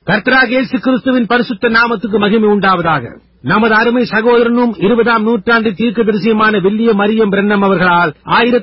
கர்த்தராகிய இயேசு கிறிஸ்துவின் பரிசுத்த நாமத்துக்கு மகிமை உண்டாவதாக. நமது அருமை சகோதரனும் 20ஆம் நூற்றாண்டு தீர்க்கதரிசியுமான வில்லியம் மரியம் பிரன்னம் அவர்களால்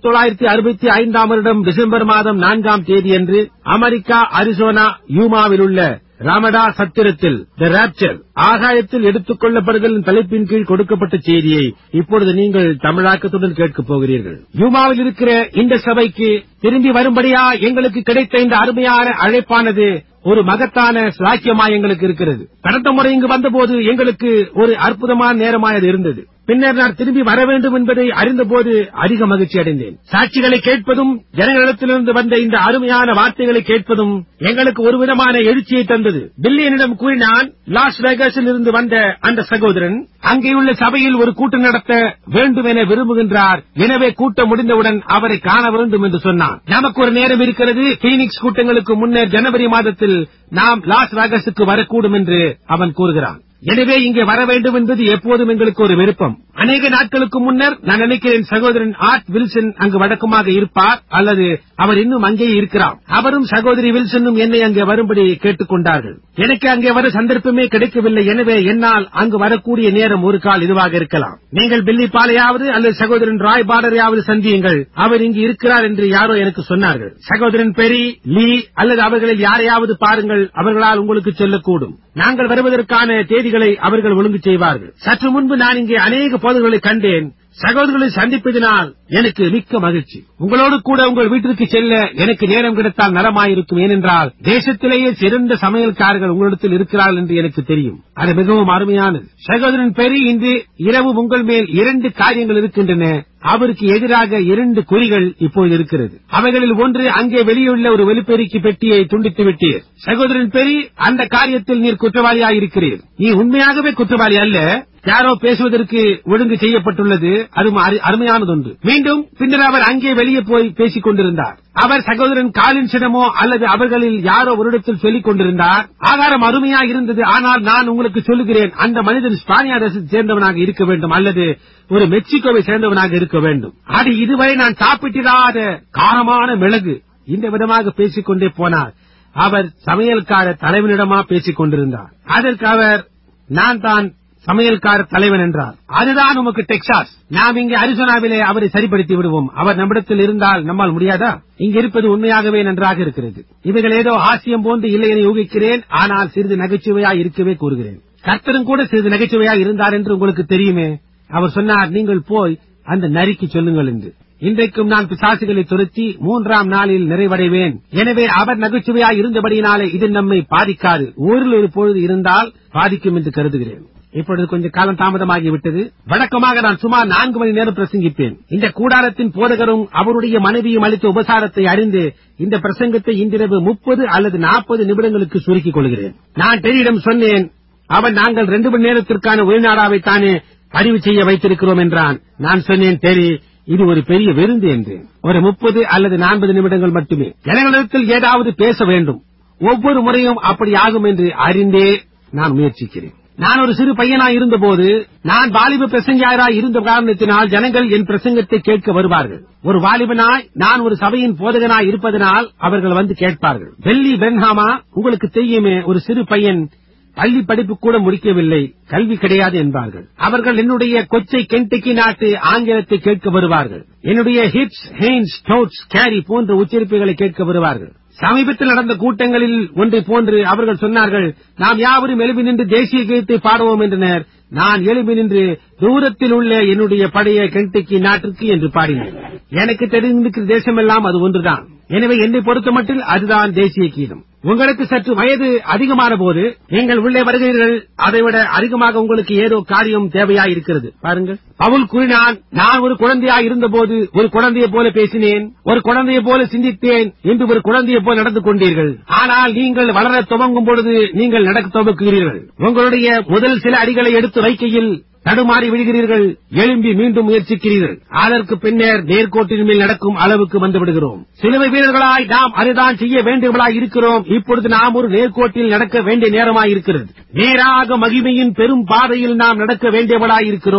1965ஆம் வருடம் டிசம்பர் மாதம் 4ஆம் தேதியன்று அமெரிக்கா அரிசோனா யூமாவில் உள்ள ராமடா சத்திரத்தில் தி ராப்சர் ஆகாயத்தில் எடுத்துக் கொள்ளப்படுதல் தலைப்பின் கீழ் கொடுக்கப்பட்ட செய்தியை இப்பொழுது நீங்கள் தமிழாக்கத்துடன் கேட்கப் போகிறீர்கள். யூமாவில் இருக்கிற இந்த சபைக்கு திரும்பி வரும்படியா எங்களுக்கு கிடைத்த இந்த அருமையான அழைப்பானது ஒரு மகத்தான சாக்கியமாய் எங்களுக்கு இருக்கிறது. கடந்த முறை இங்கு வந்தபோது எங்களுக்கு ஒரு அற்புதமான நேரமாய் அது இருந்தது. பின்னர் நான் திரும்பி வர வேண்டும் என்பதை அறிந்தபோது அதிக மகிழ்ச்சி அடைந்தேன். சாட்சிகளை கேட்பதும் ஜனங்களிடத்திலிருந்து வந்த இந்த அருமையான வார்த்தைகளை கேட்பதும் எங்களுக்கு ஒரு விதமான எழுச்சியை தந்தது. பில்லியனிடம் கூறினான், லாஸ் வேகாஸில் இருந்து வந்த அந்த சகோதரன் அங்கேயுள்ள சபையில் ஒரு கூட்டம் நடத்த வேண்டும் என விரும்புகின்றார். எனவே கூட்டம் முடிந்தவுடன் அவரை காண வேண்டும் என்று சொன்னான். நமக்கு ஒரு நேரம் இருக்கிறது. பீனிக்ஸ் கூட்டங்களுக்கு முன்னர் ஜனவரி மாதத்தில் நாம் லாஸ் வேகாஸுக்கு வரக்கூடும் என்று அவன் கூறுகிறான். எனவே இங்கே வர வேண்டும் என்பது எப்போதும் எங்களுக்கு ஒரு விருப்பம். அநேக நாட்களுக்கு முன்னர் நான் நினைக்கிறேன் சகோதரன் ஆர்ட் வில்சன் அங்கு வழக்கமாக இருப்பார், அல்லது அவர் இன்னும் அங்கே இருக்கிறார். அவரும் சகோதரி வில்சனும் என்னை அங்கே வரும்படி கேட்டுக் கொண்டார்கள். எனக்கு அங்கே வர சந்தர்ப்பமே கிடைக்கவில்லை. எனவே என்னால் அங்கு வரக்கூடிய நேரம் ஒரு கால் இதுவாக இருக்கலாம். நீங்கள் பில்லி பாலையாவது அல்லது சகோதரன் ராய் பார்டரையாவது சந்தியுங்கள். அவர் இங்கு இருக்கிறார் என்று யாரோ எனக்கு சொன்னார்கள். சகோதரன் பெரி, லீ அல்லது அவர்களில் யாரையாவது பாருங்கள். அவர்களால் உங்களுக்கு சொல்லக்கூடும். நாங்கள் வருவதற்கான தேதிகளை அவர்கள் ஒழுங்கு செய்வார்கள். சற்று முன்பு நான் இங்கே அநேக போதகர்களை கண்டேன். சகோதரர்களை சந்திப்பதினால் எனக்கு மிக்க மகிழ்ச்சி. உங்களோடு கூட உங்கள் வீட்டிற்கு செல்ல எனக்கு நேரம் கிடைத்தால் நலமாயிருக்கும். ஏனென்றால் தேசத்திலேயே சிறந்த சமையல்காரர்கள் உங்களிடத்தில் இருக்கிறார்கள் என்று எனக்கு தெரியும். அது மிகவும் அருமையானது. சகோதரன் பெரி, இன்று இரவு உங்கள் மேல் 2 காரியங்கள் இருக்கின்றன. அவருக்கு எதிராக 2 குறிகள் இப்போது இருக்கிறது. அவைகளில் ஒன்று, அங்கே வெளியுள்ள ஒரு ஒலிபெருக்கி பெட்டியை துண்டித்து விட்டீர். சகோதரன் பெரி, அந்த காரியத்தில் நீர் குற்றவாளியாயிருக்கிறீர். நீ உண்மையாகவே குற்றவாளி அல்ல. யாரோ பேசுவதற்கு ஒழுங்கு செய்யப்பட்டுள்ளது. அது அருமையானதொன்று. மீண்டும் பின்னர் அவர் அங்கே வெளியே போய் பேசிக் கொண்டிருந்தார். அவர் சகோதரன் காலின்ஸிடமோ அல்லது அவர்களில் யாரோ ஒரு இடத்தில் சொல்லிக் கொண்டிருந்தார். ஆகாரம் அருமையா இருந்தது. ஆனால் நான் உங்களுக்கு சொல்லுகிறேன், அந்த மனிதன் ஸ்பானியா தேசத்தை சேர்ந்தவனாக இருக்க வேண்டும் அல்லது ஒரு மெக்சிகோவை சேர்ந்தவனாக இருக்க வேண்டும். அது இதுவரை நான் சாப்பிட்டிராத காரமான மிளகு. இந்த விதமாக பேசிக் கொண்டே போனார். அவர் சமையல்கார தலைவனிடமா பேசிக் கொண்டிருந்தார். அதற்கு அவர், நான் தான் சமையல்கார தலைவன் என்றார். அதுதான் உமக்கு டெக்சாஸ். நாம் இங்கே அரிசோனாவிலே அவரை சரிப்படுத்தி விடுவோம். அவர் நம்மிடத்தில் இருந்தால் நம்மால் முடியாதா? இங்கு இருப்பது உண்மையாகவே நன்றாக இருக்கிறது. இவைகள் ஏதோ ஹாஸ்யம் போன்று இல்லை என யூகிக்கிறேன். ஆனால் சிறிது நகைச்சுவையா இருக்கவே கூறுகிறேன். கர்த்தரும் கூட சிறிது நகைச்சுவையா இருந்தார் என்று உங்களுக்கு தெரியுமே. அவர் சொன்னார், நீங்கள் போய் அந்த நரிக்கு சொல்லுங்கள் என்று. இன்றைக்கும் நான் பிசாசுகளை துரத்தி 3ஆம் நாளில் நிறைவடைவேன். எனவே அவர் நகைச்சுவையா இருந்தபடியினாலே இது நம்மை பாதிக்காது. ஊரில் ஒரு பொழுது இருந்தால் பாதிக்கும் என்று கருதுகிறேன். இப்பொழுது கொஞ்சம் காலம் தாமதமாகிவிட்டது. வழக்கமாக நான் சுமார் 4 மணி நேரம் பிரசங்கிப்பேன். இந்த கூடாரத்தின் போதகரும் அவருடைய மனைவியும் அளித்த உபசாரத்தை அறிந்து இந்த பிரசங்கத்தை இன்றிரவு 30 அல்லது 40 நிமிடங்களுக்கு சுருக்கிக் கொள்கிறேன். நான் டெரியிடம் சொன்னேன். அவன், நாங்கள் 2 மணி நேரத்திற்கான ஒளிநாடாவைத்தானே பதிவு செய்ய வைத்திருக்கிறோம் என்றான். நான் சொன்னேன், டெரி, இது ஒரு பெரிய விருந்து என்று. ஒரு 30 அல்லது 40 நிமிடங்கள் மட்டுமே. ஜனங்களிடத்தில் ஏதாவது பேச வேண்டும். ஒவ்வொரு முறையும் அப்படி ஆகும் என்று அறிந்தே நான் முயற்சிக்கிறேன். நான் ஒரு சிறு பையனாய் இருந்தபோது, நான் வாலிப பிரசங்கியாராய் இருந்த காரணத்தினால் ஜனங்கள் என் பிரசங்கத்தை கேட்க வருவார்கள். ஒரு வாலிபனாய் நான் ஒரு சபையின் போதகனாய் இருப்பதனால் அவர்கள் வந்து கேட்பார்கள். பெல்லி பென்ஹாமா, உங்களுக்கு தெரியுமே, ஒரு சிறு பையன் பள்ளி படிப்பு கூட முடிக்கவில்லை, கல்வி கிடையாது என்பார்கள். அவர்கள் என்னுடைய கொச்சை கென்டக்கி நாட்டு ஆங்கிலத்தை கேட்க வருவார்கள். என்னுடைய ஹிட்ஸ், ஹெய்ன்ஸ், டோட்ஸ், கேரி போன்ற உச்சரிப்புகளை கேட்க வருவார்கள். சமீபத்தில் நடந்த கூட்டங்களில் ஒன்றை போன்று அவர்கள் சொன்னார்கள், நாம் யாவரும் எழுப்பி நின்று தேசிய கீதத்தை பாடுவோம் என்றனர். நான் எழுப்பி நின்று தூரத்தில் உள்ள என்னுடைய பழைய கென்டக்கி நாட்டிற்கு என்று பாடினேன். எனக்கு தெரிந்திருக்கிற தேசமெல்லாம் அது ஒன்றுதான். எனவே என்னை பொறுத்த மட்டில் அதுதான் தேசிய கீதம். உங்களுக்கு சற்று வயது அதிகமான போது நீங்கள் உள்ளே வருகிறீர்கள். அதைவிட அதிகமாக உங்களுக்கு ஏதோ காரியம் தேவையாயிருக்கிறது. பாருங்கள், பவுல் கூறினான், நான் ஒரு குழந்தையாய் இருந்தபோது ஒரு குழந்தையை போல பேசினேன், ஒரு குழந்தையை போல சிந்தித்தேன், என்று ஒரு குழந்தையை போல நடந்து கொண்டீர்கள். ஆனால் நீங்கள் வளர துவங்கும் பொழுது நீங்கள் நடக்க துவங்குகிறீர்கள். உங்களுடைய முதல் சில அடிகளை எடுத்து வைக்கையில் தடுமாறி விடுகிறீர்கள். எழும்பி மீண்டும் முயற்சிக்கிறீர்கள். அதற்கு பின்னர் நேர்கோட்டின் மேல் நடக்கும் அளவுக்கு வந்துவிடுகிறோம். சிலுவை வீரர்களாய் நாம் அதுதான் செய்ய வேண்டியவர்களாய் இருக்கிறோம். இப்பொழுது நாம் ஒரு நேர்கோட்டில் நடக்க வேண்டிய நேரமாய் இருக்கிறது. நேராக மகிமையின் பெரும் பாதையில் நாம் நடக்க வேண்டியவர்களாய் இருக்கிறோம்.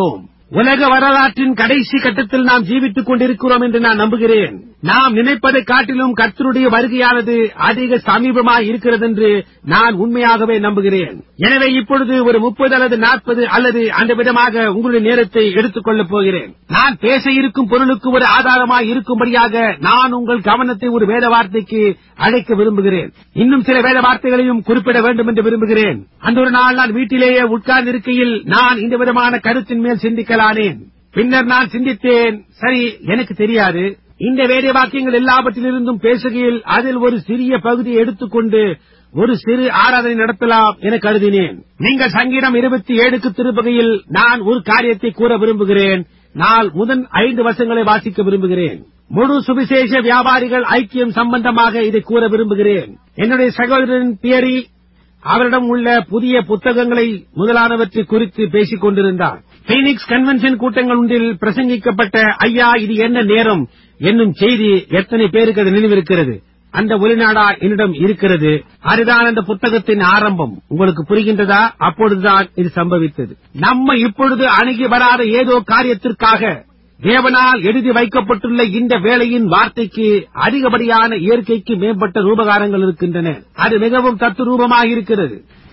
உலக வரலாற்றின் கடைசி கட்டத்தில் நாம் ஜீவித்துக் கொண்டிருக்கிறோம் என்று நான் நம்புகிறேன். நாம் நினைப்பதை காட்டிலும் கர்த்தருடைய வருகையானது அதிக சமீபமாய் இருக்கிறது என்று நான் உண்மையாகவே நம்புகிறேன். எனவே இப்பொழுது ஒரு 30 அல்லது 40 அல்லது அந்த விதமாக உங்களுடைய நேரத்தை எடுத்துக் கொள்ளப் போகிறேன். நான் பேச இருக்கும் பொருளுக்கு ஒரு ஆதாரமாய் இருக்கும்படியாக நான் உங்கள் கவனத்தை ஒரு வேத வார்த்தைக்கு அழைக்க விரும்புகிறேன். இன்னும் சில வேத வார்த்தைகளையும் குறிப்பிட வேண்டும் என்று விரும்புகிறேன். அந்த ஒரு நாள் நான் வீட்டிலேயே உட்கார்ந்து இருக்கையில் நான் இந்த விதமான கருத்தின் மேல் சிந்திக்கலானேன். பின்னர் நான் சிந்தித்தேன், சரி, எனக்கு தெரியாது, இந்த வேத வாக்கியங்கள் எல்லாவற்றிலிருந்தும் பேசுகையில் அதில் ஒரு சிறிய பகுதியை எடுத்துக்கொண்டு ஒரு சிறு ஆராதனை நடத்தலாம் என கருதினேன். நீங்கள் சங்கீதம் 27க்கு திருப்புகையில் நான் ஒரு காரியத்தை கூற விரும்புகிறேன். நான் முதல் 5 வசனங்களை வாசிக்க விரும்புகிறேன். முழு சுவிசேஷ வியாபாரிகள் ஐக்கியம் சம்பந்தமாக இதை கூற விரும்புகிறேன். என்னுடைய சகோதரன் பியரி அவரிடம் உள்ள புதிய புத்தகங்களை முதலானவற்றை குறித்து பேசிக் கொண்டிருந்தார். பீனிக்ஸ் கன்வென்ஷன் கூட்டங்கள் ஒன்றில் பிரசங்கிக்கப்பட்ட ஐயா இது என்ன நேரம் என்னும் செய்தி எத்தனை பேருக்கு அது நினைவிருக்கிறது? அந்த ஒளிநாடா என்னிடம் இருக்கிறது. அதுதான் அந்த புத்தகத்தின் ஆரம்பம். உங்களுக்கு புரிகின்றதா? அப்பொழுதுதான் இது சம்பவித்தது. நம்ம இப்பொழுது அணுகி வராத ஏதோ காரியத்திற்காக தேவனால் எழுதி வைக்கப்பட்டுள்ள இந்த வேளையின் வார்த்தைக்கு அதிகப்படியான இயற்கைக்கு மேம்பட்ட ரூபகாரங்கள் இருக்கின்றன. அது மிகவும் தத்துரூபமாக இருக்கிறது.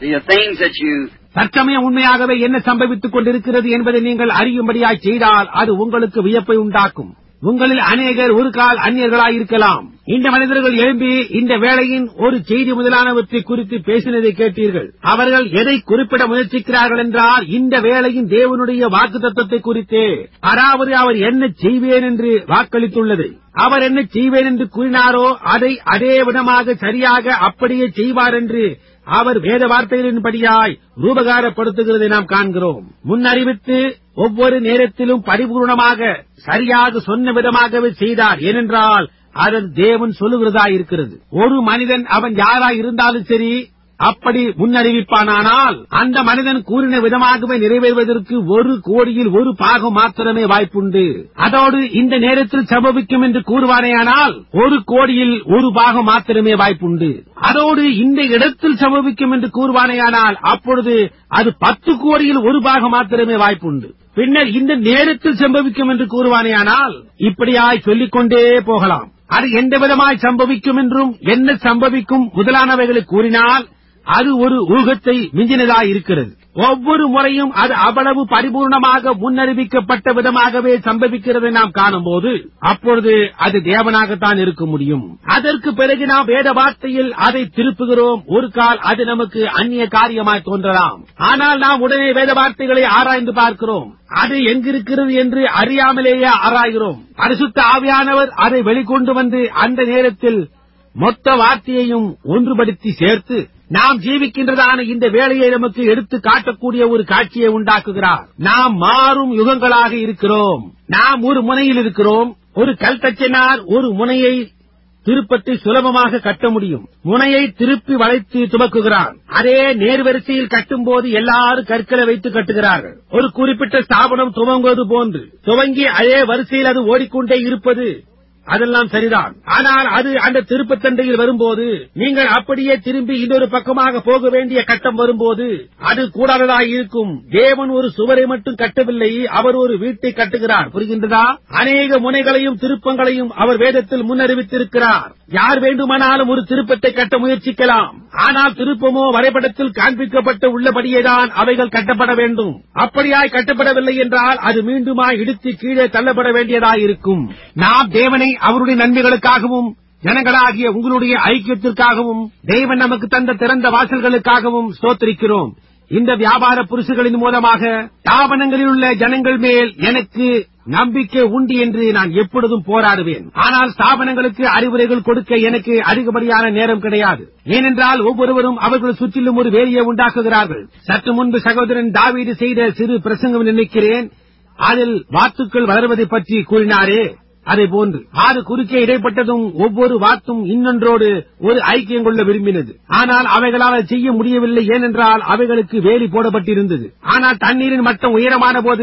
தற்சமயம் உண்மையாகவே என்ன சம்பவித்துக் கொண்டிருக்கிறது என்பதை நீங்கள் அறியும்படியாய் செய்தால் அது உங்களுக்கு வியப்பை உண்டாக்கும். உங்களில் அநேகர் ஒரு கால் அந்நியர்களாயிருக்கலாம். இந்த மனிதர்கள் எழும்பி இந்த வேளையின் ஒரு செய்தி முதலானவற்றை குறித்து பேசினதை கேட்டீர்கள். அவர்கள் எதை குறிப்பிட முயற்சிக்கிறார்கள் என்றால் இந்த வேளையின் தேவனுடைய வாக்குத்தத்தத்தை குறித்தே. அதாவது அவர் என்ன செய்வேன் என்று வாக்களித்துள்ளது. அவர் என்ன செய்வேன் என்று கூறினாரோ அதை அதே விதமாக சரியாக அப்படியே செய்வார் என்று அவர் வேத வார்த்தைகளின்படியாய் ரூபகாரப்படுத்துகிறதை நாம் காண்கிறோம். முன்னறிவித்து ஒவ்வொரு நேரத்திலும் பரிபூர்ணமாக சரியாக சொன்ன விதமாகவே செய்தார். ஏனென்றால் அதன் தேவன் சொல்லுகிறதாயிருக்கிறது. ஒரு மனிதன் அவன் யாராய் இருந்தாலும் சரி அப்படி முன்னறிவிப்பானால் அந்த மனிதன் கூறின விதமாகவே நிறைவேறுவதற்கு 1 கோடியில் 1 பாகம் மாத்திரமே வாய்ப்புண்டு. அதோடு இந்த நேரத்தில் சம்பவிக்கும் என்று கூறுவானேயானால் 1 கோடியில் 1 பாகம் மாத்திரமே வாய்ப்புண்டு. அதோடு இந்த இடத்தில் சம்பவிக்கும் என்று கூறுவானேயானால் அப்பொழுது அது 10 கோடியில் 1 பாகம் மாத்திரமே வாய்ப்புண்டு. பின்னர் இந்த நேரத்தில் சம்பவிக்கும் என்று கூறுவானேயானால் இப்படியாய் சொல்லிக்கொண்டே போகலாம். அது எந்த விதமாய் சம்பவிக்கும் என்றும் என்ன சம்பவிக்கும் முதலானவைகளை கூறினால் அது ஒரு ஊகத்தை மிஞ்சினதாயிருக்கிறது. ஒவ்வொரு முறையும் அது அவ்வளவு பரிபூர்ணமாக முன்னறிவிக்கப்பட்ட விதமாகவே சம்பவிக்கிறதை நாம் காணும்போது அப்பொழுது அது தேவனாகத்தான் இருக்க முடியும். அதற்கு பிறகு நாம் வேத வார்த்தையில் அதை திருப்புகிறோம். ஒரு கால் அது நமக்கு அந்நிய காரியமாய் தோன்றலாம். ஆனால் நாம் உடனே வேத வார்த்தைகளை ஆராய்ந்து பார்க்கிறோம். அது எங்கிருக்கிறது என்று அறியாமலேயே ஆராய்கிறோம். பரிசுத்த ஆவியானவர் அதை வெளிக்கொண்டு வந்து அந்த நேரத்தில் மொத்த வார்த்தையையும் ஒன்றுபடுத்தி சேர்த்து நாம் ஜீவிக்கின்றதான இந்த வேளையை நமக்கு எடுத்து காட்டக்கூடிய ஒரு காட்சியை உண்டாக்குகிறார். நாம் மாறும் யுகங்களாக இருக்கிறோம். நாம் ஒரு முனையில் இருக்கிறோம். ஒரு கல்தச்சனார் ஒரு முனையை திருப்பத்தை சுலபமாக கட்ட முடியும். முனையை திருப்பி வளைத்து துவக்குகிறான். அதே நேர்வரிசையில் கட்டும்போது எல்லாரும் கற்களை வைத்து கட்டுகிறார்கள். ஒரு குறிப்பிட்ட ஸ்தாபனம் துவங்குவது போன்று துவங்கி அதே வரிசையில் அது ஓடிக்கொண்டே இருப்பது அதெல்லாம் சரிதான். ஆனால் அது அந்த திருப்பத்தண்டையில் வரும்போது நீங்கள் அப்படியே திரும்பி இன்னொரு பக்கமாக போக வேண்டிய கட்டம் வரும்போது அது கூடாததாய் இருக்கும். தேவன் ஒரு சுவரை மட்டும் கட்டவில்லை, அவர் ஒரு வீட்டை கட்டுகிறார். புரிகின்றதா? அநேக முனைகளையும் திருப்பங்களையும் அவர் வேதத்தில் முன்னறிவித்திருக்கிறார். யார் வேண்டுமானாலும் ஒரு திருப்பத்தை கட்ட முயற்சிக்கலாம். ஆனால் திருப்பமோ வரைபடத்தில் காண்பிக்கப்பட்டு உள்ளபடியேதான் அவைகள் கட்டப்பட வேண்டும். அப்படியாய் கட்டப்படவில்லை என்றால் அது மீண்டுமாய் இடித்து கீழே தள்ளப்பட வேண்டியதாயிருக்கும். நாம் தேவனை அவருடைய நன்மைகளுக்காகவும் ஜனங்களாகிய உங்களுடைய ஐக்கியத்திற்காகவும் தேவன் நமக்கு தந்த திறந்த வாசல்களுக்காகவும் ஸ்தோத்திரிக்கிறோம். இந்த வியாபார புருஷர்களின் மூலமாக தாபனங்களில் உள்ள ஜனங்கள் மேல் எனக்கு நம்பிக்கை உண்டு என்று நான் எப்பொழுதும் போராடுவேன். ஆனால் ஸ்தாபனங்களுக்கு அறிவுரைகள் கொடுக்க எனக்கு அதிகப்படியான நேரம் கிடையாது. ஏனென்றால் ஒவ்வொருவரும் அவர்கள் சுற்றிலும் ஒரு வேலையை உண்டாக்குகிறார்கள். சற்று முன்பு சகோதரன் தாவீது செய்த சிறு பிரசங்கம் நினைக்கிறேன். அதில் வாத்துக்கள் வளர்வதை பற்றி கூறினாரே, அதை போன்று ஆறு குறுக்கே இடைப்பட்டதும் ஒவ்வொரு வாத்தும் இன்னொன்றோடு ஒரு ஐக்கியம் கொள்ள விரும்பினது. ஆனால் அவைகளால் செய்ய முடியவில்லை. ஏனென்றால் அவைகளுக்கு வேலி போடப்பட்டிருந்தது. ஆனால் தண்ணீரின் மட்டம் உயரமான போது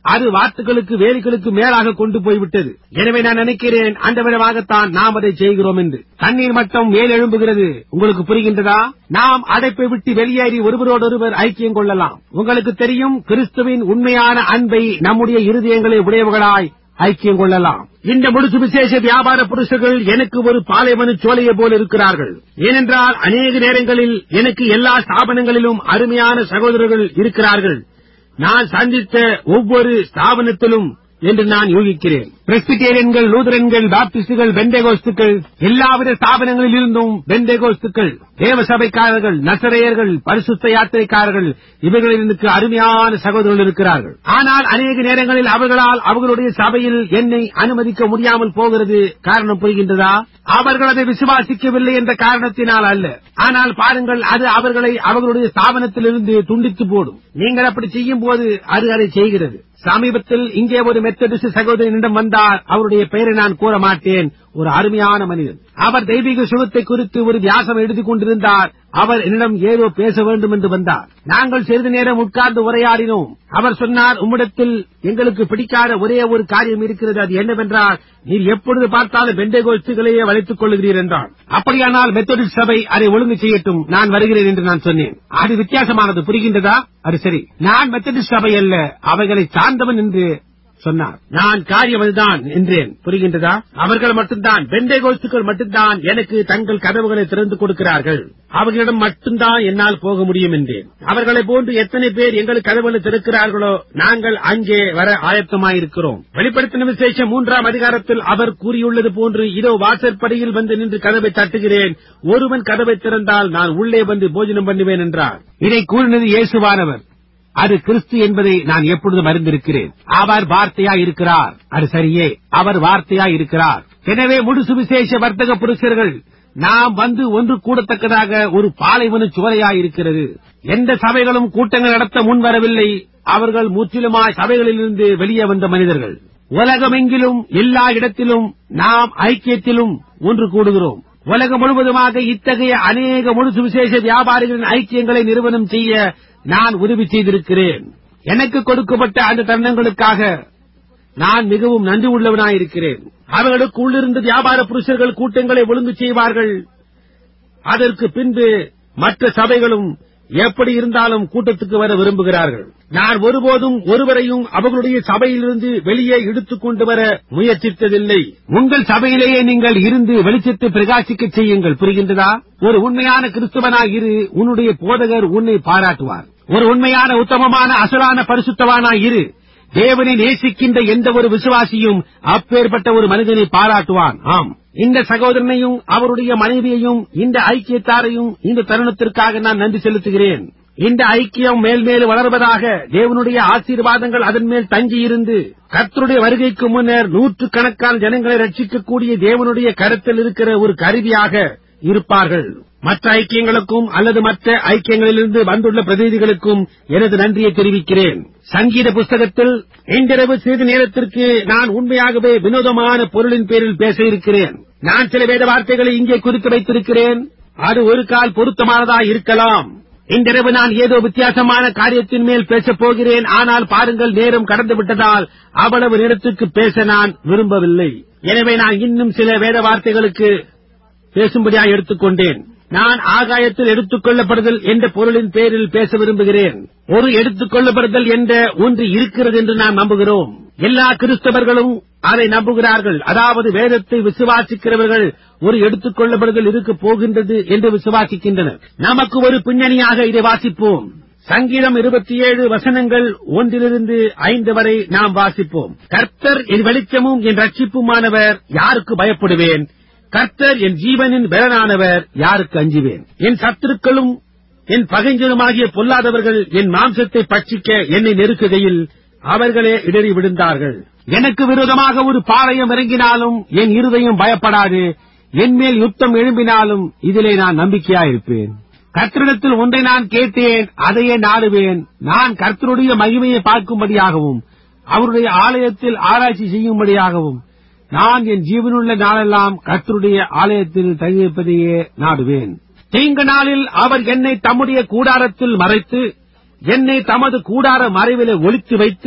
அது வாத்துகளுக்கு வேலிகளுக்கு மேலாக கொண்டு போய்விட்டது. எனவே நான் நினைக்கிறேன் அந்த விதமாகத்தான் நாம் அதை செய்கிறோம் என்று. தண்ணீர் மட்டம் மேல் எழும்புகிறது. உங்களுக்கு புரிகின்றதா? நாம் அடைப்பை விட்டு வெளியேறி ஒருவரோடொருவர் ஐக்கியம் கொள்ளலாம். உங்களுக்கு தெரியும், கிறிஸ்துவின் உண்மையான அன்பை நம்முடைய இருதயங்களை உடையவர்களாய் ஐக்கியம் கொள்ளலாம். இந்த முழு சுவிசேஷ வியாபார புருஷர்கள் எனக்கு ஒரு பாலைவன சோலையை போல இருக்கிறார்கள். ஏனென்றால் அநேக நேரங்களில் எனக்கு எல்லா ஸ்தாபனங்களிலும் அருமையான சகோதரர்கள் இருக்கிறார்கள். நான் சந்தித்த ஒவ்வொரு ஸ்தாபனத்திலும் என்று நான் யூகிக்கிறேன். பிரெஸ்பிட்டேரியன்கள், லூதரன்கள், பாப்டிஸ்டுகள், பெந்தேகோஸ்துக்கள், எல்லாவித ஸ்தாபனங்களில் இருந்தும் பெந்தேகோஸ்துக்கள், தேவசபைக்காரர்கள், நசரேயர்கள், பரிசுத்த யாத்திரைக்காரர்கள், இவர்களில் எனக்கு அருமையான சகோதரர்கள் இருக்கிறார்கள். ஆனால் அநேக நேரங்களில் அவர்களால் அவர்களுடைய சபையில் என்னை அனுமதிக்க முடியாமல் போகிறது. காரணம் புரிகின்றதா? அவர்கள் அதை விசுவாசிக்கவில்லை என்ற காரணத்தினால் அல்ல. ஆனால் பாருங்கள், அது அவர்களை அவர்களுடைய ஸ்தாபனத்திலிருந்து துண்டித்து போடும். நீங்கள் அப்படி செய்யும் போது அது அதை செய்கிறது. சமீபத்தில் இங்கே ஒரு மெத்தடிஸ்ட் சகோதரனிடம் வந்தார். அவருடைய பெயரை நான் கூற மாட்டேன். ஒரு அருமையான மனிதன். அவர் தெய்வீக சுகத்தை குறித்து ஒரு வியாசம் எழுதிக் கொண்டிருந்தார். அவர் என்னிடம் ஏதோ பேச வேண்டும் என்று வந்தார். நாங்கள் சிறிது நேரம் உட்கார்ந்து உரையாடினோம். அவர் சொன்னார், உம்மிடத்தில் எங்களுக்கு பிடிக்காத ஒரே ஒரு காரியம் இருக்கிறது. அது என்னவென்றால், நீர் எப்பொழுது பார்த்தாலும் பெந்தேகோஸ்துகளையே வளைத்துக் கொள்ளுகிறீர் என்றார். அப்படியானால் மெத்தடிஸ்ட் சபை அதை ஒழுங்கு செய்யட்டும், நான் வருகிறேன் என்று நான் சொன்னேன். அது வித்தியாசமானது, புரிகின்றதா? அது சரி, நான் மெத்தடிஸ்ட் சபை அல்ல, அவைகளை சார்ந்தவன் என்று சொன்னார். நான் காரியம் அதுதான் என்றேன். புரிகின்றதா? அவர்கள் மட்டும்தான், பெந்தேகோஸ்துக்கள் மட்டும்தான் எனக்கு தங்கள் கதவுகளை திறந்து கொடுக்கிறார்கள். அவர்களிடம் மட்டும்தான் என்னால் போக முடியும் என்றேன். அவர்களை போன்று எத்தனை பேர் எங்கள் கதவுகளை திறக்கிறார்களோ நாங்கள் அங்கே வர ஆயத்தமாயிருக்கிறோம். வெளிப்படுத்தின விசேஷம் 3ஆம் அதிகாரத்தில் அவர் கூறியுள்ளது போன்று, இதோ வாசற்படியில் வந்து நின்று கதவை தட்டுகிறேன், ஒருவன் கதவை திறந்தால் நான் உள்ளே வந்து போஜனம் பண்ணுவேன் என்றார். இதை கூறினது இயேசுவானவர். அது கிறிஸ்து என்பதை நான் எப்பொழுதும் அறிந்திருக்கிறேன். அவர் வார்த்தையாய் இருக்கிறார். அது சரியே, அவர் வார்த்தையாய் இருக்கிறார். எனவே முழு சுவிசேஷ வர்த்தக புருஷர்கள் நாம் வந்து ஒன்று கூடத்தக்கதாக ஒரு பாலைவன சோலையாய் இருக்கிறது. எந்த சபைகளும் கூட்டங்கள் நடத்த முன்வரவில்லை. அவர்கள் முற்றிலுமாய் சபைகளிலிருந்து வெளியே வந்த மனிதர்கள். உலகமெங்கிலும் எல்லா இடத்திலும் நாம் ஐக்கியத்திலும் ஒன்று கூடுகிறோம். உலகம் முழுவதுமாக இத்தகைய அநேக முழு சுவிசேஷ வியாபாரிகளின் ஐக்கியங்களை நிறுவனம் செய்ய நான் உதவி செய்திருக்கிறேன். எனக்கு கொடுக்கப்பட்ட அந்த தருணங்களுக்காக நான் மிகவும் நன்றி உள்ளவனாயிருக்கிறேன். அவர்களுக்கு உள்ளிருந்து வியாபார புருஷர்கள் கூட்டங்களை ஒழுங்கு செய்வார்கள். அதற்கு பின்பு மற்ற சபைகளும் எப்படி இருந்தாலும் கூட்டத்துக்கு வர விரும்புகிறார்கள். நான் ஒருபோதும் ஒருவரையும் அவர்களுடைய சபையிலிருந்து வெளியே இழுத்துக் கொண்டு வர முயற்சித்ததில்லை. உங்கள் சபையிலேயே நீங்கள் இருந்து வெளிச்சத்தை பிரகாசிக்க செய்யுங்கள். புரிகின்றதா? ஒரு உண்மையான கிறிஸ்தவனாய் இரு, உன்னுடைய போதகர் உன்னை பாராட்டுவார். ஒரு உண்மையான உத்தமமான அசலான பரிசுத்தவானாய் இரு. தேவனை நேசிக்கின்ற எந்த ஒரு விசுவாசியும் அப்பேற்பட்ட ஒரு மனிதனை பாராட்டுவான். ஆம், இந்த சகோதரனையும் அவருடைய மனைவியையும் இந்த ஐக்கியத்தாரையும் இந்த தருணத்திற்காக நான் நன்றி செலுத்துகிறேன். இந்த ஐக்கியம் மேல்மேலும் வளர்வதாக. தேவனுடைய ஆசீர்வாதங்கள் அதன் மேல் தங்கியிருந்து கர்த்தருடைய வருகைக்கு முன்னர் 100கணக்கான ஜனங்களை ரட்சிக்கக்கூடிய தேவனுடைய கருத்தில் இருக்கிற ஒரு கருவியாக இருப்பார்கள். மற்ற ஐக்கியங்களுக்கும் அல்லது மற்ற ஐக்கியங்களிலிருந்து வந்துள்ள பிரதிநிதிகளுக்கும் எனது நன்றியை தெரிவிக்கிறேன். சங்கீத புஸ்தகத்தில் இன்றிரவு சிறிது நேரத்திற்கு நான் உண்மையாகவே வினோதமான பொருளின் பேரில் பேச இருக்கிறேன். நான் சில வேத வார்த்தைகளை இங்கே குறித்து வைத்திருக்கிறேன். அது ஒரு கால் பொருத்தமானதாய் இருக்கலாம். இன்றிரவு நான் ஏதோ வித்தியாசமான காரியத்தின் மேல் பேசப் போகிறேன். ஆனால் பாருங்கள், நேரம் கடந்து விட்டதால் அவ்வளவு நேரத்துக்கு பேச நான் விரும்பவில்லை. எனவே நான் இன்னும் சில வேத வார்த்தைகளுக்கு பேசும்படியாக எடுத்துக்கொண்டேன். நான் ஆகாயத்தில் எடுத்துக் கொள்ளப்படுதல் என்ற பொருளின் பேரில் பேச விரும்புகிறேன். ஒரு எடுத்துக் கொள்ளப்படுதல் என்ற ஒன்று இருக்கிறது என்று நாம் நம்புகிறோம். எல்லா கிறிஸ்தவர்களும் அதை நம்புகிறார்கள். அதாவது வேதத்தை விசுவாசிக்கிறவர்கள் ஒரு எடுத்துக் கொள்ளப்படுதல் இருக்கப் போகின்றது என்று விசுவாசிக்கின்றனர். நமக்கு ஒரு பின்னணியாக இதை வாசிப்போம். சங்கீதம் 27 வசனங்கள் 1-5 வரை நாம் வாசிப்போம். கர்த்தர் என் வெளிச்சமும் என் ரட்சிப்புமானவர், யாருக்கு பயப்படுவேன்? கர்த்தர் என் ஜீவனின் பலனானவர், யாருக்கு அஞ்சுவேன்? என் சத்துருக்களும் என் பகைஞருமாகிய பொல்லாதவர்கள் என் மாம்சத்தை பட்சிக்க என்னை நெருக்குகையில் அவர்களே இடறி விழுந்தார்கள். எனக்கு விரோதமாக ஒரு பாளையம் இறங்கினாலும் என் இருதயம் பயப்படாது. என்மேல் யுத்தம் எழும்பினாலும் இதிலே நான் நம்பிக்கையாயிருப்பேன். கர்த்தரிடத்தில் ஒன்றை நான் கேட்டேன், அதையே நாடுவேன். நான் கர்த்தருடைய மகிமையை பார்க்கும்படியாகவும் அவருடைய ஆலயத்தில் ஆராய்ச்சி செய்யும்படியாகவும் நான் என் ஜீவனுள்ள நாளெல்லாம் கர்த்தருடைய ஆலயத்தில் தங்கியிருப்பதையே நாடுவேன். தீங்கு நாளில் அவர் என்னை தம்முடைய கூடாரத்தில் மறைத்து என்னை தமது கூடார மறைவிலே ஒளித்து வைத்து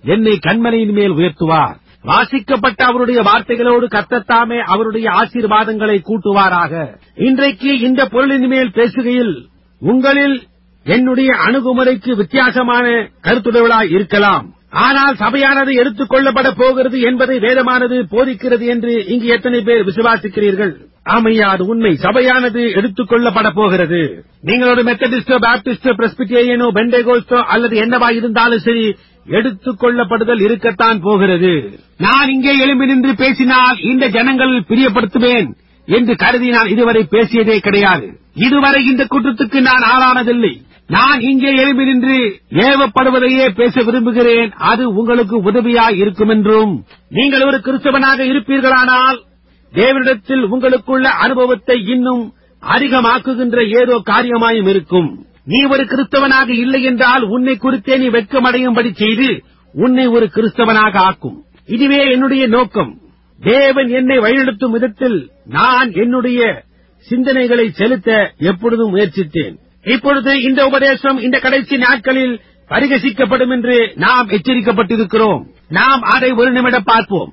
என்னை கண்மலையின் மேல் உயர்த்துவார். வாசிக்கப்பட்ட அவருடைய வார்த்தைகளோடு கர்த்தத்தாமே அவருடைய ஆசீர்வாதங்களை கூட்டுவாராக. இன்றைக்கு இந்த பொருளின் மேல் பேசுகையில் உங்களில் என்னுடைய அணுகுமுறைக்கு வித்தியாசமான கருத்துடையவளாய் இருக்கலாம். ஆனால் சபையானது எடுத்துக் கொள்ளப்பட போகிறது என்பதை வேதமானது போதிக்கிறது என்று இங்கு எத்தனை பேர் விசுவாசிக்கிறீர்கள்? ஆமையா, அது உண்மை. சபையானது எடுத்துக் கொள்ளப்பட போகிறது. நீங்களோட மெத்தடிஸ்டோ, பாப்டிஸ்டோ, பிரெஸ்பிட்டேரியனோ, பெண்டேகோஸ்டோ அல்லது என்னவா இருந்தாலும் சரி, எடுத்துக் கொள்ளப்படுதல் இருக்கத்தான் போகிறது. நான் இங்கே எழும்பி நின்று பேசினால் இந்த ஜனங்கள் பிரியப்படுத்துவேன் என்று கருதி நான் இதுவரை பேசியதே கிடையாது. இதுவரை இந்த குற்றத்துக்கு நான் ஆளானதில்லை. நான் இங்கே எழும்பி நின்று ஏவப்படுவதையே பேச விரும்புகிறேன். அது உங்களுக்கு உதவியாய் இருக்கும் என்றும், நீங்கள் ஒரு கிறிஸ்தவனாக இருப்பீர்களானால் தேவனிடத்தில் உங்களுக்குள்ள அனுபவத்தை இன்னும் அதிகமாக்குகின்ற ஏதோ காரியமாயும் இருக்கும். நீ ஒரு கிறிஸ்தவனாக இல்லை என்றால் உன்னை குறித்தே நீ வெட்கமடையும்படி செய்து உன்னை ஒரு கிறிஸ்தவனாக ஆக்கும். இதுவே என்னுடைய நோக்கம். தேவன் என்னை வழிநடத்தும் விதத்தில் நான் என்னுடைய சிந்தனைகளை செலுத்த எப்பொழுதும் முயற்சித்தேன். இப்பொழுது இந்த உபதேசம் இந்த கடைசி நாட்களில் பரிகசிக்கப்படும் என்று நாம் எச்சரிக்கப்பட்டிருக்கிறோம். நாம் அதை ஒரு நிமிடம் பார்ப்போம்.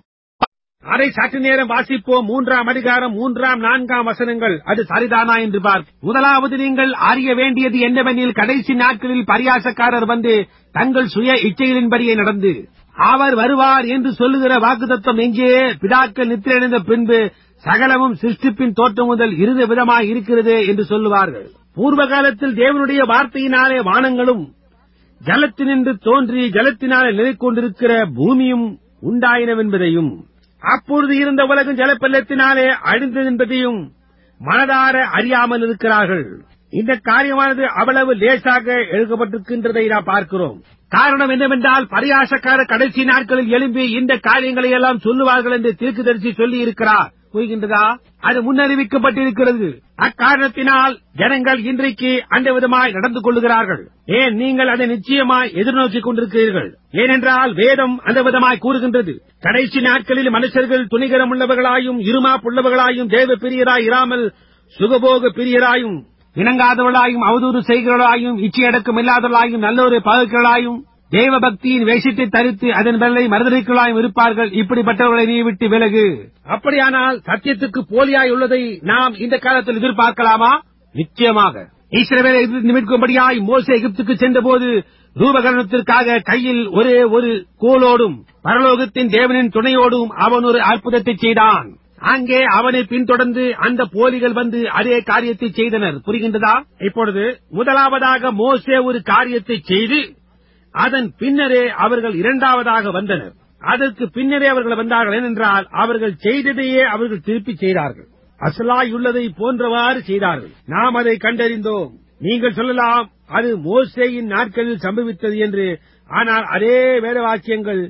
அதை சற்று நேரம் வாசிப்போம். 3ஆம் அதிகாரம் 3ஆம் 4ஆம் வசனங்கள். அது சரிதானா என்று பார்ப்போம். முதலாவது, நீங்கள் அறிய வேண்டியது என்னவெனில், கடைசி நாட்களில் பரியாசக்காரர் வந்து தங்கள் சுய இச்சைகளின்படியே நடந்து அவர் வருவார் என்று சொல்லுகிற வாக்குத்தத்தம் எங்கே? பிதாக்கள் நித்திரையடைந்த பின்பு சகலமும் சிருஷ்டிப்பின் தோற்றம் முதல் இருந்த விதமாய் இருக்கிறது என்று சொல்லுவார்கள். பூர்வ காலத்தில் தேவனுடைய வார்த்தையினாலே வானங்களும் ஜலத்தினின்று தோன்றி ஜலத்தினாலே நிலை கொண்டிருக்கிற பூமியும் உண்டாயினவென்பதையும், அப்பொழுது இருந்த உலகம் ஜலப்பள்ளத்தினாலே அழிந்ததென்பதையும் மனதார அறியாமல் இருக்கிறார்கள். இந்த காரியமானது அவ்வளவு லேசாக எழுதப்பட்டிருக்கின்றதை நாம் பார்க்கிறோம். காரணம் என்னவென்றால், பரியாசக்கார கடைசி நாட்களில் எழும்பி இந்த காரியங்களை எல்லாம் சொல்லுவார்கள் என்று தீர்க்கதரிசி சொல்லி இருக்கிறார். புரிகின்றதா? அது முன்னறிவிக்கப்பட்டிருக்கிறது. அக்காரணத்தினால் ஜனங்கள் இன்றைக்கு அந்த விதமாய் நடந்து கொள்ளுகிறார்கள். ஏன், நீங்கள் அதை நிச்சயமாய் எதிர்நோக்கிக் கொண்டிருக்கிறீர்கள். ஏனென்றால் வேதம் அந்த விதமாய் கூறுகின்றது. கடைசி நாட்களில் மனுஷர்கள் துணிகரமுள்ளவர்களாயும் இருமாப்புள்ளவர்களாயும் தேவ பிரியராய் இராமல் சுகபோக பிரியராயும் இணங்காதவர்களாயும் அவதூறு செய்கிறவர்களாயும் இச்சையடக்கம் இல்லாதவர்களாயும் நல்லொரு பகைர்களாயும் தேவ பக்தியின் வேஷத்தை தரித்து அதன் வெள்ளை மறுதலிக்கலாயும் இருப்பார்கள். இப்படிப்பட்டவர்களை நீ விட்டு விலகு. அப்படியானால் சத்தியத்துக்கு போலியாய் உள்ளதை நாம் இந்த காலத்தில் எதிர்பார்க்கலாமா? நிச்சயமாக. இஸ்ரவேலை நிமிர்க்கும்படியாய் மோசே எகிப்துக்கு சென்றபோது ரூபகரணத்திற்காக கையில் ஒரே ஒரு கோலோடும் பரலோகத்தின் தேவனின் துணையோடும் அவன் ஒரு அற்புதத்தை செய்தான். அங்கே அவனை பின்தொடர்ந்து அந்த போலிகள் வந்து அதே காரியத்தை செய்தனர். புரிகின்றதா? இப்பொழுது முதலாவதாக மோசே ஒரு காரியத்தை செய்து அதன் பின்னரே அவர்கள் இரண்டாவதாக வந்தனர். அதற்கு பின்னரே அவர்கள் வந்தார்கள். ஏனென்றால் அவர்கள் செய்ததையே அவர்கள் திருப்பி செய்தார்கள். அசலாயுள்ளதை போன்றவாறு செய்தார்கள். நாம் அதை கண்டறிந்தோம். நீங்கள் சொல்லலாம் அது மோசேயின் நாட்களில் சம்பவித்தது என்று. ஆனால் அதே வேத வாக்கியங்கள்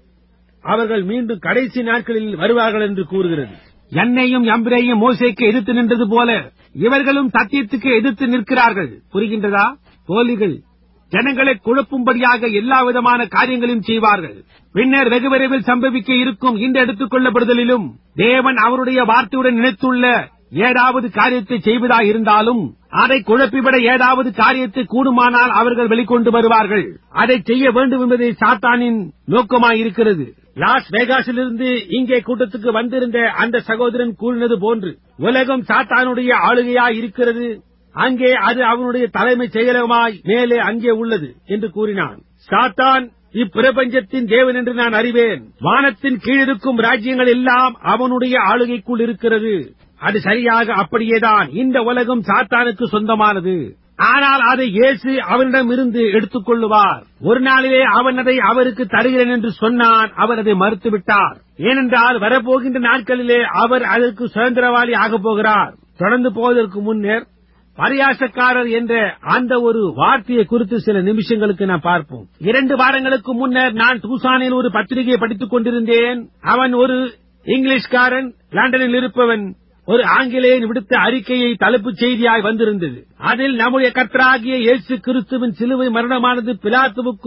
அவர்கள் மீண்டும் கடைசி நாட்களில் வருவார்கள் என்று கூறுகிறது. என்னையும் எம்பிரையும் மோசேக்கு எதிர்த்து நின்றது போல இவர்களும் சத்தியத்துக்கு எதிர்த்து நிற்கிறார்கள். புரிகின்றதா? போலிகள் ஜனங்களை குழப்பும்படியாக எல்லா விதமான காரியங்களையும் செய்வார்கள். பின்னர் வெகு விரைவில் சம்பவிக்க இருக்கும் இந்த எடுத்துக் கொள்ளப்படுதலிலும் தேவன் அவருடைய வார்த்தையுடன் நினைத்துள்ள ஏதாவது காரியத்தை செய்வதாக இருந்தாலும் அதை குழப்பிவிட ஏதாவது காரியத்தை கூடுமானால் அவர்கள் வெளிக்கொண்டு வருவார்கள். அதை செய்ய வேண்டும் என்பதை சாத்தானின் நோக்கமாயிருக்கிறது. லாஸ் வேகாஸிலிருந்து இங்கே கூட்டத்துக்கு வந்திருந்த அந்த சகோதரன் கூறினது போன்று உலகம் சாத்தானுடைய ஆளுகையாய் இருக்கிறது. அங்கே அது அவனுடைய தலைமை செயலகமாய் மேலே அங்கே உள்ளது என்று கூறினான். சாத்தான் இப்பிரபஞ்சத்தின் தேவன் என்று நான் அறிவேன். வானத்தின் கீழிருக்கும் ராஜ்யங்கள் எல்லாம் அவனுடைய ஆளுகைக்குள் இருக்கிறது. அது சரியாக அப்படியேதான். இந்த உலகம் சாத்தானுக்கு சொந்தமானது. ஆனால் அதை இயேசு அவனிடமிருந்து எடுத்துக் கொள்ளுவார். ஒரு நாளிலே அவன் அதை அவருக்கு தருகிறேன் என்று சொன்னான். அவர் அதை மறுத்துவிட்டார். ஏனென்றால் வரப்போகின்ற நாட்களிலே அவர் அதற்கு சுதந்திரவாளி ஆகப் போகிறார். தொடர்ந்து போவதற்கு முன்னர் பரியாசக்காரர் என்ற அந்த ஒரு வார்த்தையை குறித்து சில நிமிஷங்களுக்கு நான் பார்ப்போம். 2 வாரங்களுக்கு முன்னர் நான் டூசானில் ஒரு பத்திரிகையை படித்துக் கொண்டிருந்தேன். அவன் ஒரு இங்கிலீஷ்காரன், லண்டனில் இருப்பவன். ஒரு ஆங்கிலேயன் விடுத்த அறிக்கையை தலைப்புச் செய்தியாய் வந்திருந்தது. அதில் நம்முடைய கர்த்தராகிய இயேசு கிறிஸ்துவின் சிலுவை மரணமானது பிலாத்துவுக்கும்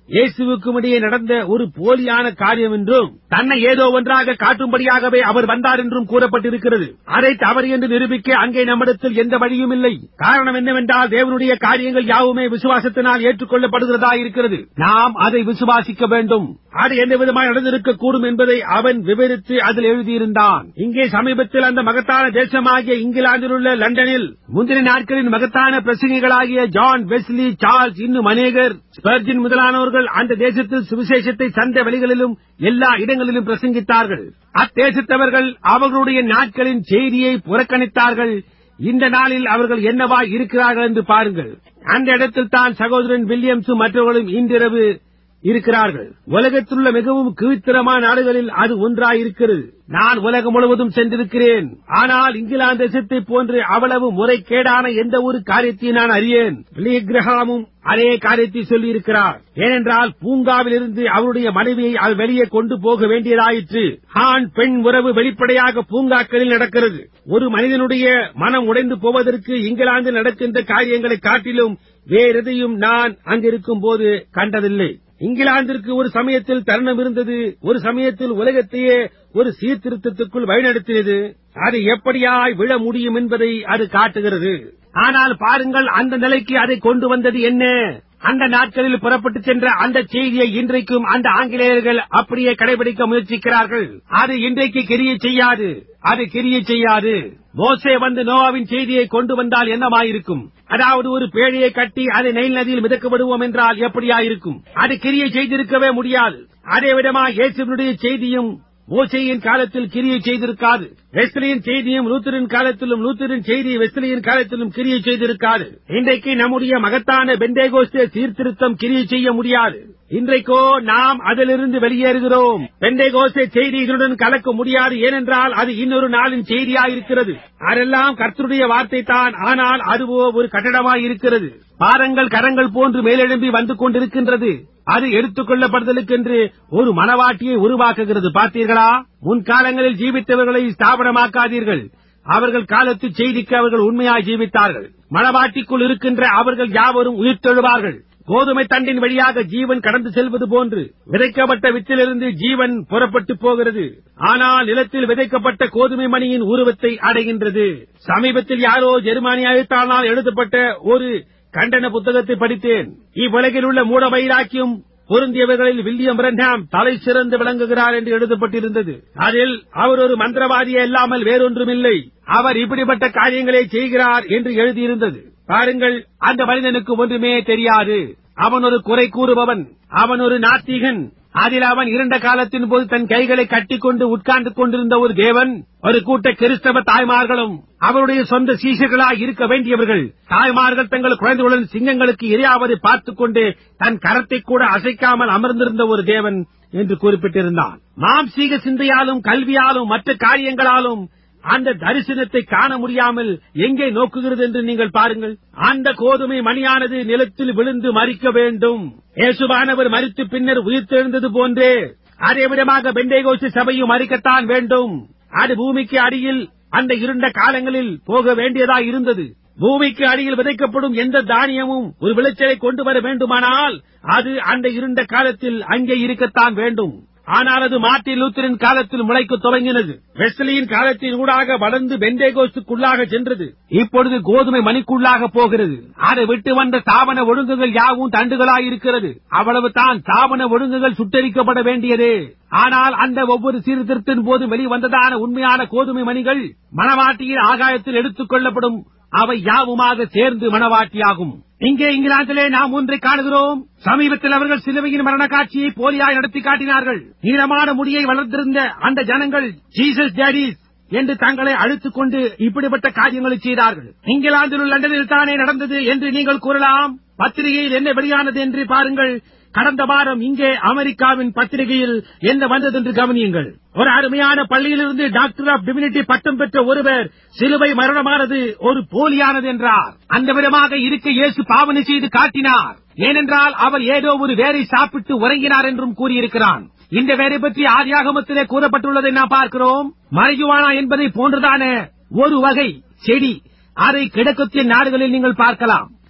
இயேசுவுக்கும் இடையே நடந்த ஒரு போலியான காரியம் என்றும் தன்னை ஏதோ ஒன்றாக காட்டும்படியாகவே அவர் வந்தார் என்றும் கூறப்பட்டிருக்கிறது. அதை தவறு என்று நிரூபிக்க அங்கே நம்மிடத்தில் எந்த வழியும் இல்லை. காரணம் என்னவென்றால் தேவனுடைய காரியங்கள் யாவுமே விசுவாசத்தினால் ஏற்றுக்கொள்ளப்படுகிறதா இருக்கிறது. நாம் அதை விசுவாசிக்க வேண்டும். அது எந்த விதமாக நடந்திருக்கக்கூடும் என்பதை அவன் விவரித்து அதில் எழுதியிருந்தான். இங்கே சமீபத்தில் அந்த மகத்தான தேசமாகிய இங்கிலாந்தில் உள்ள லண்டனில் முந்தின நாட்களின் மகத்தான பிரசங்கிகளாகிய ஜான் வெஸ்லி, சார்ல்ஸ், இன்னும் அநேகர், ஸ்பர்ஜன் முதலானவர்கள் அந்த தேசத்தில் சுவிசேஷத்தை சந்த வெளிகளிலும் எல்லா இடங்களிலும் பிரசங்கித்தார்கள். அத்தேசத்தவர்கள் அவர்களுடைய நாட்களின் செய்தியை புறக்கணித்தார்கள். இந்த நாளில் அவர்கள் என்னவாய் இருக்கிறார்கள் என்று பாருங்கள். அந்த இடத்தில் தான் சகோதரன் வில்லியம்ஸும் மற்றவர்களும் இன்றிரவு இருக்கிறார்கள். உலகத்திலுள்ள மிகவும் கீழ்த்தரமான நாடுகளில் அது ஒன்றாயிருக்கிறது. நான் உலகம் முழுவதும் சென்றிருக்கிறேன். ஆனால் இங்கிலாந்து தேசத்தை போன்று அவ்வளவு முறைகேடான எந்த ஒரு காரியத்தை நான் அறியேன். பில்லி கிரஹாமும் அதே காரியத்தை சொல்லியிருக்கிறார். ஏனென்றால் பூங்காவில் இருந்து அவருடைய மனைவியை அவர் வெளியே கொண்டு போக வேண்டியதாயிற்று. ஆண் பெண் உறவு வெளிப்படையாக பூங்காக்களில் நடக்கிறது. ஒரு மனிதனுடைய மனம் உடைந்து போவதற்கு இங்கிலாந்தில் நடக்கின்ற காரியங்களை காட்டிலும் வேறெதையும் நான் அங்கிருக்கும் போது கண்டதில்லை. இங்கிலாந்திற்கு ஒரு சமயத்தில் தருணம் இருந்தது. ஒரு சமயத்தில் உலகத்தையே ஒரு சீர்திருத்தத்துக்குள் வழிநடத்தியது. அது எப்படியாய் விழ முடியும் என்பதை அது காட்டுகிறது. ஆனால் பாருங்கள், அந்த நிலைக்கு அதை கொண்டு வந்தது என்ன? அந்த நாட்களில் புறப்பட்டு சென்ற அந்த செய்தியை இன்றைக்கும் அந்த ஆங்கிலேயர்கள் அப்படியே கடைபிடிக்க முயற்சிக்கிறார்கள். அது இன்றைக்கு கிரியை செய்யாது. அது கிரியை செய்யாது. மோசே வந்து நோவாவின் செய்தியை கொண்டு வந்தால் என்னமாயிருக்கும்? அதாவது ஒரு பேழையை கட்டி அதை நைல் நதியில் மிதக்க விடுவோம் என்றால் எப்படியாயிருக்கும்? அது கிரியை செய்திருக்கவே முடியாது. அதே விதமா இயேசுவினுடைய செய்தியும் மோசேயின் காலத்தில் கிரியை செய்திருக்காது. வெஸ்லியின் செய்தியும் லூத்தரின் காலத்திலும், லூத்தரின் செய்தி வெஸ்லியின் காலத்திலும் கிரியை செய்திருக்காது. இன்றைக்கு நம்முடைய மகத்தான பெந்தேகோஸ்தே சீர்திருத்தம் கிரியை செய்ய முடியாது. இன்றைக்கோ நாம் அதிலிருந்து வெளியேறுகிறோம். பெந்தேகோஸ்தே செய்தி இதனுடன் கலக்க முடியாது. ஏனென்றால் அது இன்னொரு நாளின் செய்தியாயிருக்கிறது. அதெல்லாம் கர்த்தருடைய வார்த்தை தான். ஆனால் அதுவோ ஒரு கட்டடமாயிருக்கிறது. பாதங்கள் கரங்கள் போன்று மேலெழும்பி வந்து கொண்டிருக்கின்றது. அது எடுத்துக் கொள்ளப்படுதலுக்கென்று ஒரு மனவாட்டியை உருவாக்குகிறது. பார்த்தீர்களா? முன்காலங்களில் ஜீவித்தவர்களை ஸ்தாபனமாக்காதீர்கள். அவர்கள் காலத்து செய்திக்கு அவர்கள் உண்மையாய் ஜீவித்தார்கள். மனவாட்டிக்குள் இருக்கின்ற அவர்கள் யாவரும் உயிர்த்தெழுவார்கள். கோதுமை தண்டின் வழியாக ஜீவன் கடந்து செல்வது போன்று விதைக்கப்பட்ட வித்திலிருந்து ஜீவன் புறப்பட்டு போகிறது. ஆனால் நிலத்தில் விதைக்கப்பட்ட கோதுமை மணியின் உருவத்தை அடைகின்றது. சமீபத்தில் யாரோ ஜெர்மானிய எழுத்தாளனால் எழுதப்பட்ட ஒரு கண்டன புத்தகத்தை படித்தேன். இவ்வுலகில் உள்ள மூட வைராக்கியம் பொருந்தியவர்களில் வில்லியம் பிரன்ஹாம் தலை சிறந்து விளங்குகிறார் என்று எழுதப்பட்டிருந்தது. அதில் அவர் ஒரு மந்திரவாதியே இல்லாமல் வேறொன்றுமில்லை, அவர் இப்படிப்பட்ட காரியங்களை செய்கிறார் என்று எழுதியிருந்தது. பாருங்கள், அந்த மனிதனுக்கு ஒன்றுமே தெரியாது. அவன் ஒரு குறை கூறுபவன். அவன் ஒரு நாத்திகன். அதில் அவன் இருண்ட காலத்தின் போது தன் கைகளை கட்டிக்கொண்டு உட்கார்ந்து கொண்டிருந்த ஒரு தேவன், ஒரு கூட்ட கிறிஸ்தவ தாய்மார்களும் அவருடைய சொந்த சீஷர்களாய் இருக்க வேண்டியவர்கள். தாய்மார்கள் தங்கள் குழந்தைகளுடன் சிங்கங்களுக்கு இரையாவதை பார்த்துக் கொண்டு தன் கரத்தை கூட அசைக்காமல் அமர்ந்திருந்த ஒரு தேவன் என்று குறிப்பிட்டிருந்தான். மாம்சீக சிந்தையாலும் கல்வியாலும் மற்ற காரியங்களாலும் அந்த தரிசனத்தை காண முடியாமல் எங்கே நோக்குகிறது என்று நீங்கள் பாருங்கள். அந்த கோதுமை மணியானது நிலத்தில் விழுந்து மரிக்க வேண்டும். இயேசுவானவர் மரித்து பின்னர் உயிர்த்தெழுந்தது போன்றே அதே விதமாக பெந்தேகோஸ்து சபையும் மரிக்கத்தான் வேண்டும். அது பூமிக்கு அடியில் அந்த இருண்ட காலங்களில் போக வேண்டியதாய் இருந்தது. பூமிக்கு அடியில் விதைக்கப்படும் எந்த தானியமும் ஒரு விளைச்சலை கொண்டு வர வேண்டுமானால் அது அந்த இருண்ட காலத்தில் அங்கே இருக்கத்தான் வேண்டும். ஆனால் அது மார்ட்டின் லூத்தரின் காலத்தில் முளைக்க துவங்கினது. வெஸ்லியின் காலத்தின் ஊடாக வளர்ந்து பெந்தேகோஸ்துக்குள்ளாக சென்றது. இப்பொழுது கோதுமை மணிக்குள்ளாக போகிறது. அதை விட்டு வந்த ஸ்தாபன ஒழுங்குகள் யாவும் தண்டுகளாயிருக்கிறது. அவ்வளவு தான். ஸ்தாபன ஒழுங்குகள் சுட்டரிக்கப்பட வேண்டியதே. ஆனால் அந்த ஒவ்வொரு சீர்திருத்தின் போது வெளிவந்ததான உண்மையான கோதுமை மணிகள் மணவாட்டியின் ஆகாயத்தில் எடுத்துக் கொள்ளப்படும். அவை யாவுமாக சேர்ந்து மணவாட்டியாகும். இங்கே இங்கிலாந்திலே நாம் ஒன்றை காணுகிறோம். சமீபத்தில் அவர்கள் சிலுவையின் மரண காட்சியை போலியாய் நடத்தி காட்டினார்கள். நீளமான முடியை வளர்ந்திருந்த அந்த ஜனங்கள் ஜீசஸ் டேடிஸ் என்று தங்களை அழைத்துக் கொண்டு இப்படிப்பட்ட காரியங்களை செய்தார்கள். இங்கிலாந்தில் லண்டனில் தானே நடந்தது என்று நீங்கள் கூறலாம். பத்திரிகையில் என்ன வெளியானது என்று பாருங்கள். கடந்த வாரம் இங்கே அமெரிக்காவின் பத்திரிகையில் என்ன வந்தது என்று கவனியுங்கள். ஒரு அருமையான பள்ளியிலிருந்து டாக்டர் ஆஃப் டிவினிட்டி பட்டம் பெற்ற ஒருவர் சிலுவை மரணமானது ஒரு போலியானது என்றார். அந்த விதமாக இருக்க இயேசு பாவனை செய்து காட்டினார். ஏனென்றால் அவர் ஏதோ ஒரு வேரை சாப்பிட்டு உறங்கினார் என்றும் கூறியிருக்கிறான். இந்த வேரை பற்றி ஆதியாகமத்திலே கூறப்பட்டுள்ளதை நாம் பார்க்கிறோம். மரிஜுவானா என்பதை போன்றதான ஒரு வகை செடி. அதை கிழக்கத்திய நாடுகளில் நீங்கள் பார்க்கலாம்.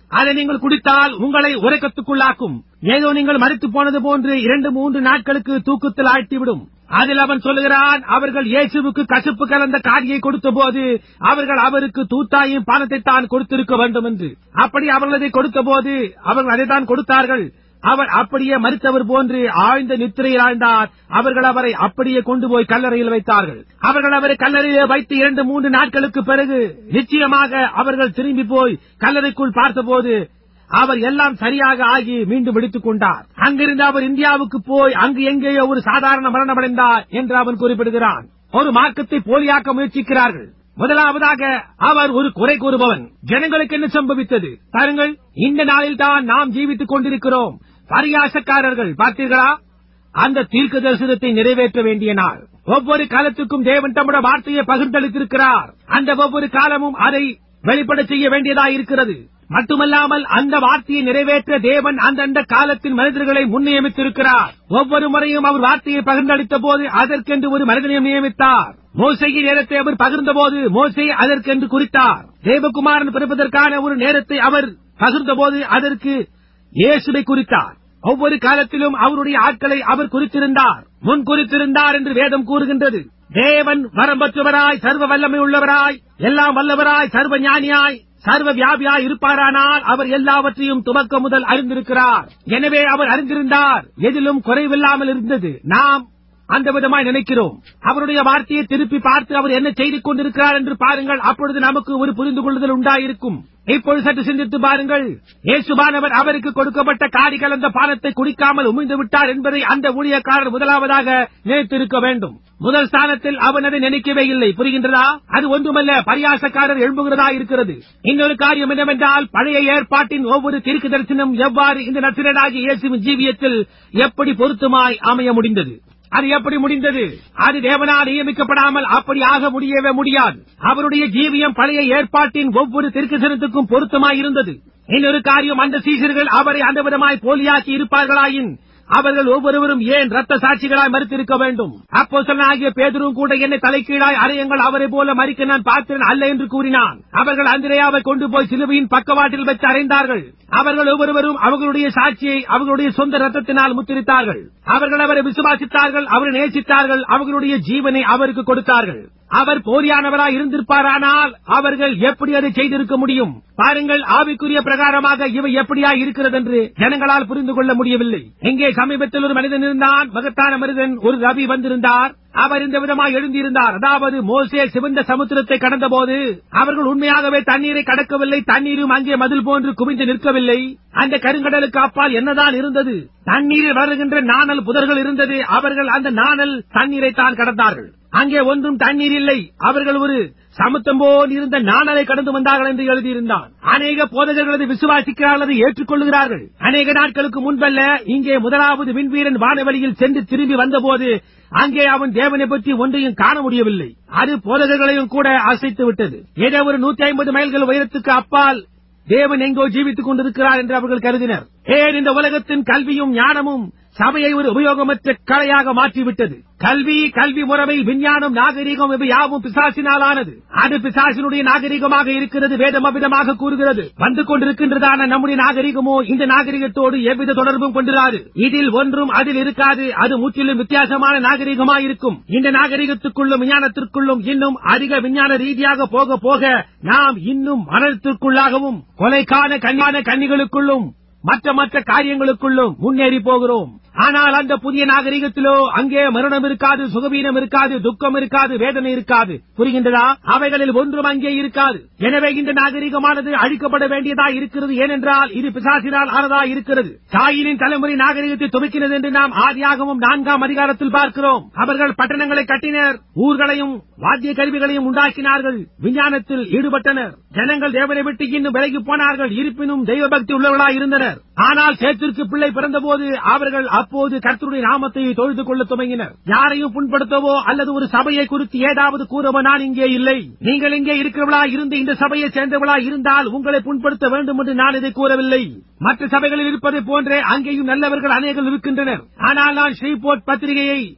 அதை நீங்கள் குடித்தால் உங்களை உறக்கத்துக்குள்ளாக்கும். ஏதோ நீங்கள் மரித்து போனது போன்று 2-3 நாட்களுக்கு தூக்கத்தில் ஆழ்த்திவிடும். அதில் அவன் சொல்லுகிறான், அவர்கள் இயேசுவுக்கு கசப்பு கலந்த காரியை கொடுத்த போது அவர்கள் அவருக்கு தூத்தாயும் பானத்தை தான் கொடுத்திருக்க வேண்டும் என்று. அப்படி அவர்கள் அதை கொடுத்த போது அவர்கள் அதைத்தான் கொடுத்தார்கள். அவர் அப்படியே மரித்தவர் போன்று ஆழ்ந்த நித்திரையில் ஆழ்ந்தார். அவர்கள் அவரை அப்படியே கொண்டு போய் கல்லறையில் வைத்தார்கள். அவர்கள் அவரை கல்லறையில் வைத்து 2-3 நாட்களுக்கு பிறகு நிச்சயமாக அவர்கள் திரும்பி போய் கல்லறைக்குள் பார்த்தபோது அவர் எல்லாம் சரியாக ஆகி மீண்டும் விடுத்துக் கொண்டார். அங்கிருந்து அவர் இந்தியாவுக்கு போய் அங்கு எங்கேயோ ஒரு சாதாரண மரணமடைந்தார் என்று அவன் குறிப்பிடுகிறான். ஒரு மார்க்கத்தை போலியாக்க முயற்சிக்கிறார்கள். முதலாவதாக அவர் ஒரு குறை கூறுபவன். ஜனங்களுக்கு என்ன சம்பவித்தது பாருங்கள். இந்த நாளில் தான் நாம் ஜீவித்துக் கொண்டிருக்கிறோம். பரியாசக்காரர்கள் பார்த்தீர்களா? அந்த தீர்க்க தரிசனத்தை நிறைவேற்ற வேண்டிய நாள். ஒவ்வொரு காலத்துக்கும் தேவன் தம்முடைய வார்த்தையை பகிர்ந்தளித்திருக்கிறார். அந்த ஒவ்வொரு காலமும் அதை வெளிப்பட செய்ய வேண்டியதாக இருக்கிறது. மட்டுமல்லாமல் அந்த வார்த்தையை நிறைவேற்ற தேவன் அந்தந்த காலத்தின் மனிதர்களை முன்னியமித்திருக்கிறார். ஒவ்வொரு முறையும் அவர் வார்த்தையை பகிர்ந்தளித்த போது அதற்கென்று ஒரு மனிதனையும் நியமித்தார். மோசேயின் நேரத்தை அவர் பகிர்ந்த போது மோசே அதற்கென்று குறித்தார். தேவகுமாரன் பிறப்பதற்கான ஒரு நேரத்தை அவர் பகிர்ந்த போது அதற்கு இயேசுவை குறித்தார். ஒவ்வொரு காலத்திலும் அவருடைய ஆட்களை அவர் குறித்திருந்தார், முன் குறித்திருந்தார் என்று வேதம் கூறுகின்றது. தேவன் வரம்பற்றவராய், சர்வ வல்லமை உள்ளவராய், எல்லாம் வல்லவராய், சர்வ ஞானியாய், சர்வ வியாபியாய் இருப்பாரானால் அவர் எல்லாவற்றையும் துவக்கம் முதல் அறிந்திருக்கிறார். எனவே அவர் அறிந்திருந்தார். எதிலும் குறைவில்லாமல் இருந்தது. நாம் அந்த விதமாய் நினைக்கிறோம். அவருடைய வார்த்தையை திருப்பி பார்த்து அவர் என்ன செய்து கொண்டிருக்கிறார் என்று பாருங்கள். அப்பொழுது நமக்கு ஒரு புரிந்து கொள்ளுதல் உண்டாயிருக்கும். இப்பொழுது சற்று சிந்தித்து பாருங்கள். இயேசுவானவர் அவருக்கு கொடுக்கப்பட்ட காடி கலந்த பானத்தை குடிக்காமல் உமிழ்ந்து விட்டார் என்பதை அந்த ஊழியக்காரர் முதலாவதாக நினைத்திருக்க வேண்டும். முதல் ஸ்தானத்தில் அவன் அதை நினைக்கவே இல்லை. புரிகின்றதா? அது ஒன்றுமல்ல, பரியாசக்காரர் எழும்புகிறதா இருக்கிறது. இன்னொரு காரியம் என்னவென்றால், பழைய ஏற்பாட்டின் ஒவ்வொரு தீர்க்க தரிசனம் எவ்வாறு இந்த நசரேயனாகிய இயேசுவின் ஜீவியத்தில் எப்படி பொருத்தமாய் அமைய முடிந்தது? அது எப்படி முடிந்தது? அது தேவனால் நியமிக்கப்படாமல் அப்படி ஆக முடியவே முடியாது. அவருடைய ஜீவியம் பழைய ஏற்பாட்டின் ஒவ்வொரு தீர்க்கதரிசனத்துக்கும் பொருத்தமாயிருந்தது. இன்னொரு காரியம், அந்த சீஷர்கள் அவரை அந்த விதமாய் போலியாக்கி இருப்பார்களாயின் அவர்கள் ஒவ்வொருவரும் ஏன் ரத்த சாட்சிகளாய் மறுத்திருக்க வேண்டும்? அப்போஸ்தலனாகிய பேதுருவும் கூட என்னை தலைக்கீழாய் அறையுங்கள், அவரை போல மரிக்க நான் பாத்திரன் அல்ல என்று கூறினான். அவர்கள் அந்திரேயாவை கொண்டு போய் சிலுவையின் பக்கவாட்டில் வைத்து அறைந்தார்கள். அவர்கள் ஒவ்வொருவரும் அவர்களுடைய சாட்சியை அவர்களுடைய சொந்த ரத்தத்தினால் முத்திரித்தார்கள். அவர்கள் அவரை விசுவாசித்தார்கள், அவரை நேசித்தார்கள், அவர்களுடைய ஜீவனை அவருக்கு கொடுத்தார்கள். அவர் போலியானவராய் இருந்திருப்பாரானால் அவர்கள் எப்படி அதை செய்திருக்க முடியும்? பாருங்கள், ஆவிக்குரிய பிரகாரமாக இவை எப்படியா இருக்கிறது என்று ஜனங்களால் புரிந்து கொள்ள முடியவில்லை. இங்கே சமீபத்தில் ஒரு மனிதன் இருந்தான், மகத்தான மனிதன், ஒரு ரவி வந்திருந்தார். அவர் இந்த விதமாய் எழுந்திருந்தார். அதாவது, மோசே சிவந்த சமுத்திரத்தை கடந்த போது அவர்கள் உண்மையாகவே தண்ணீரை கடக்கவில்லை. தண்ணீரும் அங்கே மதில் போன்று குவிந்து நிற்கவில்லை. அந்த கருங்கடலுக்கு அப்பால் என்னதான் இருந்தது? தண்ணீரில் வருகின்ற நாணல் புதர்கள் இருந்தது. அவர்கள் அந்த நாணல் தண்ணீரை தான் கடந்தார்கள். அங்கே ஒன்றும் தண்ணீர் இல்லை. அவர்கள் ஒரு சமுத்திரம் போல் இருந்த நாணலை கடந்து வந்தார்கள் என்று எழுதியிருந்தான். அநேக போதகர்கள் அதை விசுவாசிக்கிறார்கள், அதை ஏற்றுக்கொள்கிறார்கள். அநேக நாட்களுக்கு முன்பல்ல, இங்கே முதலாவது விண்வீரன் வானவெளியில் சென்று திரும்பி வந்தபோது அங்கே அவன் தேவனை பற்றி ஒன்றையும் காண முடியவில்லை. அது போதகர்களையும் கூட அசைத்து விட்டது. ஏதோ ஒரு 150 மைல்கள் உயரத்துக்கு அப்பால் தேவன் எங்கோ ஜீவித்துக் கொண்டிருக்கிறார் என்று அவர்கள் கருதினர். ஏன் இந்த உலகத்தின் கல்வியும் ஞானமும் சபையை ஒரு உபயோகமற்ற கலையாக மாற்றிவிட்டது. கல்வி முறைமை, விஞ்ஞானம், நாகரீகம் இவை யாவும் பிசாசினாலானது. அது பிசாசினுடைய நாகரீகமாக இருக்கிறது. வேதம் அவ்விதமாக கூறுகிறது. வந்து கொண்டிருக்கின்றதான நம்முடைய நாகரீகமோ இந்த நாகரீகத்தோடு எவ்வித தொடர்பும் கொண்டிராது. இதில் ஒன்றும் அதில் இருக்காது. அது முற்றிலும் வித்தியாசமான நாகரீகமாயிருக்கும். இந்த நாகரீகத்துக்குள்ளும் விஞ்ஞானத்திற்குள்ளும் இன்னும் அதிக விஞ்ஞான ரீதியாக போக போக நாம் இன்னும் மரணத்திற்குள்ளாகவும் கொலைக்கான கன்னிகளுக்குள்ளும் மற்ற காரியங்களுக்குள்ளும் முன்னேறி போகிறோம். ஆனால் அந்த புதிய நாகரிகத்திலோ அங்கே மரணம் இருக்காது, சுகவீனம் இருக்காது, துக்கம் இருக்காது, வேதனை இருக்காது. புரிகின்றதா? அவைகளில் ஒன்றும் அங்கே இருக்காது. எனவே இந்த நாகரிகமானது அழிக்கப்பட வேண்டியதா இருக்கிறது. ஏனென்றால் இது பிசாசினால் ஆனதா இருக்கிறது. காயினின் தலைமுறை நாகரிகத்தை துவக்கினது என்று நாம் ஆதியாகமம் 4ஆம் அதிகாரத்தில் பார்க்கிறோம். அவர்கள் பட்டணங்களை கட்டினர், ஊர்களையும் வாத்திய கருவிகளையும் உண்டாக்கினார்கள், விஞ்ஞானத்தில் ஈடுபட்டனர். ஜனங்கள் தேவனை விட்டு இன்னும் விலகி போனார்கள். இருப்பினும் தெய்வ பக்தி உள்ளவர்களாய் இருந்தனர். ஆனால் சேத்திற்கு பிள்ளை பிறந்தபோது அவர்கள் அப்போது கர்த்தருடைய நாமத்தை தொழுது கொள்ள துவங்கினர். யாரையும் புண்படுத்தவோ அல்லது ஒரு சபையை குறித்து ஏதாவது கூறவோ நான் இங்கே இல்லை. நீங்கள் இங்கே இருக்கிறவளா இருந்து இந்த சபையை சேர்ந்தவளா இருந்தால் உங்களை புண்படுத்த வேண்டும் என்று நான் இதை கூறவில்லை. மற்ற சபைகளில் இருப்பதை போன்றே அங்கேயும் நல்லவர்கள் அநேகர் இருக்கின்றனர். ஆனால் நான் ஸ்ரீபோர்ட் பத்திரிகையை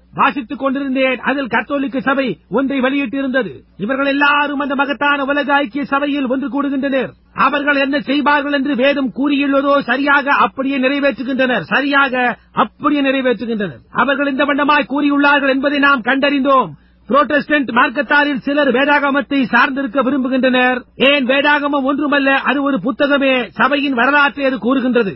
வாசித்துக் கொண்டிருந்தேன். அதில் கத்தோலிக்க சபை ஒன்றை வெளியிட்டிருந்தது. இவர்கள் எல்லாரும் அந்த மகத்தான உலக ஐக்கிய சபையில் ஒன்று கூடுகின்றனர். அவர்கள் என்ன செய்வார்கள் என்று வேதம் கூறியுள்ளதோ சரியாக அப்படியே நிறைவேற்றுகின்றனர். அவர்கள் இந்த வண்ணமாய் கூறியுள்ளார்கள் என்பதை நாம் கண்டறிந்தோம். புரோட்டஸ்டன்ட் மார்க்கத்தாரில் சிலர் வேதாகமத்தை சார்ந்திருக்க விரும்புகின்றனர். ஏன், வேதாகமம் ஒன்றுமல்ல, அது ஒரு புத்தகமே. சபையின் வரலாற்றை அது கூறுகின்றது.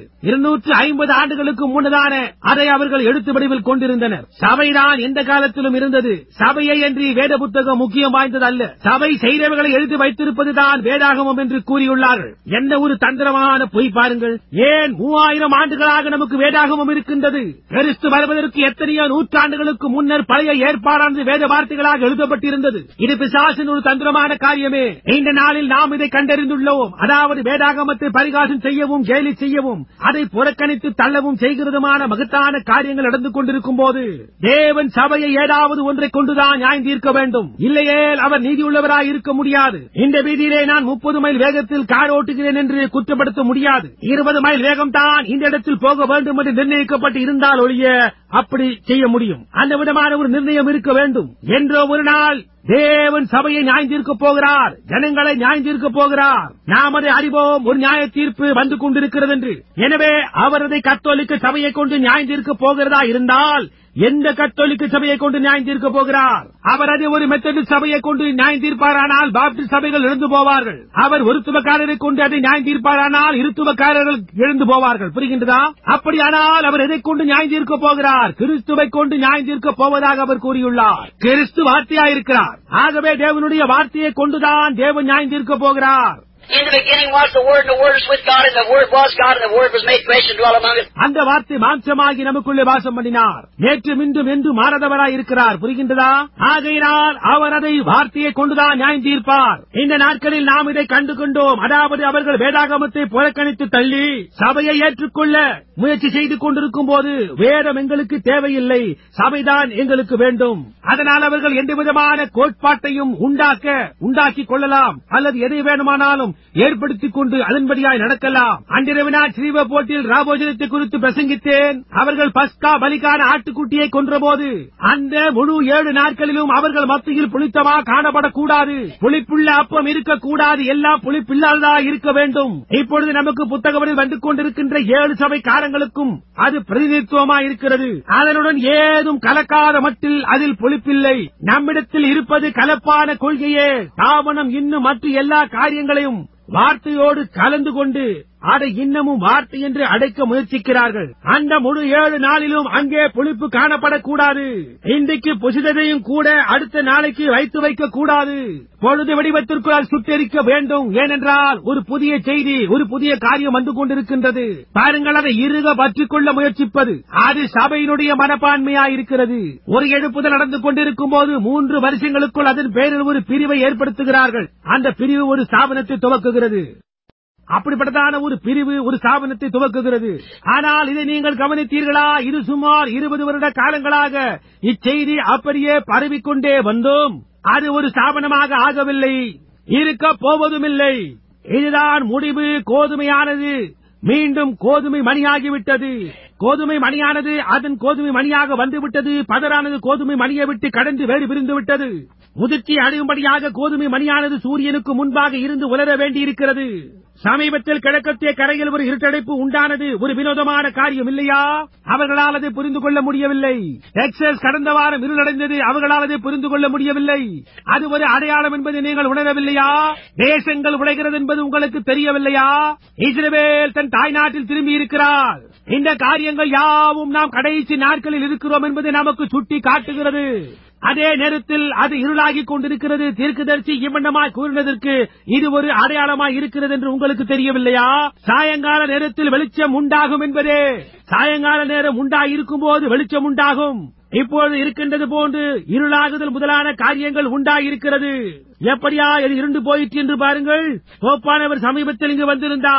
250 ஆண்டுகளுக்கு முன்னதான அதை அவர்கள் எழுத்து வடிவில் கொண்டிருந்தனர். சபைதான் எந்த காலத்திலும் இருந்தது. சபையை என்று வேத புத்தகம் முக்கியம் வாய்ந்தது அல்ல. சபை செய்தவர்களை எழுதி வைத்திருப்பதுதான் வேதாகமம் என்று கூறியுள்ளார்கள். என்ன ஒரு தந்திரமான பொய் பாருங்கள். ஏன் 3000 ஆண்டுகளாக நமக்கு வேதாகமம் இருக்கின்றது. கிறிஸ்து வருவதற்கு எத்தனையோ நூற்றாண்டுகளுக்கு முன்னர் பழைய ஏற்பாடானது வேத வார்த்தைகள் எழுதப்பட்டிருந்தது. இது பிசாசின் ஒரு தந்திரமான காரியமே. இந்த நாளில் நாம் இதை கண்டறிந்துள்ளோம். அதாவது வேதாகமத்தை பரிகாசம் செய்யவும், கேலி செய்யவும், அதை புறக்கணித்து தள்ளவும் செய்கிறதுமான மகத்தான காரியங்கள் நடந்து கொண்டிருக்கும் போது தேவன் சபையை ஏதாவது ஒன்றை கொண்டுதான் நியாயம் தீர்க்க வேண்டும். இல்லையே அவர் நீதியுள்ளவராய் இருக்க முடியாது. இந்த வீதியிலே நான் 30 மைல் வேகத்தில் கார் ஓட்டுகிறேன் என்று குற்றப்படுத்த முடியாது. 20 மைல் வேகம் தான் இந்த இடத்தில் போக வேண்டும் என்று நிர்ணயிக்கப்பட்டு இருந்தால் ஒழிய அப்படி செய்ய முடியும். அந்த விதமான ஒரு நிர்ணயம் இருக்க வேண்டும். என்றோ ஒரு நாள் தேவன் சபையை நியாயம் தீர்க்கப் போகிறார். ஜனங்களை நியாயம் தீர்க்கப் போகிறார். நாம் அதை அறிவோம். ஒரு நியாய தீர்ப்பு வந்து கொண்டிருக்கிறது என்று. எனவே அவர் அதை கத்தோலிக்க சபையை கொண்டு நியாயம் தீர்க்கப் போகிறதா இருந்தால் எந்த கத்தோலிக்க சபையை கொண்டு நியாயம் தீர்க்கப் போகிறார்? அவர் அதை ஒரு மெத்தடிஸ்ட் சபையை கொண்டு நியாயம் தீர்ப்பாரானால் பாப்டிஸ்ட் சபைகள் எழுந்து போவார்கள். அவர் ஒரு துவக்காரரை கொண்டு அதை நியாயம் தீர்ப்பாரானால் இருத்துவக்காரர்கள் எழுந்து போவார்கள். புரிகின்றதா? அப்படியானால் அவர் எதை கொண்டு நியாயம் தீர்க்கப் போகிறார்? கிறிஸ்துவை கொண்டு நியாயம் தீர்க்கப் போவதாக அவர் கூறியுள்ளார். கிறிஸ்து வார்த்தையாயிருக்கிறார். ஆகவே தேவனுடைய வார்த்தையை கொண்டுதான் தேவன் நியாயம் தீர்க்கப் போகிறார். In the beginning was the Word, and the Word was with God, and the Word was God, and the Word was made flesh and dwelt among us. அந்த வார்த்தை மாம்சமாகி நமக்குள்ளே வாசம் பண்ணினார். நேற்று இன்றும் என்று மாறாதவராய் இருக்கிறார். புரிகின்றதா? ஆகையினால் அவர் அதை வார்த்தையை கொண்டுதான் நியாயம் தீர்ப்பார். இந்த நாட்களில் நாம் இதை கண்டு கொண்டோம். அதாவது அவர்கள் வேதாகமத்தை புறக்கணித்து தள்ளி சபையை ஏற்றுக்கொள்ள முயற்சி செய்து கொண்டிருக்கும் போது வேதம் எங்களுக்கு தேவையில்லை, சபைதான் எங்களுக்கு வேண்டும். அதனால் அவர்கள் எந்த விதமான கோட்பாட்டையும் உண்டாக்கிக் கொள்ளலாம், அல்லது எதை வேணுமானாலும் ஏற்படுத்திக் கொண்டு அதன்படியாய் நடக்கலாம். அன்றிரவு நான் ஸ்ரீவ போட்டியில் ராபோஜனத்தை குறித்து பிரசங்கித்தேன். அவர்கள் பஸ்கா பலிக்கான ஆட்டுக்குட்டியை கொன்றபோது அந்த முழு 7 நாட்களிலும் அவர்கள் மத்தியில் புளித்தமா காணப்படக்கூடாது, புளிப்புள்ள அப்பம் இருக்கக்கூடாது, எல்லாம் புளிப்பில்லாததா இருக்க வேண்டும். இப்பொழுது நமக்கு புத்தகத்தில் வந்து கொண்டிருக்கின்ற 7 சபை காரங்களுக்கும் அது பிரதிநிதித்துவமா இருக்கிறது. அதனுடன் ஏதும் கலக்காத மட்டில் அதில் புளிப்பில்லை. நம்மிடத்தில் இருப்பது கலப்பான கொள்கையே. தாவனம் இன்னும் மற்ற எல்லா காரியங்களையும் வார்த்தையோடு கலந்து கொண்டு அதை இன்னமும் வார்த்தை என்று அடைக்க முயற்சிக்கிறார்கள். அந்த முழு 7 நாளிலும் அங்கே புளிப்பு காணப்படக்கூடாது. இன்றைக்கு புசிதத்தையும் கூட அடுத்த நாளைக்கு வைத்து வைக்க கூடாது. பொழுது வடிவத்திற்குள் சுட்டெரிக்க வேண்டும். ஏனென்றால் ஒரு புதிய செய்தி, ஒரு புதிய காரியம் வந்து கொண்டிருக்கின்றது. பாருங்கள், அதை இறுக பற்றிக் கொள்ள முயற்சிப்பது அது சபையினுடைய மனப்பான்மையாயிருக்கிறது. ஒரு எழுப்புதல் நடந்து கொண்டிருக்கும் போது 3 வருஷங்களுக்குள் அதன் பேரில் ஒரு பிரிவை ஏற்படுத்துகிறார்கள். அந்த பிரிவு ஒரு ஸ்தாபனத்தை துவக்குகிறது. அப்படிப்பட்டதான ஒரு பிரிவு ஒரு ஸ்தாபனத்தை துவக்குகிறது. ஆனால் இதை நீங்கள் கவனித்தீர்களா? இது சுமார் 20 வருட காலங்களாக இச்செய்தி அப்படியே பரவிக்கொண்டே வந்தோம். அது ஒரு ஸ்தாபனமாக ஆகவில்லை, இருக்க போவதுமில்லை. இதுதான் முடிவு. கோதுமையானது மீண்டும் கோதுமை மணியாகிவிட்டது. கோதுமை மணியானது அதன் கோதுமை மணியாக வந்துவிட்டது. பதரானது கோதுமை மணியை விட்டு கடந்து வேறு பிரிந்து விட்டது. முதிர்ச்சி அடையும்படியாக கோதுமை மணியானது சூரியனுக்கு முன்பாக இருந்து உலர வேண்டியிருக்கிறது. சமீபத்தில் கிழக்கத்திய கரையில் ஒரு இருட்டடைப்பு உண்டானது. ஒரு வினோதமான காரியம் இல்லையா? அவர்களால் அதை புரிந்து கொள்ள முடியவில்லை. டெக்சாஸ் கடந்த வாரம் இருளடைந்தது. அவர்களால் அதை புரிந்து கொள்ள முடியவில்லை. அது ஒரு அடையாளம் என்பதை நீங்கள் உணரவில்லையா? தேசங்கள் உடைகிறது என்பது உங்களுக்கு தெரியவில்லையா? இஸ்ரவேல் தன் தாய்நாட்டில் திரும்பி இருக்கிறார். இந்த காரியங்கள் யாவும் நாம் கடைசி நாட்களில் இருக்கிறோம் என்பதை நமக்கு சுட்டி காட்டுகிறது. அதே நேரத்தில் அது இருளாகிக் கொண்டிருக்கிறது. தீர்க்கதரிசி இவ்வண்ணமாய் கூறினதற்கு இது ஒரு அடையாளமாய் இருக்கிறது என்று உங்களுக்கு தெரியவில்லையா? சாயங்கால நேரத்தில் வெளிச்சம் உண்டாகும் என்பதே. சாயங்கால நேரம் உண்டாயிருக்கும் போது வெளிச்சம் உண்டாகும். இப்பொழுது இருக்கின்றது போன்று இருளாகுதல் முதலான காரியங்கள் உண்டாயிருக்கிறது. எப்படியா இது இருண்டு போயிற்று என்று பாருங்கள். போப்பானவர் சமீபத்தில் இங்கு வந்திருந்தார்.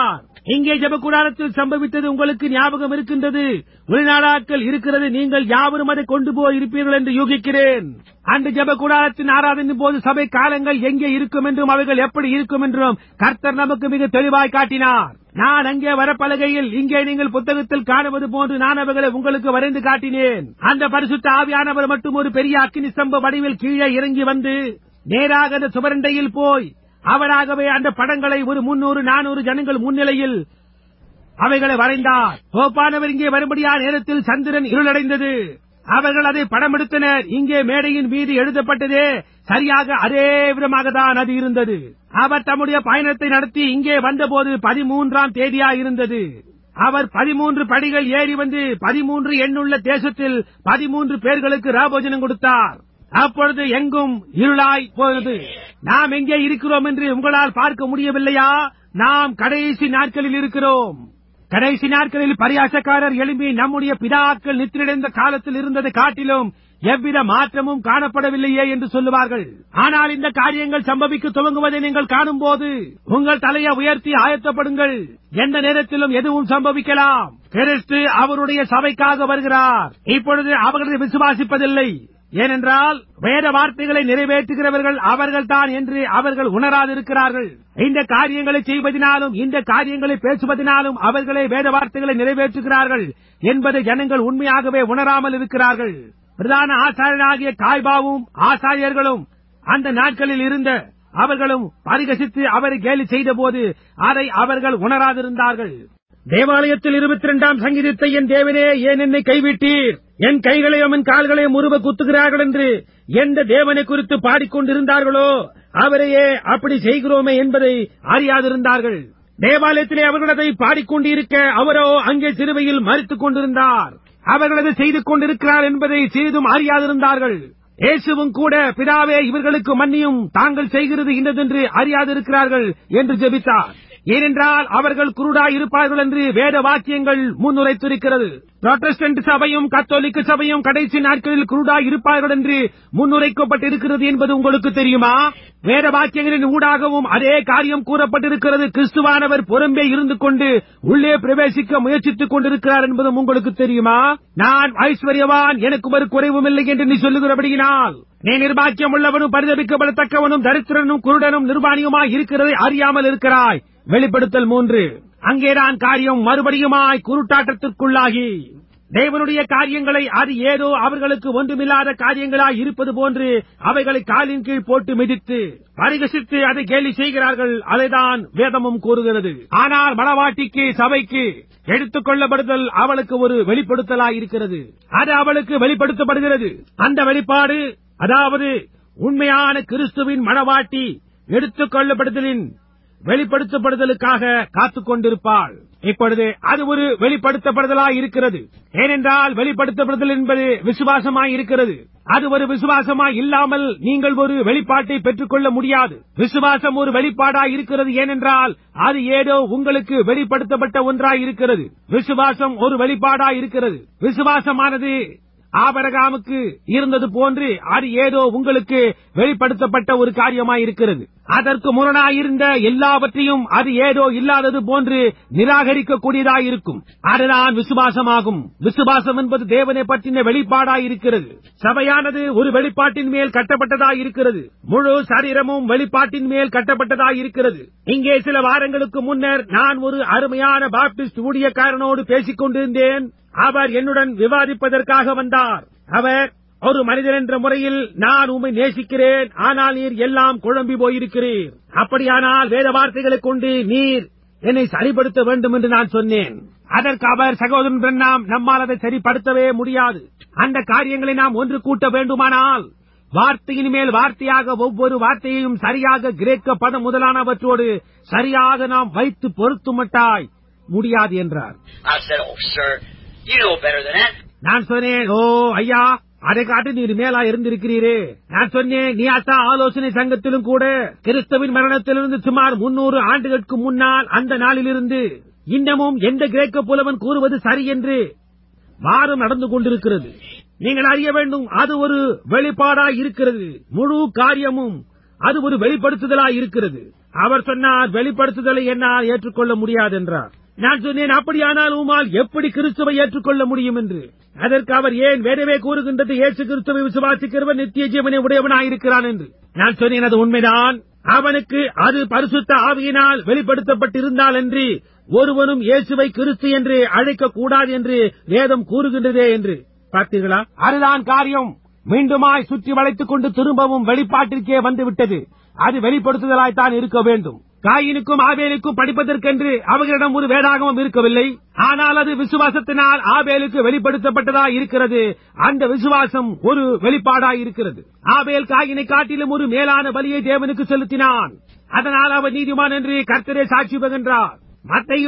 இங்கே ஜெபக்கூடாரத்தில் சம்பவித்தது உங்களுக்கு ஞாபகம் இருக்கின்றது. வெளிநாடாக்கள் இருக்கிறது. நீங்கள் யாவரும் அதை கொண்டு போய் இருப்பீர்கள் என்று யூகிக்கிறேன். அந்த ஜெபக்கூடாரத்தின் ஆராதனையின் போது சபை காலங்கள் எங்கே இருக்கும் என்றும் அவைகள் எப்படி இருக்கும் என்றும் கர்த்தர் நமக்கு மிக தெளிவாய் காட்டினார். நான் அங்கே வரப்பலகையில் இங்கே நீங்கள் புத்தகத்தில் காணுவது போன்று நான் அவைகளை உங்களுக்கு வரைந்து காட்டினேன். அந்த பரிசுத்த ஆவியானவர் மட்டும் ஒரு பெரிய அக்கினி ஸ்தம்ப வடிவில் கீழே இறங்கி வந்து நேராக அந்த சுவரண்டையில் போய் அவராகவே அந்த படங்களை ஒரு 300-400 ஜனங்கள் முன்னிலையில் அவைகளை வரைந்தார். போப்பானவர் இங்கே வரும்படியான நேரத்தில் சந்திரன் இருளடைந்தது. அவர்கள் அதை படம் எடுத்தனர். இங்கே மேடையின் மீது எழுதப்பட்டதே சரியாக அதே விதமாக தான் அது இருந்தது. அவர் தம்முடைய பயணத்தை நடத்தி இங்கே வந்தபோது 13ஆம் தேதியாயிருந்தது. அவர் 13 படிகள் ஏறி வந்து 13 எண்ணுள்ள தேசத்தில் 13 பேர்களுக்கு ராபோஜனம் கொடுத்தார். அப்பொழுது எங்கும் இருளாய் போனது. நாம் எங்கே இருக்கிறோம் என்று உங்களால் பார்க்க முடியவில்லையா? நாம் கடைசி நாட்களில் இருக்கிறோம். கடைசி நாட்களில் பரியாசக்காரர் எழும்பி நம்முடைய பிதாக்கள் நித்திரடைந்த காலத்தில் இருந்ததை காட்டிலும் எவ்வித மாற்றமும் காணப்படவில்லையே என்று சொல்லுவார்கள். ஆனால் இந்த காரியங்கள் சம்பவிக்க துவங்குவதை நீங்கள் காணும் போது உங்கள் தலையை உயர்த்தி ஆயத்தப்படுங்கள். எந்த நேரத்திலும் எதுவும் சம்பவிக்கலாம். கிறிஸ்து அவருடைய சபைக்காக வருகிறார். இப்பொழுது அவர்களை விசுவாசிப்பதில்லை. ஏனென்றால் வேத வார்த்தைகளை நிறைவேற்றுகிறவர்கள் அவர்கள் தான் என்று அவர்கள் உணராதிருக்கிறார்கள். இந்த காரியங்களை செய்வதனாலும் இந்த காரியங்களை பேசுவதனாலும் அவர்களே வேத வார்த்தைகளை நிறைவேற்றுகிறார்கள் என்பதை ஜனங்கள் உண்மையாகவே உணராமல் இருக்கிறார்கள். பிரதான ஆசாரியனாகிய காய்பாவும் ஆசாரியர்களும் அந்த நாட்களில் இருந்த அவர்களும் பரிகசித்து அவரை கேலி செய்த போது அதை அவர்கள் உணராதிருந்தார்கள். தேவாலயத்தில் 22ஆம் சங்கீதத்தை என் தேவனே ஏன் என்னை கைவிட்டீர், என் கைகளையும் என் கால்களையும் உருவ குத்துகிறார்கள் என்று எந்த தேவனை குறித்து பாடிக்கொண்டிருந்தார்களோ அவரையே அப்படி செய்கிறோமே என்பதை அறியாதிருந்தார்கள். தேவாலயத்திலே அவர்களதை பாடிக்கொண்டிருக்க அவரோ அங்கே சிலுவையில் மரித்துக் கொண்டிருந்தார். அவர்களது செய்து கொண்டிருக்கிறார் என்பதை சிறிதும் அறியாதிருந்தார்கள். இயேசுவும் கூட பிதாவே இவர்களுக்கு மன்னியும், தாங்கள் செய்கிறது இன்னதென்று அறியாதிருக்கிறார்கள் என்று ஜெபித்தார். ஏனென்றால் அவர்கள் குருடாய் இருப்பார்கள் என்று வேத வாக்கியங்கள் முன்னுரைத்திருக்கிறது. புராட்டஸ்டன்ட் சபையும் கத்தோலிக்க சபையும் கடைசி நாட்களில் குருடாய் இருப்பார்கள் என்று முன்னுரைக்கப்பட்டிருக்கிறது என்பது உங்களுக்கு தெரியுமா? வேத வாக்கியங்களின் ஊடாகவும் அதே காரியம் கூறப்பட்டிருக்கிறது. கிறிஸ்துவானவர் புறம்பே இருந்து கொண்டு உள்ளே பிரவேசிக்க முயற்சித்துக் கொண்டிருக்கிறார் என்பதும் உங்களுக்கு தெரியுமா? நான் ஐஸ்வர்யவான், எனக்கு ஒரு குறைவும் இல்லை என்று நீ சொல்லுகிறபடியினால் நீ நிர்பாக்கியம் உள்ளவனும் பரிதபிக்கப்படத்தக்கவனும் தரித்திரனும் குருடனும் நிர்வாணியுமாய் இருக்கிறதை அறியாமல் இருக்கிறாய். வெளிப்படுத்தல் 3. அங்கேதான் காரியம் மறுபடியுமாய் குருட்டாட்டத்திற்குள்ளாகி தேவனுடைய காரியங்களை அது ஏதோ அவர்களுக்கு ஒன்றுமில்லாத காரியங்களாய் இருப்பது போன்று அவைகளை காலின் கீழ் போட்டு மிதித்து பரிகசித்து அதை கேலி செய்கிறார்கள். அதைதான் வேதமும் கூறுகிறது. ஆனால் மணவாட்டிக்கு சபைக்கு எடுத்துக் கொள்ளப்படுதல் அவளுக்கு ஒரு வெளிப்படுத்தலாயிருக்கிறது. அது அவளுக்கு வெளிப்படுத்தப்படுகிறது. அந்த வெளிப்பாடு, அதாவது உண்மையான கிறிஸ்துவின் மணவாட்டி எடுத்துக் கொள்ளப்படுதலின் வெளிப்படுத்தப்படுதலுக்காக காத்துக் கொண்டிருப்பாள். இப்பொழுது அது ஒரு வெளிப்படுத்தப்படுதலாய் இருக்கிறது. ஏனென்றால் வெளிப்படுத்தப்படுதல் என்பது விசுவாசமாய் இருக்கிறது. அது ஒரு விசுவாசமாய் இல்லாமல் நீங்கள் ஒரு வெளிப்பாட்டை பெற்றுக் கொள்ள முடியாது. விசுவாசம் ஒரு வெளிப்பாடாய் இருக்கிறது. ஏனென்றால் அது ஏதோ உங்களுக்கு வெளிப்படுத்தப்பட்ட ஒன்றாய் இருக்கிறது. விசுவாசம் ஒரு வெளிப்பாடாய் இருக்கிறது. விசுவாசமானது ஆபிரகாமுக்கு இருந்தது போன்று அது ஏதோ உங்களுக்கு வெளிப்படுத்தப்பட்ட ஒரு காரியமாயிருக்கிறது. அதற்கு முரணாயிருந்த எல்லாவற்றையும் அது ஏதோ இல்லாதது போன்று நிராகரிக்கக்கூடியதாயிருக்கும். அதுதான் விசுவாசமாகும். விசுவாசம் என்பது தேவனை பற்றின வெளிப்பாடாயிருக்கிறது. சபையானது ஒரு வெளிப்பாட்டின் மேல் கட்டப்பட்டதாயிருக்கிறது. முழு சரீரமும் வெளிப்பாட்டின் மேல் கட்டப்பட்டதாயிருக்கிறது. இங்கே சில வாரங்களுக்கு முன்னர் நான் ஒரு அருமையான பாப்டிஸ்ட் ஊழியக்காரனோடு பேசிக் கொண்டிருந்தேன். அவர் என்னுடன் விவாதிப்பதற்காக வந்தார். அவர் ஒரு மனிதன் என்ற முறையில், நான் உம்மை நேசிக்கிறேன், ஆனால் நீர் எல்லாம் குழம்பி போயிருக்கிறீர். அப்படியானால் வேத வார்த்தைகளைக் கொண்டு நீர் என்னை சரிப்படுத்த வேண்டும் என்று நான் சொன்னேன். அதற்கு அவர், சகோதரன் பிரண்ணாம், நம்மால் அதை சரிப்படுத்தவே முடியாது. அந்த காரியங்களை நாம் ஒன்று கூட்ட வேண்டுமானால் வார்த்தையின் மேல் வார்த்தையாக ஒவ்வொரு வார்த்தையையும் சரியாக கிரேக்க பதம் முதலானவற்றோடு சரியாக நாம் வைத்து பொருத்துமட்டாய் முடியாது என்றார். நான் சொன்னேன், ஓ ஐயா, அதை காட்டி நீர் மேலா இருந்திருக்கிறீரே. நான் சொன்னேன், நீ அத்தா ஆலோசனை சங்கத்திலும் கூட கிறிஸ்துவின் மரணத்திலிருந்து சுமார் 300 ஆண்டுகளுக்கு முன்னால் அந்த நாளிலிருந்து இன்னமும் எந்த கிரேக்க புலவன் கூறுவது சரி என்று வாரம் நடந்து கொண்டிருக்கிறது. நீங்கள் அறிய வேண்டும், அது ஒரு வெளிப்பாடாய் இருக்கிறது. முழு காரியமும் அது ஒரு வெளிப்படுத்துதலாய் இருக்கிறது. அவர் சொன்னார், வெளிப்படுத்துதலை என்னால் ஏற்றுக்கொள்ள முடியாது என்றார். நான் சொன்னேன், அப்படியானால் உம்மால் எப்படி கிறிஸ்துவை ஏற்றுக்கொள்ள முடியும் என்று. அதற்கு அவர், ஏன் வேதமே கூறுகின்றது, இயேசு கிறிஸ்துவை விசுவாசிக்கிறவன் நித்திய ஜீவனை உடையவனாயிருக்கிறான் என்று. நான் சொன்னேன், அது உண்மைதான். அவனுக்கு அது பரிசுத்த ஆவியினால் வெளிப்படுத்தப்பட்டிருந்தால் என்று ஒருவனும் இயேசுவை கிறிஸ்து என்று அழைக்க கூடாது என்று வேதம் கூறுகின்றதே என்று. பார்த்தீர்களா? அதுதான் காரியம். மீண்டுமாய் சுற்றி வளைத்துக் கொண்டு திரும்பவும் வெளிப்பாட்டிற்கே வந்துவிட்டது. அது வெளிப்படுத்துதலாய்த்தான் இருக்க வேண்டும். காயினுக்கும் ஆபேலுக்கும் படிப்பதற்கென்று அவர்களிடம் ஒரு வேதாகமம் இருக்கவில்லை. ஆனால் அது விசுவாசத்தினால் ஆபேலுக்கு வெளிப்படுத்தப்பட்டதாய் இருக்கிறது. அந்த விசுவாசம் ஒரு வெளிப்பாடாய் இருக்கிறது. ஆபேல் காயினை காட்டிலும் ஒரு மேலான பலியை தேவனுக்கு செலுத்தினான். அதனால் அவர் நீதிமான் என்று கர்த்தரே சாட்சி பகிர்ந்தார். மத்தேயு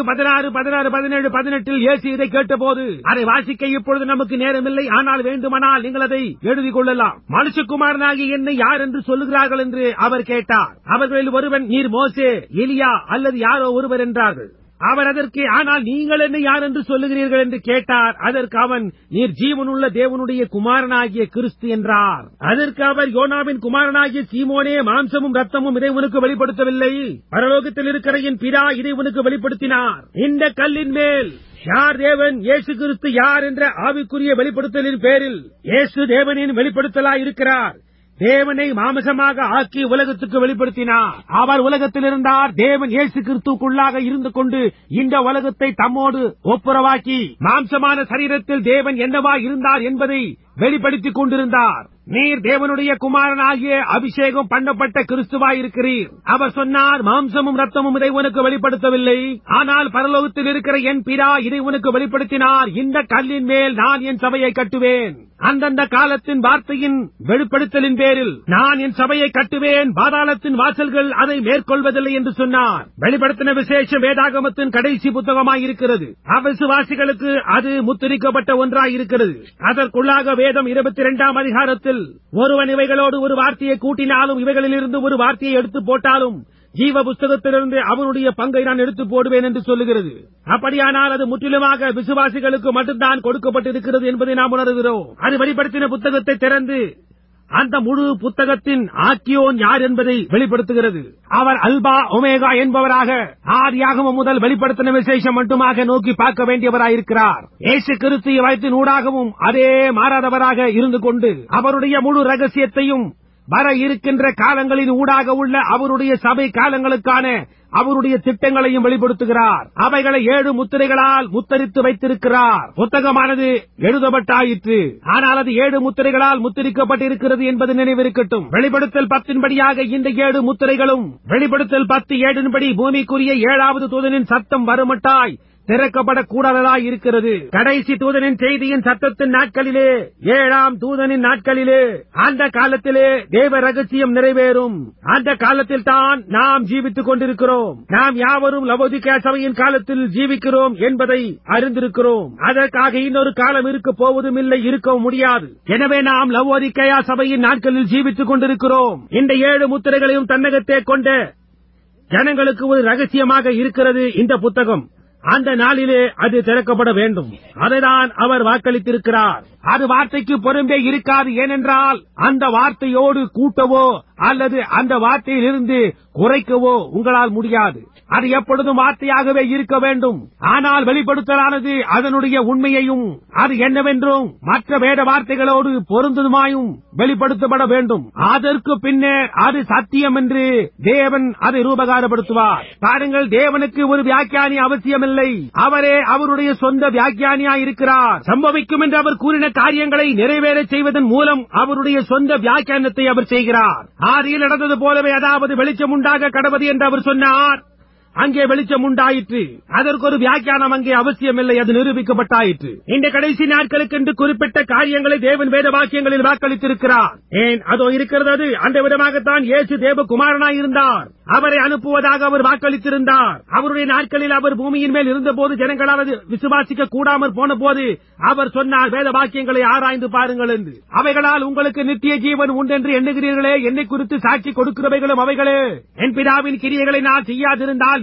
16:17 இயேசு இதை கேட்டபோது, அதை வாசிக்க இப்பொழுது நமக்கு நேரமில்லை, ஆனால் வேண்டுமானால் நீங்கள் அதை எழுதிக் கொள்ளலாம். மனுஷகுமாரனாகி என்னை யார் என்று சொல்லுகிறார்கள் என்று அவர் கேட்டார். அவர்களில் ஒருவன், நீர் மோசே, எலியா அல்லது யாரோ ஒருவர் என்றார்கள். அவர் அதற்கு, ஆனால் நீங்கள் என்னை யார் என்று சொல்லுகிறீர்கள் என்று கேட்டார். அதற்கு அவன், நீர் ஜீவனுள்ள தேவனுடைய குமாரனாகிய கிறிஸ்து என்றார். அதற்கு அவர், யோனாவின் குமாரனாகிய சீமோனே, மாம்சமும் ரத்தமும் இதை உனக்கு வெளிப்படுத்தவில்லை, பரலோகத்தில் இருக்கிற என் பிதா இதை உனக்கு வெளிப்படுத்தினார். இந்த கல்லின் மேல் யார் தேவன், இயேசு கிறிஸ்து யார் என்ற ஆவிக்குரிய வெளிப்படுத்தலின் பேரில் இயேசு தேவனின் வெளிப்படுத்தலாய் இருக்கிறார். தேவனை மாம்சமாக ஆக்கி உலகத்துக்கு வெளிப்படுத்தினார். அவர் உலகத்தில் இருந்தார். தேவன் இயேசு கிறிஸ்துக்குள்ளாக இருந்து கொண்டு இந்த உலகத்தை தம்மோடு ஒப்புரவாக்கி மாம்சமான சரீரத்தில் தேவன் என்னவா இருந்தார் என்பதை வெளிப்படுத்திக் கொண்டிருந்தார். நீர் தேவனுடைய குமாரனாகிய அபிஷேகம் பண்ணப்பட்ட கிறிஸ்துவாயிருக்கிறீர். அவர் சொன்னார், மாம்சமும் ரத்தமும் இதை உனக்கு வெளிப்படுத்தவில்லை, ஆனால் பரலோகத்தில் இருக்கிற என் பிதா இதை உனக்கு வெளிப்படுத்தினார். இந்த கல்லின் மேல் நான் என் சபையை கட்டுவேன். அந்தந்த காலத்தின் வார்த்தையின் வெளிப்படுத்தலின் பேரில் நான் என் சபையை கட்டுவேன், பாதாளத்தின் வாசல்கள் அதை மேற்கொள்வதில்லை என்று சொன்னார். வெளிப்படுத்தின விசேஷம் வேதாகமத்தின் கடைசி புத்தகமாயிருக்கிறது. அவிசுவாசிகளுக்கு அது முத்திரிக்கப்பட்ட ஒன்றாயிருக்கிறது. அதற்குள்ளாக வேதம் 22ஆம் அதிகாரத்தில், ஒருவன் இவைகளோடு ஒரு வார்த்தையை கூட்டினாலும் இவைகளிலிருந்து ஒரு வார்த்தையை எடுத்து போட்டாலும் ஜீவ புஸ்தகத்திலிருந்து அவனுடைய பங்கை நான் எடுத்து போடுவேன் என்று சொல்லுகிறது. அப்படியானால் அது முற்றிலுமாக விசுவாசிகளுக்கு மட்டும்தான் கொடுக்கப்பட்டிருக்கிறது என்பதை நாம் உணர்கிறோம். அது வெளிப்படுத்தின புத்தகத்தை திறந்து அந்த முழு புத்தகத்தின் ஆக்கியோன் யார் என்பதை வெளிப்படுத்துகிறது. அவர் அல்பா ஒமேகா என்பவராக ஆதியாகமம் முதல் வெளிப்படுத்தின விசேஷம் மட்டுமாக நோக்கி பார்க்க வேண்டியவராயிருக்கிறார். இயேசு கிறிஸ்து வயத்தின் ஊடாகவும் அதே மாறாதவராக இருந்து கொண்டு அவருடைய முழு ரகசியத்தையும் வர இருக்கின்ற காலங்களின் ஊடாக உள்ள அவருடைய சபை காலங்களுக்கான அவருடைய திட்டங்களையும் வெளிப்படுத்துகிறார். அவைகளை 7 முத்திரைகளால் முத்தரித்து வைத்திருக்கிறார். புத்தகமானது எழுதப்பட்டாயிற்று, ஆனால் அது 7 முத்திரைகளால் முத்திரிக்கப்பட்டிருக்கிறது என்பது நினைவிருக்கட்டும். வெளிப்படுத்தல் 10 படியாக இந்த 7 முத்திரைகளும் வெளிப்படுத்தல் 10:7 பூமிக்குரிய 7வது தூதனின் சத்தம் வருமட்டாய் திறக்கப்படக்கூடாததாய் இருக்கிறது. கடைசி தூதனின் செய்தியின் சத்தத்தின் நாட்களிலே, 7ஆம் தூதனின் நாட்களிலே, அந்த காலத்திலே தேவ ரகசியம் நிறைவேறும். அந்த காலத்தில் தான் நாம் ஜீவித்துக் கொண்டிருக்கிறோம். நாம் யாவரும் லவோதிக்கேயா சபையின் காலத்தில் ஜீவிக்கிறோம் என்பதை அறிந்திருக்கிறோம். அதற்காக இன்னொரு காலம் இருக்க போவதும் இல்லை, இருக்கவும் முடியாது. எனவே நாம் லவோதிக்கேயா சபையின் நாட்களில் ஜீவித்துக் கொண்டிருக்கிறோம். இந்த 7 முத்திரைகளையும் தன்னகத்தே கொண்ட ஜனங்களுக்கு ஒரு ரகசியமாக இருக்கிறது இந்த புத்தகம். அந்த நாளிலே அது திறக்கப்பட வேண்டும். அதைதான் அவர் வாக்களித்திருக்கிறார். அது வார்த்தைக்கு புறம்பே இருக்காது. ஏனென்றால் அந்த வார்த்தையோடு கூட்டவோ அல்லது அந்த வார்த்தையிலிருந்து குறைக்கவோ உங்களால் முடியாது. அது எப்பொழுதும் வார்த்தையாகவே இருக்க வேண்டும். ஆனால் வெளிப்படுத்தலானது அதனுடைய உண்மையையும் அது என்னவென்றும் மற்ற வேத வார்த்தைகளோடு பொருந்துமாயும் வெளிப்படுத்தப்பட வேண்டும். அதற்கு பின்னர் அது சத்தியம் என்று தேவன் அதை ரூபகாரப்படுத்துவார். பாருங்கள், தேவனுக்கு ஒரு வியாக்கியானி அவசியமில்லை. அவரே அவருடைய சொந்த வியாக்கியானியாய் இருக்கிறார். சம்பவிக்கும் என்று அவர் கூறின காரியங்களை நிறைவேற செய்வதன் மூலம் அவருடைய சொந்த வியாக்கியானத்தை அவர் செய்கிறார். ஆதியில் நடந்தது போலவே, அதாவது வெளிச்சம் உண்டாக கடவது என்று அவர் சொன்னார். அங்கே வெளிச்சம் உண்டாயிற்று. அதற்கு ஒரு வியாக்கியானம் அங்கே அவசியமில்லை, அது நிரூபிக்கப்பட்டாயிற்று. இந்த கடைசி நாட்களுக்கு என்று குறிப்பிட்ட காரியங்களை தேவன் வேத வாக்கியங்களில் வாக்களித்திருக்கிறார். ஏன் அதோ இருக்கிறது. அது அந்த விதமாகத்தான் இயேசு தேவகுமாரனாய் இருந்தார். அவரை அனுப்புவதாக அவர் வாக்களித்திருந்தார். அவருடைய நாட்களில் அவர் பூமியின் மேல் இருந்தபோது ஜனங்களால் விசுவாசிக்க கூடாமற் போன போது அவர் சொன்னார், வேத வாக்கியங்களை ஆராய்ந்து பாருங்கள் என்று. அவைகளால் உங்களுக்கு நித்திய ஜீவன் உண்டென்று எண்ணுகிறீர்களே, என்னை குறித்து சாட்சி கொடுக்கிறவைகளும் அவைகளே. என் பிதாவின் கிரியைகளை நான் செய்யாதிருந்தால்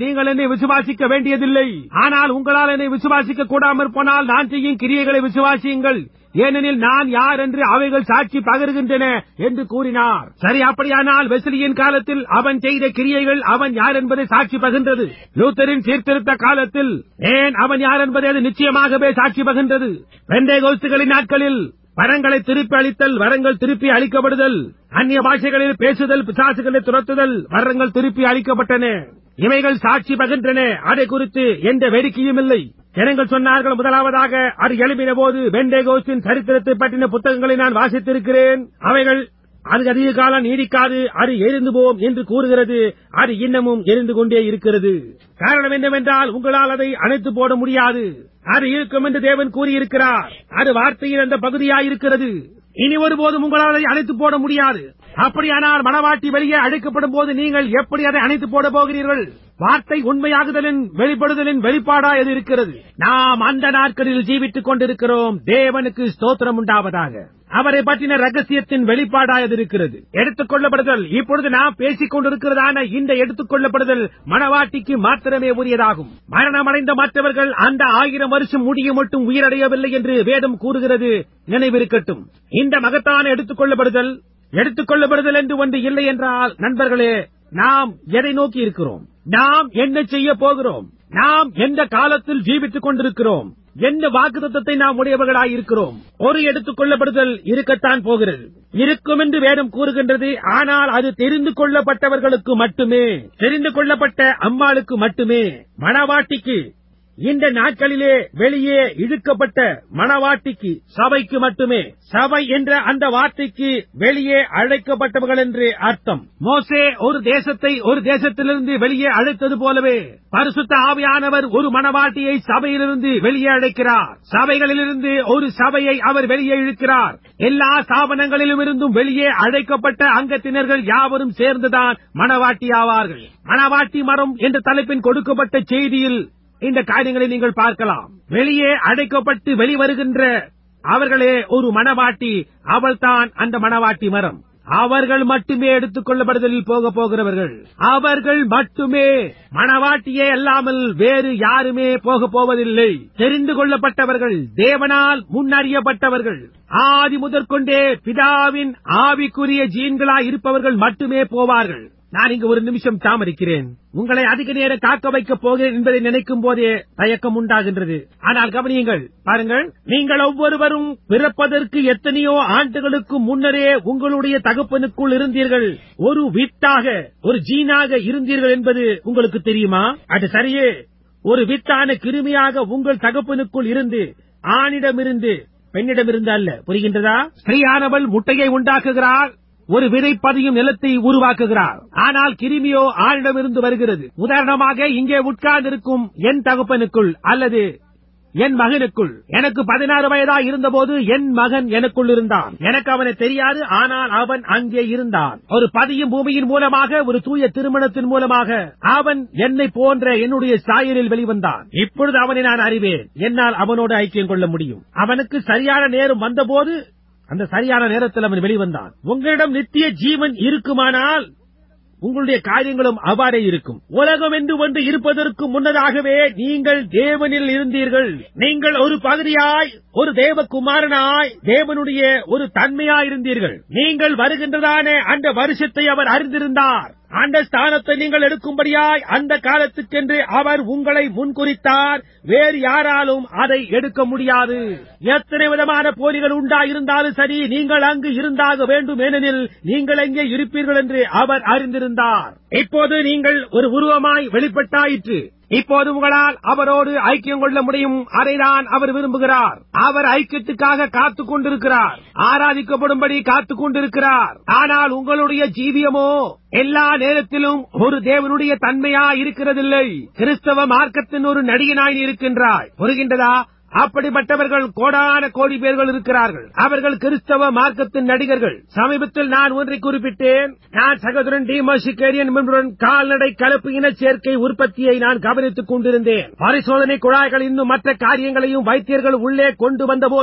நீங்கள் என்னை விசுவாசிக்க வேண்டியதில்லை. ஆனால் உங்களால் என்னை விசுவாசிக்க கூடாமற் போனால் நான் செய்யும் கிரியைகளை விசுவாசியுங்கள், ஏனெனில் நான் யார் என்று அவைகள் சாட்சி பகருகின்றன என்று கூறினார். சரி, அப்படியானால் வெஸ்லியின் காலத்தில் அவன் செய்த கிரியைகள் அவன் யார் என்பதை சாட்சி பகிர்ந்தது. லூத்தரின் சீர்திருத்த காலத்தில் ஏன் அவன் யார் என்பதை அது நிச்சயமாகவே சாட்சி பகிர்ந்தது. பெந்தேகோஸ்துகளின் நாட்களில் வரங்களை திருப்பி அளித்தல், வரங்கள் திருப்பி அளிக்கப்படுதல், அந்நிய பாஷைகளில் பேசுதல், பிசாசுகளை துரத்துதல், வரங்கள் திருப்பி அளிக்கப்பட்டன. இவைகள் சாட்சி பகிர்ந்தன. அதை குறித்து எந்த வேடிக்கையும் இல்லை. ஜனங்கள் சொன்னார்கள், முதலாவதாக அது எழுப்பின போது பெந்தேகோஸ்தின் சரித்திரத்தை பற்றின புத்தகங்களை நான் வாசித்திருக்கிறேன். அவைகள் அது அதிக காலம் நீடிக்காது, அது எரிந்து போம் என்று கூறுகிறது. அது இன்னமும் எரிந்து கொண்டே இருக்கிறது. காரணம் என்னவென்றால் உங்களால் அதை அணைத்து போட முடியாது. அது இருக்கும் என்று தேவன் கூறியிருக்கிறார். அது வார்த்தையின் அந்த பகுதியாயிருக்கிறது. இனி ஒருபோதும் உங்களால் அதை அணைத்து போட முடியாது. அப்படியானால் மணவாட்டி வெளியே அழைக்கப்படும் போது நீங்கள் எப்படி அதை அணைத்து போட போகிறீர்கள்? வார்த்தை உண்மையாகுதலின் வெளிப்படுதலின் வெளிப்பாடாக அது இருக்கிறது. நாம் அந்த நாட்களில் ஜீவித்துக் கொண்டிருக்கிறோம். தேவனுக்கு ஸ்தோத்திரம் உண்டாவதாக. அவரை பற்றின ரகசியத்தின் வெளிப்பாடாக அது இருக்கிறது. எடுத்துக் கொள்ளப்படுதல், இப்பொழுது நாம் பேசிக் கொண்டிருக்கிறதான இந்த எடுத்துக் கொள்ளப்படுதல் மணவாட்டிக்கு மாத்திரமே உரியதாகும். மரணமடைந்த மற்றவர்கள் அந்த 1000 வருஷம் முடிய மட்டும் உயிரடையவில்லை என்று வேதம் கூறுகிறது. நினைவிருக்கட்டும், இந்த மகத்தான எடுத்துக் கொள்ளப்படுதல் என்று ஒன்று இல்லை என்றால், நண்பர்களே, நாம் எதை நோக்கி இருக்கிறோம்? நாம் என்ன செய்ய போகிறோம்? நாம் எந்த காலத்தில் ஜீவித்துக் கொண்டிருக்கிறோம்? என்ன வாக்குத்தத்தத்தை நாம் உடையவர்களாய் இருக்கிறோம்? ஒரு எடுத்துக் கொள்ளப்படுதல் இருக்கத்தான் போகிறது, இருக்கும் என்று வேதம் கூறுகின்றது. ஆனால் அது தெரிந்து கொள்ளப்பட்டவர்களுக்கு மட்டுமே, தெரிந்து கொள்ளப்பட்ட அம்மாளுக்கு மட்டுமே, மணவாட்டிக்கு, இந்த நாட்களிலே வெளியே இழுக்கப்பட்ட மணவாட்டிக்கு, சபைக்கு மட்டுமே. சபை என்ற அந்த வார்த்தைக்கு வெளியே அழைக்கப்பட்டவர்கள் என்று அர்த்தம். மோசே ஒரு தேசத்தை ஒரு தேசத்திலிருந்து வெளியே அழைத்தது போலவே பரிசுத்த ஆவியானவர் ஒரு மணவாட்டியை சபையிலிருந்து வெளியே அழைக்கிறார். சபைகளிலிருந்து ஒரு சபையை அவர் வெளியே இழுக்கிறார். எல்லா ஸ்தாபனங்களிலும் இருந்தும் வெளியே அழைக்கப்பட்ட அங்கத்தினர்கள் யாவரும் சேர்ந்துதான் மணவாட்டி ஆவார்கள். மணவாட்டி மரம் என்ற தலைப்பின் கொடுக்கப்பட்ட செய்தியில் இந்த காரியங்களை நீங்கள் பார்க்கலாம். வெளியே அடைக்கப்பட்டு வெளிவருகின்ற அவர்களே ஒரு மணவாட்டி. அவள்தான் அந்த மணவாட்டி மரம். அவர்கள் மட்டுமே எடுத்துக் கொள்ளப்படுதலில் போக போகிறவர்கள். அவர்கள் மட்டுமே, மணவாட்டியே அல்லாமல் வேறு யாருமே போக போவதில்லை. தெரிந்து கொள்ளப்பட்டவர்கள், தேவனால் முன்னறியப்பட்டவர்கள், ஆதி முதற்கொண்டே பிதாவின் ஆவிக்குரிய ஜீன்களாய் இருப்பவர்கள் மட்டுமே போவார்கள். நான் இங்கு ஒரு நிமிஷம் தாமதிக்கிறேன். உங்களை அதிக நேரம் காக்க வைக்கப் போகிறேன் என்பதை நினைக்கும் போதே தயக்கம் உண்டாகின்றது. ஆனால் கவனியுங்கள், பாருங்கள், நீங்கள் ஒவ்வொருவரும் பிறப்பதற்கு எத்தனையோ ஆண்டுகளுக்கு முன்னரே உங்களுடைய தகப்பனுக்குள் இருந்தீர்கள். ஒரு வித்தாக, ஒரு ஜீனாக இருந்தீர்கள் என்பது உங்களுக்கு தெரியுமா? அது சரியே. ஒரு வித்தான கிருமியாக உங்கள் தகப்பனுக்குள் இருந்து, ஆணிடமிருந்து பெண்ணிடமிருந்து அல்ல. புரிகின்றதா? ஸ்திரீயானவள் முட்டையை உண்டாக்குகிறாள், ஒரு விதை பதியும் நிலத்தை உருவாக்குகிறார். ஆனால் கிருமியோ ஆணிடமிருந்து வருகிறது. உதாரணமாக, இங்கே உட்கார்ந்திருக்கும் என் தகப்பனுக்குள் அல்லது என் மகனுக்குள் எனக்கு 16 வயதா இருந்தபோது என் மகன் எனக்குள் இருந்தான். எனக்கு அவனை தெரியாது, ஆனால் அவன் அங்கே இருந்தான். ஒரு பதியும் பூமியின் மூலமாக, ஒரு தூய திருமணத்தின் மூலமாக அவன் என்னை போன்ற என்னுடைய சாயலில் வெளிவந்தான். இப்பொழுது அவனை நான் அறிவேன். என்னால் அவனோடு ஐக்கியம் கொள்ள முடியும். அவனுக்கு சரியான நேரம் வந்தபோது அந்த சரியான நேரத்தில் அவன் வெளிவந்தான். உங்களிடம் நித்திய ஜீவன் இருக்குமானால் உங்களுடைய காரியங்களும் அவ்வாறே இருக்கும். உலகம் என்று ஒன்று இருப்பதற்கு முன்னதாகவே நீங்கள் தேவனில் இருந்தீர்கள். நீங்கள் ஒரு பகுதியாய், ஒரு தேவகுமாரனாய், தேவனுடைய ஒரு தன்மையாயிருந்தீர்கள். நீங்கள் வருகின்றதான அந்த வருஷத்தை அவர் அறிந்திருந்தார். அந்த ஸ்தானத்தை நீங்கள் எடுக்கும்படியாய் அந்த காலத்துக்கென்று அவர் உங்களை முன்குறித்தார். வேறு யாராலும் அதை எடுக்க முடியாது. எத்தனை விதமான போலிகள் உண்டாயிருந்தாலும் சரி, நீங்கள் அங்கு இருந்தாக வேண்டும். ஏனெனில் நீங்கள் எங்கே இருப்பீர்கள் என்று அவர் அறிந்திருந்தார். இப்போது நீங்கள் ஒரு உருவமாய் வெளிப்பட்டாயிற்று. இப்போது உங்களால் அவரோடு ஐக்கியம் கொள்ள முடியும். அதைதான் அவர் விரும்புகிறார். அவர் ஐக்கியத்துக்காக காத்துக் கொண்டிருக்கிறார், ஆராதிக்கப்படும்படி காத்துக் கொண்டிருக்கிறார். ஆனால் உங்களுடைய ஜீவியமோ எல்லா நேரத்திலும் ஒரு தேவனுடைய தன்மையா இருக்கிறதில்லை. கிறிஸ்தவ மார்க்கத்தின் ஒரு நடிகனாய் இருக்கின்றாய். புரிகின்றதா? அப்படிப்பட்டவர்கள் கோடான கோடி பேர்கள் இருக்கிறார்கள். அவர்கள் கிறிஸ்தவ மார்க்கத்தின் நடிகர்கள். சமீபத்தில் நான் ஒன்றை குறிப்பிட்டேன். நான் சகோதரன் டிமோசிகேரியன் என்பவருடன் கால்நடை கலப்பு இன சேர்க்கை உற்பத்தியை நான் கவனித்துக் கொண்டிருந்தேன். பரிசோதனை குழாய்கள் இன்னும் மற்ற காரியங்களையும் வைத்தியர்கள் உள்ளே கொண்டு வந்தபோது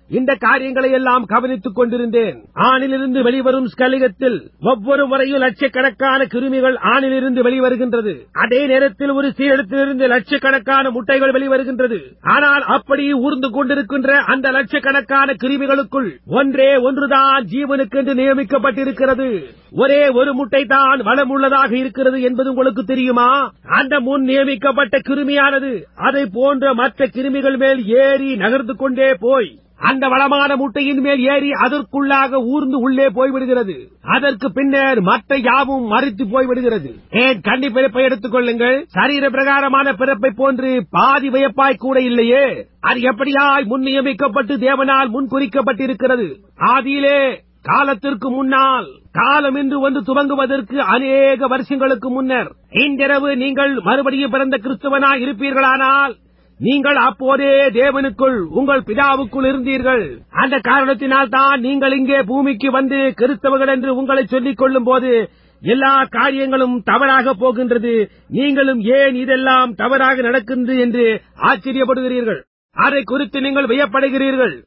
இந்த காரியங்களை எல்லாம் கவனித்துக் கொண்டிருந்தேன். ஆணிலிருந்து வெளிவரும் ஸ்கலிகத்தில் ஒவ்வொரு முறையும் லட்சக்கணக்கான கிருமிகள் ஆணிலிருந்து வெளிவருகின்றது. அதே நேரத்தில் ஒரு சீரிடத்திலிருந்து லட்சக்கணக்கான முட்டைகள் வெளிவருகின்றது. ஆனால் அப்படி ஊர்ந்து கொண்டிருக்கின்ற அந்த லட்சக்கணக்கான கிருமிகளுக்குள் ஒன்றே ஒன்றுதான் ஜீவனுக்கென்று நியமிக்கப்பட்டிருக்கிறது. ஒரே ஒரு முட்டை தான் வளமுள்ளதாக இருக்கிறது என்பது உங்களுக்கு தெரியுமா? அந்த முன் நியமிக்கப்பட்ட கிருமியானது அதை போன்ற மற்ற கிருமிகள் மேல் ஏறி நகர்ந்து கொண்டே போய் அந்த வளமான முட்டையின் மேல் ஏறி அதற்குள்ளாக ஊர்ந்து உள்ளே போய்விடுகிறது. அதற்கு பின்னர் மற்ற யாவும் மறித்து போய்விடுகிறது. ஏன் கன்னி பிறப்பை எடுத்துக் கொள்ளுங்கள். சரீர பிரகாரமான பிறப்பை போன்று பாதி வியப்பாய் கூட இல்லையே. அது எப்படியாய் முன் நியமிக்கப்பட்டு தேவனால் முன் குறிக்கப்பட்டிருக்கிறது. ஆதியிலே காலத்திற்கு முன்னால் காலம் என்று ஒன்று துவங்குவதற்கு அநேக வருஷங்களுக்கு முன்னர் இன்றிரவு நீங்கள் மறுபடியும் பிறந்த கிறிஸ்துவனாய் இருப்பீர்களானால் நீங்கள் அப்போதே தேவனுக்குள் உங்கள் பிதாவுக்குள் இருந்தீர்கள். அந்த காரணத்தினால் தான் நீங்கள் இங்கே பூமிக்கு வந்து கிறிஸ்தவர்கள் என்று உங்களை சொல்லிக் கொள்ளும் போது எல்லா காரியங்களும் தவறாக போகின்றது. நீங்களும் ஏன் இதெல்லாம் தவறாக நடக்கின்றது என்று ஆச்சரியப்படுகிறீர்கள். அதை குறித்து நீங்கள் வியப்படுகிறீர்கள்.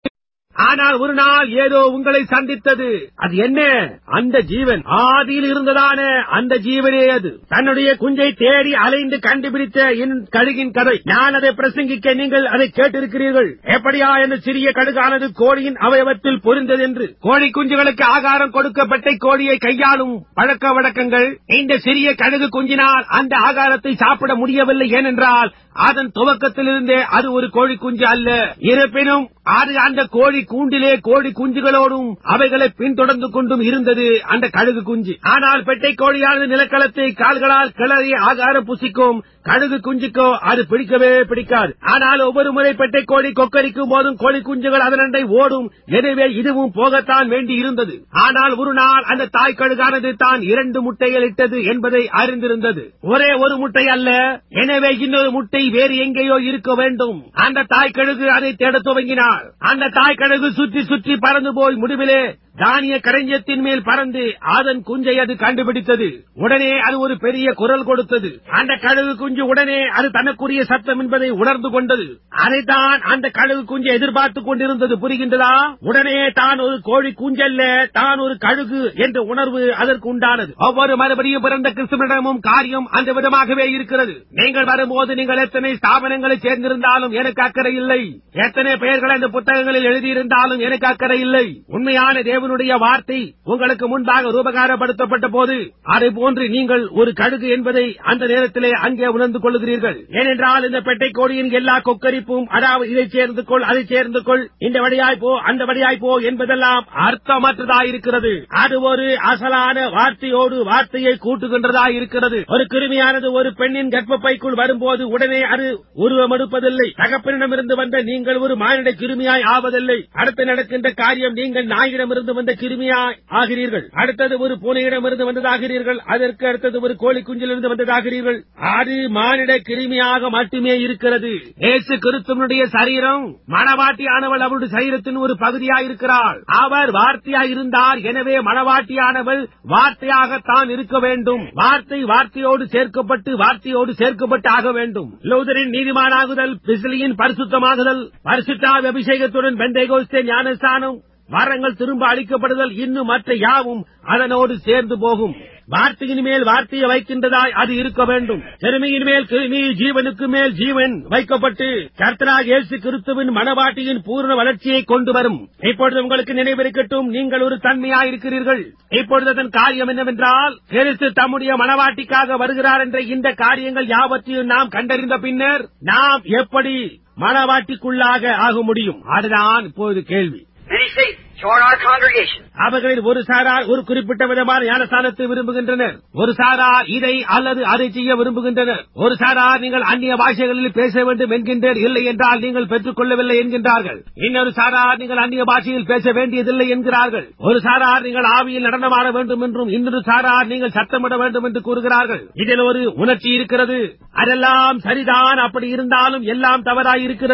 ஆனால் ஒரு நாள் ஏதோ உங்களை சந்தித்தது. அது என்ன? அந்த ஜீவன், ஆதியில் இருந்ததான அந்த ஜீவனே. அது தன்னுடைய குஞ்சை தேடி அலைந்து கண்டுபிடித்த என் கழுகின் கதை. நான் அதை பிரசங்கிக்க நீங்கள் அதை கேட்டிருக்கிறீர்கள். எப்படியா என்ற சிறிய கழுகானது கோழியின் அவயவத்தில் பொருந்தது என்று. கோழி குஞ்சுகளுக்கு ஆகாரம் கொடுக்கப்பட்ட கோழியை கையாளும் பழக்க வழக்கங்கள் இந்த சிறிய கழுகு குஞ்சினால் அந்த ஆகாரத்தை சாப்பிட முடியவில்லை. ஏனென்றால் அதன் துவக்கத்திலிருந்தே அது ஒரு கோழி குஞ்சு அல்ல. இருப்பினும் அது அந்த கோழி கூண்டிலே கோழி குஞ்சுகளோடும் அவைகளை பின்தொடர்ந்து கொண்டும் இருந்தது அந்த கழுகு குஞ்சு. ஆனால் பெட்டை கோழியானது நிலக்களத்தை கால்களால் கிளறி ஆகாரம் புசிக்கும். கழுகு குஞ்சுக்கோ அது பிடிக்கவே பிடிக்காது. ஆனால் ஒவ்வொரு முறை பெட்டை கோழி கொக்கரிக்கும் போதும் கோழி குஞ்சுகள் அதனண்டை ஓடும். எனவே இதுவும் போகத்தான் வேண்டி இருந்தது. ஆனால் ஒரு நாள் அந்த தாய் கழுகானது தான் 2 முட்டைகள் இட்டது என்பதை அறிந்திருந்தது. ஒரே ஒரு முட்டை அல்ல. எனவே இன்னொரு முட்டை வேறு எங்கேயோ இருக்க வேண்டும். அந்த தாய் கழுகு அதை தேடத் துவங்கினார். அந்த தாய் கழுகு சுற்றி சுற்றி பறந்து போய் முடிவிலே தானிய கரைஞ்சத்தின் மேல் பறந்து அதன் குஞ்சை அது கண்டுபிடித்தது. உடனே அது ஒரு பெரிய குரல் கொடுத்தது. அந்த கழுகு குஞ்சு உடனே அது தனக்குரிய சத்தம் என்பதை உணர்ந்து கொண்டது. அதைத்தான் அந்த கழுகு குஞ்சு எதிர்பார்த்துக் கொண்டிருந்தது. புரிகின்றதா? உடனே தான் ஒரு கோழி குஞ்சல்ல, தான் ஒரு கழுகு என்ற உணர்வு அதற்கு உண்டானது. ஒவ்வொரு மறுபடியும் பிறந்த கிறிஸ்துவனிடமும் காரியம் அந்த விதமாகவே இருக்கிறது. நீங்கள் வரும்போது நீங்கள் எத்தனை ஸ்தாபனங்களை சேர்ந்திருந்தாலும் எனக்கு அக்கறை இல்லை. எத்தனை பெயர்கள் அந்த புத்தகங்களில் எழுதியிருந்தாலும் எனக்கு அக்கறை இல்லை. உண்மையான தேவனுடைய வார்த்தை உங்களுக்கு முன்பாக ரூபகாரப்படுத்தப்பட்ட போது அதை போன்று நீங்கள் ஒரு கழுகு என்பதை அந்த நேரத்திலே அங்கே உணர்ந்து கொள்கிறீர்கள். ஏனென்றால் இந்த பெட்டை கோழியின் எல்லா கொக்கரிப்பும், அதாவது இதை சேர்ந்து கொள், அதை சேர்ந்து கொள், இந்த வழியாய் போ, அந்த வழியாய் போ என்பதெல்லாம் அர்த்தமற்றதாயிருக்கிறது. அது ஒரு அசலான வார்த்தையோடு வார்த்தையை கூட்டுகின்றதாய் இருக்கிறது. ஒரு கிருமியானது ஒரு பெண்ணின் கர்ப்பப்பைக்குள் வரும்போது உடனே அது உருவமெடுப்பதில்லை. தகப்பனிடமிருந்து வந்த நீங்கள் ஒரு மானிட கிருமியாய் ஆவதில்லை. அடுத்து நடக்கின்ற காரியம், நீங்கள் நாயிடமிருந்து வந்த கிருமியாய் ஆகிறீர்கள். அடுத்தது ஒரு பூனையிடமிருந்து வந்ததாகிறீர்கள். அதற்கு அடுத்தது ஒரு கோழி குஞ்சிலிருந்து வந்ததாகிறீர்கள். அது மானிட கிருமியாக மட்டுமே இருக்கிறது. இயேசு கிறிஸ்துவினுடைய சரீரம், மணவாட்டியானவள் அவருடைய சரீரத்தின் ஒரு பகுதியாயிருக்கிறாள். அவர் வார்த்தையாயிருந்தார். எனவே மணவாட்டியானவள் வார்த்தையாகத்தான் இருக்க வேண்டும். வார்த்தை வார்த்தையோடு சேர்க்கப்பட்டு வார்த்தையோடு சேர்க்கப்பட்டு ஆக வேண்டும். லூதரின் நீதிமானாகுதல், பிசிலியின் பரிசுத்தமாகுதல், பரிசுத்தாவி அபிஷேகத்துடன் பெந்தேகோஸ்தே ஞானஸ்தானம், வரங்கள் திரும்ப அளிக்கப்படுதல், இன்னும் மற்ற யாவும் அதனோடு சேர்ந்து போகும். வார்த்தையின் மேல் வார்த்தையை வைக்கின்றதாய் அது இருக்க வேண்டும். கிருமியின் மேல் கிருமி, ஜீவனுக்கு மேல் ஜீவன் வைக்கப்பட்டு கர்த்தராகிய இயேசு கிறிஸ்துவின் மணவாட்டியின் பூர்ண வளர்ச்சியை கொண்டு வரும். இப்பொழுது உங்களுக்கு நினைவிருக்கட்டும், நீங்கள் ஒரு தன்மையாயிருக்கிறீர்கள். இப்பொழுது அதன் காரியம் என்னவென்றால், கிறிஸ்து தம்முடைய மணவாட்டிக்காக வருகிறார் என்ற இந்த காரியங்கள் யாவற்றையும் நாம் கண்டறிந்த பின்னர் நாம் எப்படி மணவாட்டிக்குள்ளாக ஆக முடியும்? அதுதான் இப்போது கேள்வி. அவர்களில் ஒரு சாரார் ஒரு குறிப்பிட்ட விதமான ஞானஸ்தானத்தை விரும்புகின்றனர். ஒரு சாரார் இதை அல்லது அதை செய்ய விரும்புகின்றனர். ஒரு சாரார் நீங்கள் அந்நிய பாஷைகளில் பேச வேண்டும் என்கின்றனர், இல்லை என்றால் நீங்கள் பெற்றுக் கொள்ளவில்லை என்கின்றார்கள். இன்னொரு சாரார் நீங்கள் அந்நிய பாஷையில் பேச வேண்டியதில்லை என்கிறார்கள். ஒரு சாரார் நீங்கள் ஆவியில் நடனமாட வேண்டும் என்றும், இன்னொரு சாரார் நீங்கள் சத்தமிட வேண்டும் என்று கூறுகிறார்கள். இதில் ஒரு உணர்ச்சி இருக்கிறது. அதெல்லாம் சரிதான். அப்படி இருந்தாலும் எல்லாம் தவறாயிருக்கிறது.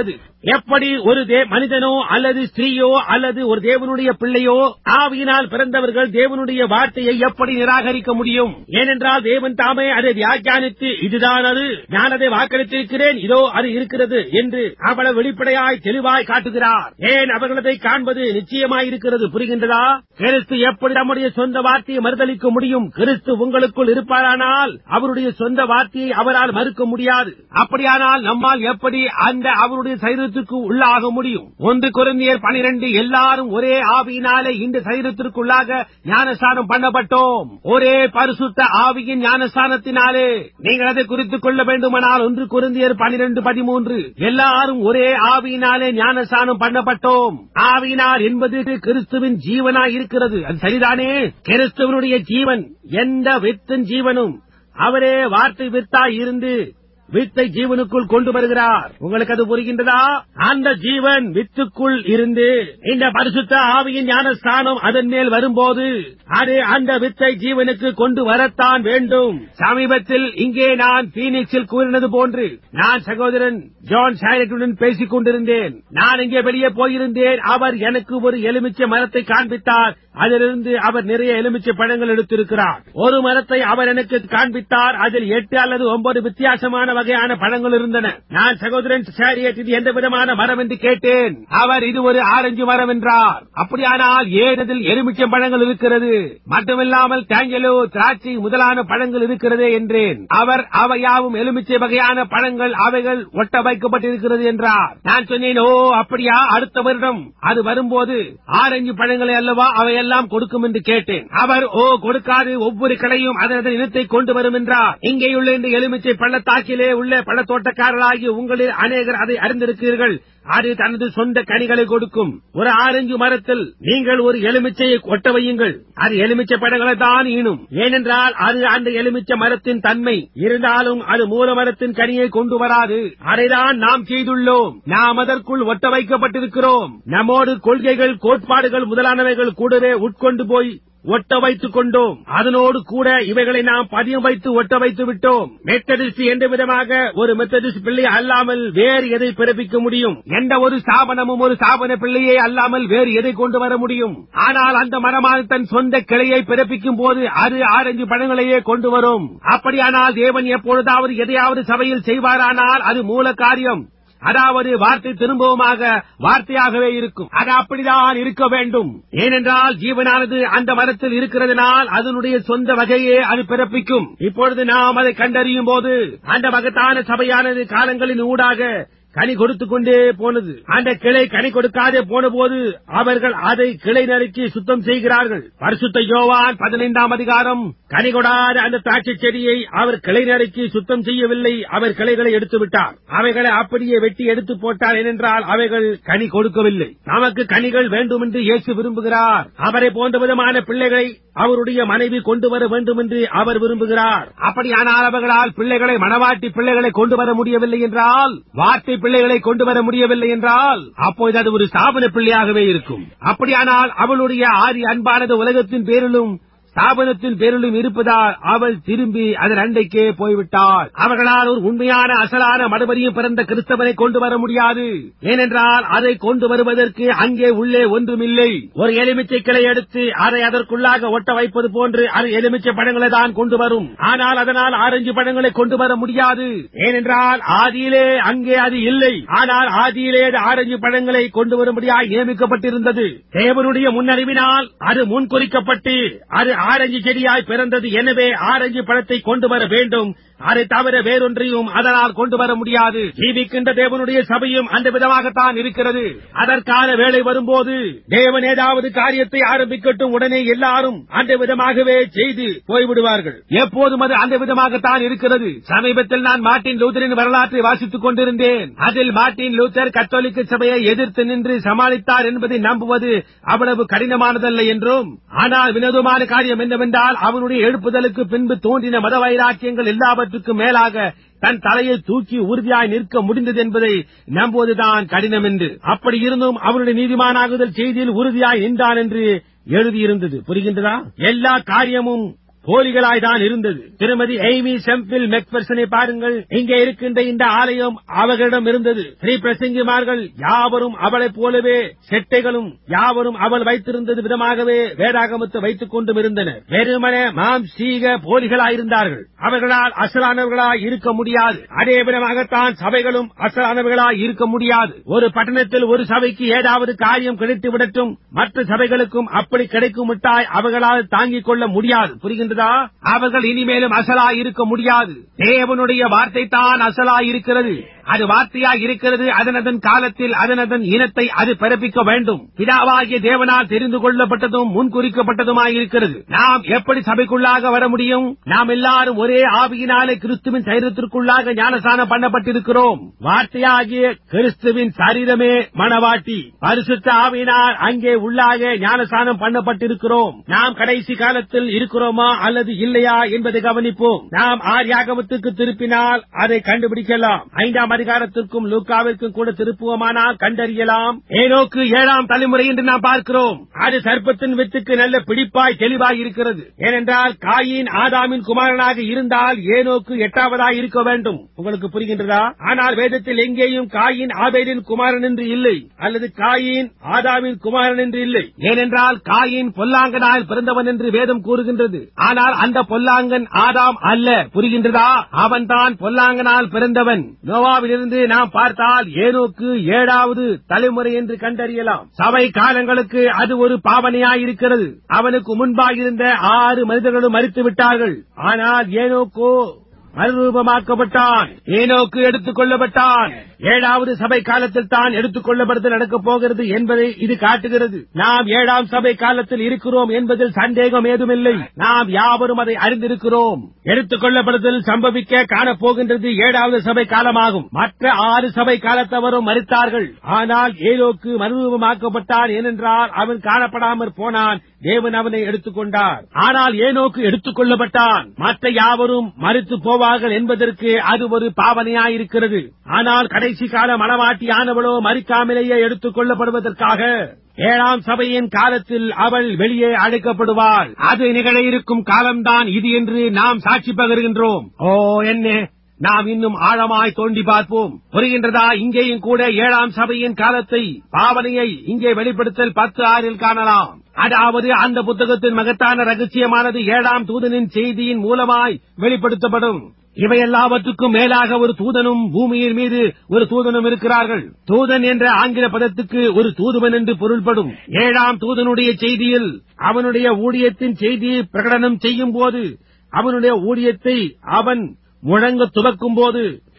எப்படி ஒரு மனிதனோ அல்லது ஸ்திரீயோ அல்லது ஒரு தேவனுடைய பிள்ளையோ ஆவியினால் பிறந்தவர்கள் தேவனுடைய வார்த்தையை எப்படி நிராகரிக்க முடியும்? ஏனென்றால் தேவன் தாமே அதை வியாக்கியானித்து இதுதான் அது, நான் அதை வாக்களித்திருக்கிறேன், இதோ அது இருக்கிறது என்று அவ்வளவு வெளிப்படையாய் தெளிவாய் காட்டுகிறார். ஏன் அவர்களதை காண்பது நிச்சயமாயிருக்கிறது. புரிகின்றதா? கிறிஸ்து எப்படி நம்முடைய சொந்த வார்த்தையை மறுதலிக்க முடியும்? கிறிஸ்து உங்களுக்குள் இருப்பாரானால் அவருடைய சொந்த வார்த்தையை அவரால் மறுக்க முடியாது. அப்படியானால் நம்மால் எப்படி அந்த அவருடைய சரீரத்திற்கு உள்ளாக முடியும்? 1 கொரிந்தியர் 12 எல்லாரும் ஒரே ஆவியினாலே இந்த சரீரத்திற்குள்ளாக ஞானஸ்நானம் பண்ணப்பட்டோம். ஒரே பரிசுத்த ஆவியின் ஞானஸ்நானத்தினாலே. நீங்கள் அதை குறித்துக் கொள்ள வேண்டுமானால் 1 கொரிந்தியர் 12:13 எல்லாரும் ஒரே ஆவியினாலே ஞானஸ்நானம் பண்ணப்பட்டோம். ஆவியினால் என்பது கிறிஸ்துவின் ஜீவனாய் இருக்கிறது. அது சரிதானே? கிறிஸ்துவனுடைய ஜீவன், எந்த வித்தின் ஜீவனும் அவரே வார்த்தை வித்தாய் இருந்து வித்தை ஜீவனுக்குள் கொண்டு வருகிறார். உங்களுக்கு அது புரிகின்றதா? அந்த ஜீவன் வித்துக்குள் இருந்து இந்த பரிசுத்த ஆவியின் ஞானஸ்நானம் அதன் மேல் வரும்போது அது அந்த வித்தை ஜீவனுக்கு கொண்டு வரத்தான் வேண்டும். சமீபத்தில் இங்கே நான் பீனிக்ஸில் கூறினது போன்று நான் சகோதரன் ஜான் ஷைரட்டுடன் பேசிக் கொண்டிருந்தேன். நான் இங்கே வெளியே போயிருந்தேன். அவர் எனக்கு ஒரு எலுமிச்சை மரத்தை காண்பித்தார். அதிலிருந்து அவர் நிறைய எலுமிச்சை பழங்கள் எடுத்திருக்கிறார். ஒரு மரத்தை அவர் எனக்கு காண்பித்தார். அதில் 8 அல்லது 9 வித்தியாசமான வகையான பழங்கள் இருந்தன. நான் சகோதரன் ஷாரியட், இது எந்த விதமான மரம் என்று கேட்டேன். அவர் இது ஒரு ஆரஞ்சு மரம் என்றார். அப்படியானால் ஏன் அதில் எலுமிச்சை பழங்கள் இருக்கிறது? மட்டுமில்லாமல் டேங்கலோ, திராட்சை முதலான பழங்கள் இருக்கிறதே என்றேன். அவர் அவையாவும் எலுமிச்சை வகையான பழங்கள், அவைகள் ஒட்ட வைக்கப்பட்டிருக்கிறது என்றார். நான் சொன்னேன், ஓ அப்படியா, அடுத்த வருடம் அது வரும்போது ஆரஞ்சு பழங்களை அல்லவா அவையெல்லாம் கொடுக்கும் என்று கேட்டேன். அவர் ஓ கொடுக்காது, ஒவ்வொரு கடையும் அதன் இனத்தை கொண்டு வரும் என்றார். இங்கேயுள்ள இந்த எலுமிச்சை பள்ளத்தாக்கிலே உள்ள பழத்தோட்டக்காரர்களாகிய உங்களில் அநேகர் அதை அறிந்திருக்கிறீர்கள். அது தனது சொந்த கனிகளை கொடுக்கும். ஒரு ஆரஞ்சு மரத்தில் நீங்கள் ஒரு எலுமிச்சையை ஒட்ட வையுங்கள், அது எலுமிச்சை பழங்களை தான் ஈனும். ஏனென்றால் அது அந்த எலுமிச்சை மரத்தின் தன்மை. இருந்தாலும் அது மூல மரத்தின் கனியை கொண்டு வராது. அதைதான் நாம் செய்துள்ளோம். நாம் அதற்குள் ஒட்ட வைக்கப்பட்டிருக்கிறோம். நம்மோடு கொள்கைகள், கோட்பாடுகள் முதலானவைகள் கூடவே உட்கொண்டு போய் ஒட்ட வைத்துக் கொண்டோம். அதனோடு கூட இவைகளை நாம் பதியம் வைத்து ஒட்ட வைத்து விட்டோம். மெத்தடிஸ்ட் என்ற விதமாக ஒரு மெத்தடிஸ்ட் பிள்ளை அல்லாமல் வேறு எதை பிறப்பிக்க முடியும்? எந்த ஒரு ஸ்தாபனமும் ஒரு ஸ்தாபன பிள்ளையை அல்லாமல் வேறு எதை கொண்டு வர முடியும்? ஆனால் அந்த மரமான தன் சொந்த கிளையை பிறப்பிக்கும் போது அது ஆரஞ்சு பழங்களையே கொண்டு வரும். அப்படியானால் தேவன் எப்பொழுதாவது எதையாவது சபையில் செய்வாரானால் அது மூல காரியம், அதாவது வார்த்தை திரும்பவுமாக வார்த்தையாகவே இருக்கும். அது அப்படிதான் இருக்க வேண்டும். ஏனென்றால் ஜீவனானது அந்த மரத்தில் இருக்கிறதுனால் அதனுடைய சொந்த வகையே அது பிறப்பிக்கும். இப்பொழுது நாம் அதை கண்டறியும் போது அந்த மகத்தான சபையானது காலங்களின் ஊடாக கனி கொடுத்துக் கொண்டே போனது. அந்த கிளை கனி கொடுக்காதே போன போது அவர்கள் அதை கிளை நறுக்கி சுத்தம் செய்கிறார்கள். பரிசுத்த யோவான் 15ஆம் அதிகாரம் கனி கொடாத அந்த திராட்சை செடியை அவர் கிளை நறுக்கி சுத்தம் செய்யவில்லை, அவர் கிளைகளை எடுத்து விட்டார். அவைகளை அப்படியே வெட்டி எடுத்து போட்டார். ஏனென்றால் அவைகள் கனி கொடுக்கவில்லை. நமக்கு கனிகள் வேண்டும் என்று இயேசு விரும்புகிறார். அவரை போன்ற விதமான பிள்ளைகளை அவருடைய மனைவி கொண்டு வர வேண்டும் என்று அவர் விரும்புகிறார். அப்படியானால் அவர்களால் பிள்ளைகளை, மணவாட்டி பிள்ளைகளை கொண்டு வர முடியவில்லை என்றால், வார்த்தை பிள்ளைகளை கொண்டு வர முடியவில்லை என்றால், அப்போது அது ஒரு ஸ்தாபன பிள்ளையாகவே இருக்கும். அப்படியானால் அவளுடைய ஆதி அன்பானது உலகத்தின் பேரிலும் ஸ்தாபனத்தின் பேரிலும் இருப்பதால் அவள் திரும்பி அதன் அண்டைக்கே போய்விட்டாள். அவர்களால் ஒரு உண்மையான அசலான மறுபடியும் பிறந்த கிறிஸ்தவனை கொண்டு வர முடியாது. ஏனென்றால் அதை கொண்டு வருவதற்கு அங்கே உள்ளே ஒன்றுமில்லை. ஒரு எலுமிச்சை கிளை எடுத்து அதை அதற்குள்ளாக ஒட்ட வைப்பது போன்று அது எலுமிச்சை பழங்களை தான் கொண்டு வரும். ஆனால் அதனால் ஆரஞ்சு பழங்களை கொண்டு வர முடியாது. ஏனென்றால் ஆதியிலே அங்கே அது இல்லை. ஆனால் ஆதியிலே அது ஆரஞ்சு பழங்களை கொண்டு வரும்படியாய் நியமிக்கப்பட்டிருந்தது. தேவனுடைய முன்னறிவினால் அது முன்குறிக்கப்பட்டு அது ஆரஞ்சு செடியாய் பிறந்தது. எனவே ஆரஞ்சு பழத்தை கொண்டு வர வேண்டும். அதை தவிர வேறொன்றையும் அதனால் கொண்டு வர முடியாது. ஜீவிக்கின்ற தேவனுடைய சபையும் அந்த விதமாகத்தான் இருக்கிறது. அதற்கான வேளை வரும்போது தேவன் ஏதாவது காரியத்தை ஆரம்பிக்கட்டும், உடனே எல்லாரும் அந்த விதமாகவே செய்து போய்விடுவார்கள். எப்போதும் அது அந்த விதமாகத்தான் இருக்கிறது. சமீபத்தில் நான் மார்ட்டின் லூத்தரின் வரலாற்றை வாசித்துக் கொண்டிருந்தேன். அதில் மார்ட்டின் லூத்தர் கத்தோலிக்க சபையை எதிர்த்து நின்று சமாளித்தார் என்பதை நம்புவது அவ்வளவு கடினமானதல்ல என்றும், ஆனால் வினோதமான காரியம் என்னவென்றால் அவனுடைய எழுப்புதலுக்கு பின்பு தோன்றின மத வைராக்கியங்கள் எல்லாவற்றுக்கு மேலாக தன் தலையை தூக்கி உறுதியாய் நிற்க முடிந்தது என்பதை நம்புவதுதான் கடினம் என்று. அப்படி இருந்தும் அவருடைய நீதிமானாகுதல் செய்தியில் உறுதியாய் நின்றான் என்று எழுதியிருந்தது. புரிகின்றதா? எல்லா காரியமும் போலிகளாய்தான் இருந்தது. திருமதி எய்மி செம்பில் மெக்பர்சனை பாருங்கள். இங்கே இருக்கின்ற இந்த ஆலயம் அவர்களிடம் இருந்தது. ஸ்ரீ பிரசங்கிமார்கள் யாவரும் அவளைப் போலவே செட்டைகளும் யாவரும் அவள் வைத்திருந்தது விதமாகவே வேதாகமத்தை வைத்துக் கொண்டும் இருந்தனர். வெறுமனே மாம்சீக போலிகளாயிருந்தார்கள். அவர்களால் அசலானவர்களாய் இருக்க முடியாது. அதே விதமாகத்தான் சபைகளும் அசலானவர்களாய் இருக்க முடியாது. ஒரு பட்டணத்தில் ஒரு சபைக்கு ஏதாவது காரியம் கிடைத்து விடட்டும், மற்ற சபைகளுக்கும் அப்படி கிடைக்கும் விட்டாய் அவர்களால் தாங்கிக் கொள்ள முடியாது. புரிகின்றதா? அவர்கள் இனிமேலும் அசலாய் இருக்க முடியாது. தேவனுடைய வார்த்தை தான் அசலாய் இருக்கிறது. அது வார்த்தையாய் இருக்கிறது. அதனதன் காலத்தில் அதனதன் இனத்தை அது பிறப்பிக்க வேண்டும். பிதாவாகிய தேவனால் தெரிந்து கொள்ளப்பட்டதும் முன்குறிக்கப்பட்டதுமாய் இருக்கிறது. நாம் எப்படி சபைக்குள்ளாக வர முடியும்? நாம் எல்லாரும் ஒரே ஆவியினாலே கிறிஸ்துவின் சரீரத்திற்குள்ளாக ஞானஸ்நானம் பண்ணப்பட்டிருக்கிறோம். வார்த்தையாகிய கிறிஸ்துவின் சரீரமே மணவாட்டி. பரிசுத்த ஆவியினால் அங்கே உள்ளாக ஞானஸ்நானம் பண்ணப்பட்டிருக்கிறோம். நாம் கடைசி காலத்தில் இருக்கிறோமா அல்லது இல்லையா என்பதை கவனிப்போம். நாம் ஆதியாகமத்துக்கு திருப்பினால் அதை கண்டுபிடிக்கலாம். 5ஆம் அதிகாரத்திற்கும் லூக்காவிற்கும் கூட திருப்புவமானால் கண்டறியலாம். ஏனோக்கு 7ஆம் தலைமுறை என்று நாம் பார்க்கிறோம். அது சர்ப்பத்தின் வித்துக்கு நல்ல பிடிப்பாய் தெளிவாய் இருக்கிறது. ஏனென்றால் காயின் ஆதாமின் குமாரனாக இருந்தால் ஏனோக்கு 8ஆவதாய் இருக்க வேண்டும். உங்களுக்கு புரிகின்றதா? ஆனால் வேதத்தில் எங்கேயும் காயின் ஆபேலின் குமாரன் என்று இல்லை, அல்லது காயின் ஆதாமின் குமாரன் என்று இல்லை. ஏனென்றால் காயின் பொல்லாங்கனால் பிறந்தவன் என்று வேதம் கூறுகின்றது. ஆனால் அந்த பொல்லாங்கன் ஆதாம் அல்ல. புரிகின்றதா? அவன் தான் பொல்லாங்கனால் பிறந்தவன். நோவாவிலிருந்து நாம் பார்த்தால் ஏனோக்கு 7வது தலைமுறை என்று கண்டறியலாம். சபை காலங்களுக்கு அது ஒரு பாவனையாயிருக்கிறது. அவனுக்கு முன்பாயிருந்த 6 மனிதர்களும் மரித்து விட்டார்கள். ஆனால் ஏனோக்கோ மறுரூபமாக்கப்பட்டான். ஏனோக்கு எடுத்துக் கொள்ளப்பட்டான். 7வது சபை காலத்தில் தான் எடுத்துக் கொள்ளப்படுதல் நடக்கப் போகிறது என்பதை இது காட்டுகிறது. நாம் 7ஆம் சபை காலத்தில் இருக்கிறோம் என்பதில் சந்தேகம் ஏதுமில்லை. நாம் யாவரும் அதை அறிந்திருக்கிறோம். எடுத்துக் கொள்ளப்படுதல் சம்பவிக்க காணப்போகின்றது 7வது சபை காலமாகும். மற்ற 6 சபை காலத்தவரும் மரித்தார்கள். ஆனால் ஏனோக்கு மறுரூபமாக்கப்பட்டான். ஏனென்றால் அவன் காணப்படாமற் போனான். தேவன் அவனை எடுத்துக் கொண்டார். ஆனால் ஏனோக்கு எடுத்துக் கொள்ளப்பட்டான். மற்ற யாவரும் மரித்து போவார்கள் என்பதற்கு அது ஒரு பாவனையாயிருக்கிறது. ஆனால் கடைசி கால மணவாட்டி ஆனவளோ மரிக்காமலேயே எடுத்துக் கொள்ளப்படுவதற்காக 7ஆம் சபையின் காலத்தில் அவள் வெளியே அழைக்கப்படுவாள். அது நிகழ இருக்கும் காலம்தான் இது என்று நாம் சாட்சி பகர்கின்றோம். ஓ என்ன, நாம் இன்னும் ஆழமாய் தோண்டி பார்ப்போம். புரிகின்றதா? இங்கேயும் கூட 7ஆம் சபையின் காலத்தை, பாவனையை இங்கே வெளிப்படுத்தல் 10:6 காணலாம். அதாவது அந்த புத்தகத்தின் மகத்தான ரகசியமானது 7ஆம் தூதனின் செய்தியின் மூலமாய் வெளிப்படுத்தப்படும். இவையெல்லாவற்றுக்கும் மேலாக ஒரு தூதனும் பூமியின் மீது ஒரு தூதனும் இருக்கிறார்கள். தூதன் என்ற ஆங்கில பதத்துக்கு ஒரு தூதுவன் என்று பொருள்படும். 7ஆம் தூதனுடைய செய்தியில் அவனுடைய ஊழியத்தின் செய்தியை பிரகடனம் செய்யும் போது, அவனுடைய ஊழியத்தை அவன் முழங்க துவக்கும் போது,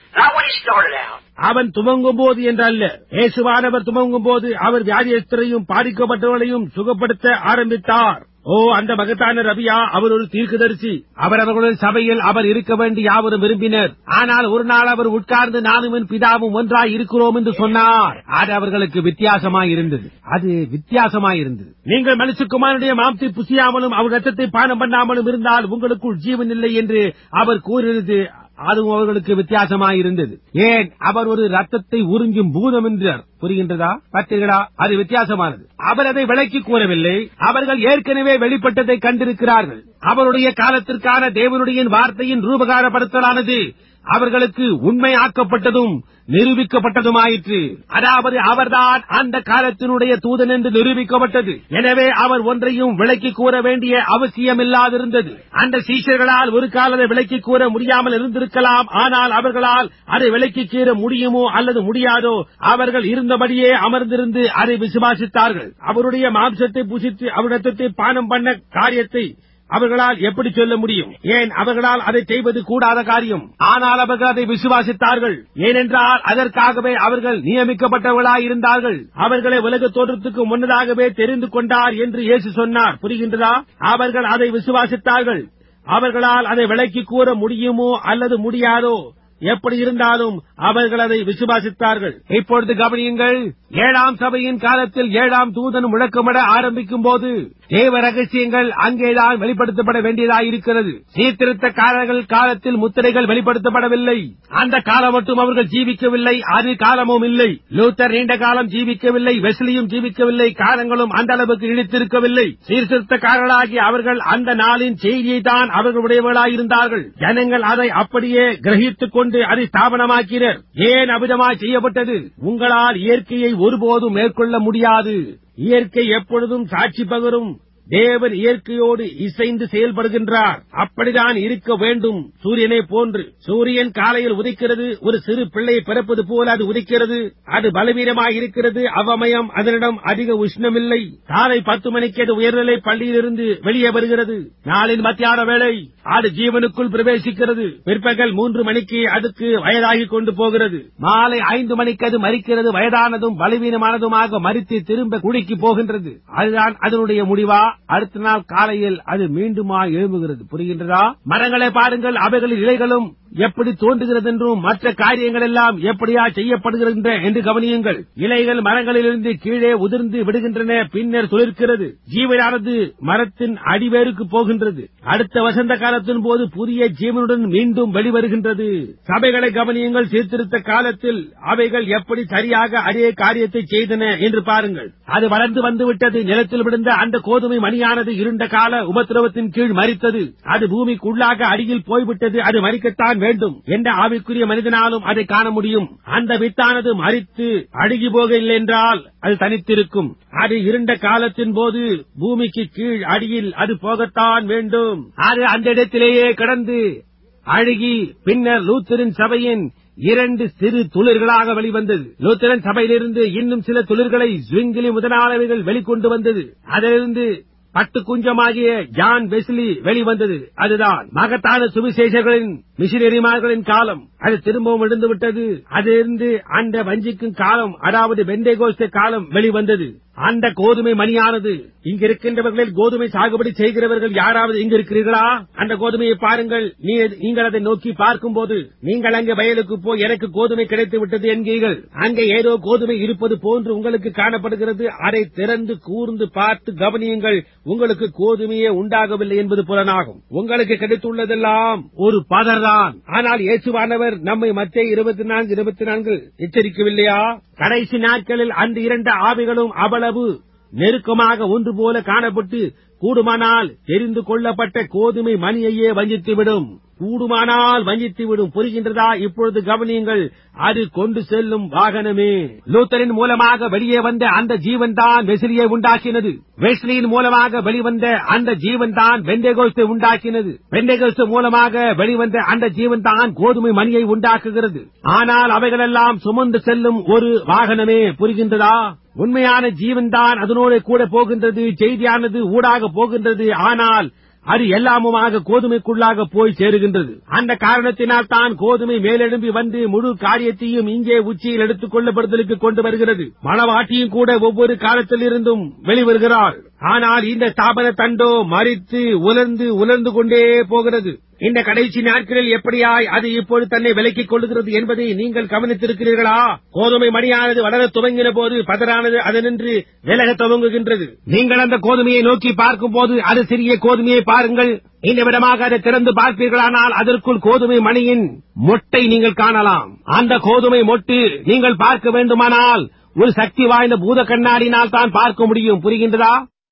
அவன் துவங்கும் போது என்றல்ல, இயேசுவானவர் துவங்கும் போது அவர் வியாதியஸ்தரையும் பாதிக்கப்பட்டவர்களையும் சுகப்படுத்த ஆரம்பித்தார். ஓ, அந்த மகத்தான ரபியா, அவர் ஒரு தீர்க்கதரிசி. அவர் அவர்களுடைய சபையில் அவர் இருக்க வேண்டி யாவரும் விரும்பினர். ஆனால் ஒரு நாள் அவர் உட்கார்ந்து நானும் என் பிதாவும் ஒன்றாய் இருக்கிறோம் என்று சொன்னார். அது அவர்களுக்கு வித்தியாசமாயிருந்தது. நீங்கள் மனுஷகுமாரனுடைய மாம்சத்தை புசியாமலும் அவர் ரத்தத்தை பானம் பண்ணாமலும் இருந்தால் உங்களுக்குள் ஜீவன் இல்லை என்று அவர் கூறினது அதுவும் அவர்களுக்கு வித்தியாசமாயிருந்தது. ஏன்? அவர் ஒரு ரத்தத்தை உறிஞ்சும் பூதம் என்றார். புரிகின்றதா? பார்த்தீர்களா? அது வித்தியாசமானது. அவர் அதை விளக்கி கூறவில்லை. அவர்கள் ஏற்கனவே வெளிப்பட்டதை கண்டிருக்கிறார்கள். அவருடைய காலத்திற்கான தேவனுடைய வார்த்தையின் ரூபகாரப்படுத்தலானது அவர்களுக்கு உண்மையாக்கப்பட்டதும் நிரூபிக்கப்பட்டதுமாயிற்று. அதாவது அவர்தான் அந்த காலத்தினுடைய தூதன் என்று நிரூபிக்கப்பட்டது. எனவே அவர் ஒன்றையும் விளக்கி கூற வேண்டிய அவசியமில்லாதிருந்தது. அந்த சீஷர்களால் ஒரு காலத்தை விளக்கி கூற முடியாமல் இருந்திருக்கலாம். ஆனால் அவர்களால் அதை விளக்கி கூற முடியுமோ அல்லது முடியாதோ, அவர்கள் இருந்தபடியே அமர்ந்திருந்து அதை விசுவாசித்தார்கள். அவருடைய மாம்சத்தை புசித்து அவர் ரத்தத்தை பானம் பண்ண காரியத்தை அவர்களால் எப்படி சொல்ல முடியும்? ஏன்? அவர்களால் அதை செய்வது கூடாத காரியம். ஆனால் அவர்கள் அதை விசுவாசித்தார்கள். ஏனென்றால் அதற்காகவே அவர்கள் நியமிக்கப்பட்டவர்களாயிருந்தார்கள். அவர்களை உலக தோற்றத்துக்கு முன்னதாகவே தெரிந்து கொண்டார் என்று இயேசு சொன்னார். புரிகின்றதா? அவர்கள் அதை விசுவாசித்தார்கள். அவர்களால் அதை விளக்கி கூற முடியுமோ அல்லது முடியாதோ, எப்படி இருந்தாலும் அவர்கள் அதை விசுவாசித்தார்கள். இப்பொழுது கவனியுங்கள். ஏழாம் சபையின் காலத்தில் ஏழாம் தூதன் முழக்கமிட ஆரம்பிக்கும் போது தேவ ரகசியங்கள் அங்கேதான் வெளிப்படுத்தப்பட வேண்டியதாயிருக்கிறது. சீர்திருத்தக்காரர்கள் காலத்தில் முத்திரைகள் வெளிப்படுத்தப்படவில்லை. அந்த காலம் மட்டும் அவர்கள் ஜீவிக்கவில்லை. அது காலமும் இல்லை. லூத்தர் நீண்ட காலம் ஜீவிக்கவில்லை. வெஸ்லியும் ஜீவிக்கவில்லை. காலங்களும் அந்த அளவுக்கு இழுத்திருக்கவில்லை. சீர்திருத்தக்காரர்களாகி அவர்கள் அந்த நாளின் செய்தியை தான் அவர்களுடையவர்களாயிருந்தார்கள். ஜனங்கள் அதை அப்படியே கிரகித்துக் கொண்டு அதை ஸ்தாபனமாக்கினர். ஏன் அபிதமாய் செய்யப்பட்டது? உங்களால் இயற்கையை ஒருபோதும் மேற்கொள்ள முடியாது. இயற்கை எப்பொழுதும் சாட்சி பகரும். தேவன் இயற்கையோடு இசைந்து செயல்படுகின்றார். அப்படிதான் இருக்க வேண்டும். சூரியனை போன்று. சூரியன் காலையில் உதிக்கிறது. ஒரு சிறு பிள்ளை பிறப்பது போல அது உதிக்கிறது. அது பலவீனமாய் இருக்கிறது. அவ்வமயம் அதனிடம் அதிக உஷ்ணமில்லை. காலை 10 மணிக்கு அது உயர்நிலை பள்ளியிலிருந்து வெளியே வருகிறது. நாளின் மத்தியான வேளை அது ஜீவனுக்குள் பிரவேசிக்கிறது. பிற்பகல் 3 மணிக்கு அதுக்கு வயதாகிக் கொண்டு போகிறது. மாலை 5 மணிக்கு அது மரிக்கிறது. வயதானதும் பலவீனமானதுமாக மரித்து திரும்ப குடிக்கு போகின்றது. அதுதான் அதனுடைய முடிவா? அடுத்த நாள் காலையில் அது மீண்டுமா எழும்புகிறது. புரிகின்றதா? மரங்களை பாருங்கள். அவைகளின் இலைகளும் எப்படி தோன்றுகிறது என்றும் மற்ற காரியங்கள் எல்லாம் எப்படியா செய்யப்படுகின்றன என்று கவனியுங்கள். இலைகள் மரங்களிலிருந்து கீழே உதிர்ந்து விடுகின்றன. பின்னர் துளிர்க்கிறது. ஜீவனானது மரத்தின் அடிவேருக்கு போகின்றது. அடுத்த வசந்த காலத்தின் போது புதிய ஜீவனுடன் மீண்டும் வெளிவருகின்றது. சபைகளை கவனியுங்கள். சீர்திருத்த காலத்தில் அவைகள் எப்படி சரியாக அதே காரியத்தை செய்தன என்று பாருங்கள். அது வளர்ந்து வந்துவிட்டது. நிலத்தில் விழுந்த அந்த கோதுமை மணியானது இருண்ட கால உபத்திரவத்தின் கீழ் மரித்தது. அது பூமிக்குள்ளாக அடியில் போய்விட்டது. அது மரிக்கத்தான் வேண்டும் என்ற ஆவிக்குரிய மனிதனாலும் அதை காண முடியும். அந்த வித்தானது மரித்து அழுகி போக இல்லை என்றால் அது தனித்திருக்கும். அது இருண்ட காலத்தின் போது பூமிக்கு கீழ் அடியில் அது போகத்தான் வேண்டும். அது அந்த இடத்திலேயே கடந்து அழுகி பின்னர் லூத்தரின் சபையின் 2 சிறு துளிர்களாக வெளிவந்தது. லூத்தரன் சபையிலிருந்து இன்னும் சில துளிர்களை ஜுவிங்கிலி முதலானவைகள் வெளிக்கொண்டு வந்தது. அதிலிருந்து பட்டு குஞ்சமாகிய ஜான் வெஸ்லி வெளிவந்தது. அதுதான் மகத்தான சுவிசேஷர்களின் மிஷனரிமார்களின் காலம். அது திரும்பவும் எழுந்து விட்டது. அதிலிருந்து அந்த வஞ்சிக்கும் காலம், அதாவது பெந்தேகோஸ்தே காலம் வெளிவந்தது. அந்த கோதுமை மணியானது இங்கு இருக்கின்றவர்களில் கோதுமை சாகுபடி செய்கிறவர்கள் யாராவது இங்கு இருக்கிறீர்களா? அந்த கோதுமையை பாருங்கள். நீங்கள் அதை நோக்கி பார்க்கும் போது நீங்கள் அங்கே வயலுக்கு போய் எனக்கு கோதுமை கிடைத்து விட்டது என்கிறீர்கள். அங்கே ஏதோ கோதுமை இருப்பது போன்று உங்களுக்கு காணப்படுகிறது. அதை திறந்து கூர்ந்து பார்த்து கவனியுங்கள். உங்களுக்கு கோதுமையே உண்டாகவில்லை என்பது புலனாகும். உங்களுக்கு கிடைத்துள்ளதெல்லாம் ஒரு பதர்தான். ஆனால் இயேசுவானவர் நம்மை மத்தேயு 24:24 எச்சரிக்கவில்லையா? கடைசி நாட்களில் அந்த 2 ஆவிகளும் அவ்வளவு நெருக்கமாக ஒன்று போல காணப்பட்டு கூடுமானால் தெரிந்து கொள்ளப்பட்ட கோதுமை மணியையே வஞ்சித்துவிடும். கூடுமானால் வஞ்சித்துவிடும். புரிகின்றதா? இப்பொழுது கவனியுங்கள். அது கொண்டு செல்லும் வாகனமே. லூத்தரின் மூலமாக வெளியே வந்த அந்த ஜீவன் தான் வெஸ்லியை உண்டாக்கினது. வெஸ்லியின் மூலமாக வெளிவந்த அந்த ஜீவன் தான் பெந்தேகோஸ்தே உண்டாக்கினது. பெந்தேகோஸ்தே மூலமாக வெளிவந்த அந்த ஜீவன் தான் கோதுமை மணியை உண்டாக்குகிறது. ஆனால் அவைகளெல்லாம் சுமந்து செல்லும் ஒரு வாகனமே. புரிகின்றதா? உண்மையான ஜீவன் தான் அதனோடு கூட போகின்றது. செய்தியானது ஊடாக போகின்றது. ஆனால் அது எல்லாமுமாக கோதுமைக்குள்ளாக போய் சேருகின்றது. அந்த காரணத்தினால் தான் கோதுமை மேலெழும்பி வந்து முழு காரியத்தையும் இங்கே உச்சியில் எடுத்துக் கொள்ளப்படுதலுக்கு கொண்டு வருகிறது. மணவாட்டியும் கூட ஒவ்வொரு காலத்தில் இருந்தும் வெளிவருகிறாள். ஆனால் இந்த ஸ்தாபன தண்டோ மரித்து உலர்ந்து கொண்டே போகிறது. இந்த கடைசி நாட்களில் எப்படியாய் அது இப்பொழுது தன்னை விலக்கிக் கொள்ளுகிறது என்பதை நீங்கள் கவனித்திருக்கிறீர்களா? கோதுமை மணியானது வளர துவங்கின போது பதரானது அதனின்று விலக துவங்குகின்றது. நீங்கள் அந்த கோதுமையை நோக்கி பார்க்கும் போது அது சிறிய கோதுமையை பாருங்கள். இந்த விதமாக அதை திறந்து பார்ப்பீர்களானால் அதற்குள் கோதுமை மணியின் மொட்டை நீங்கள் காணலாம். அந்த கோதுமை மொட்டு நீங்கள் பார்க்க வேண்டுமானால் ஒரு சக்தி வாய்ந்த பூத கண்ணாடினால் தான் பார்க்க முடியும். புரிகின்றதா?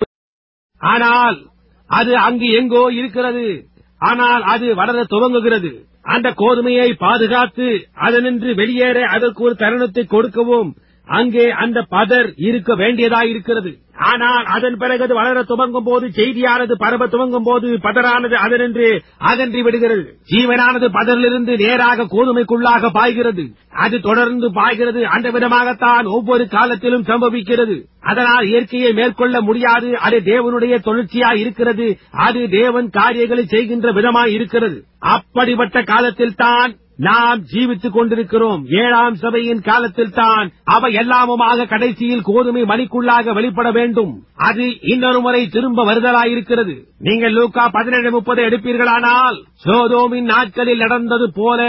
ஆனால் அது அங்கு எங்கோ இருக்கிறது. ஆனால் அது வளர துவங்குகிறது. அந்த கோதுமையை பாதுகாத்து அதனின்று வெளியேற அதற்கு ஒரு தருணத்தை கொடுக்கவும் அங்கே அந்த பதர் இருக்க வேண்டியதாயிருக்கிறது. ஆனால் அதன் பிறகு அது வளர துவங்கும் போது, செய்தியானது பரவ துவங்கும் போது பதரானது அதனின்று அகன்றி விடுகிறது. ஜீவனானது பதரிலிருந்து நேராக கோதுமைக்குள்ளாக பாய்கிறது. அது தொடர்ந்து பாய்கிறது. அந்த விதமாகத்தான் ஒவ்வொரு காலத்திலும் சம்பவிக்கிறது. அதனால் இயற்கையை மேற்கொள்ள முடியாது. அது தேவனுடைய தொழிற்சியாய் இருக்கிறது. அது தேவன் காரியங்களை செய்கின்ற விதமாய் இருக்கிறது. அப்படிப்பட்ட காலத்தில் தான் நாம் ஜீவித்துக் கொண்டிருக்கிறோம். 7ஆம் சபையின் காலத்தில் தான் அவை எல்லாமுமாக கடைசியில் கோதுமை மணிக்குள்ளாக வெளிப்பட வேண்டும். அது இன்னொரு முறை திரும்ப வருதலாயிருக்கிறது. நீங்கள் லூக்கா 17:30 எடுப்பீர்களானால் சோதோமின் நாட்களில் நடந்தது போல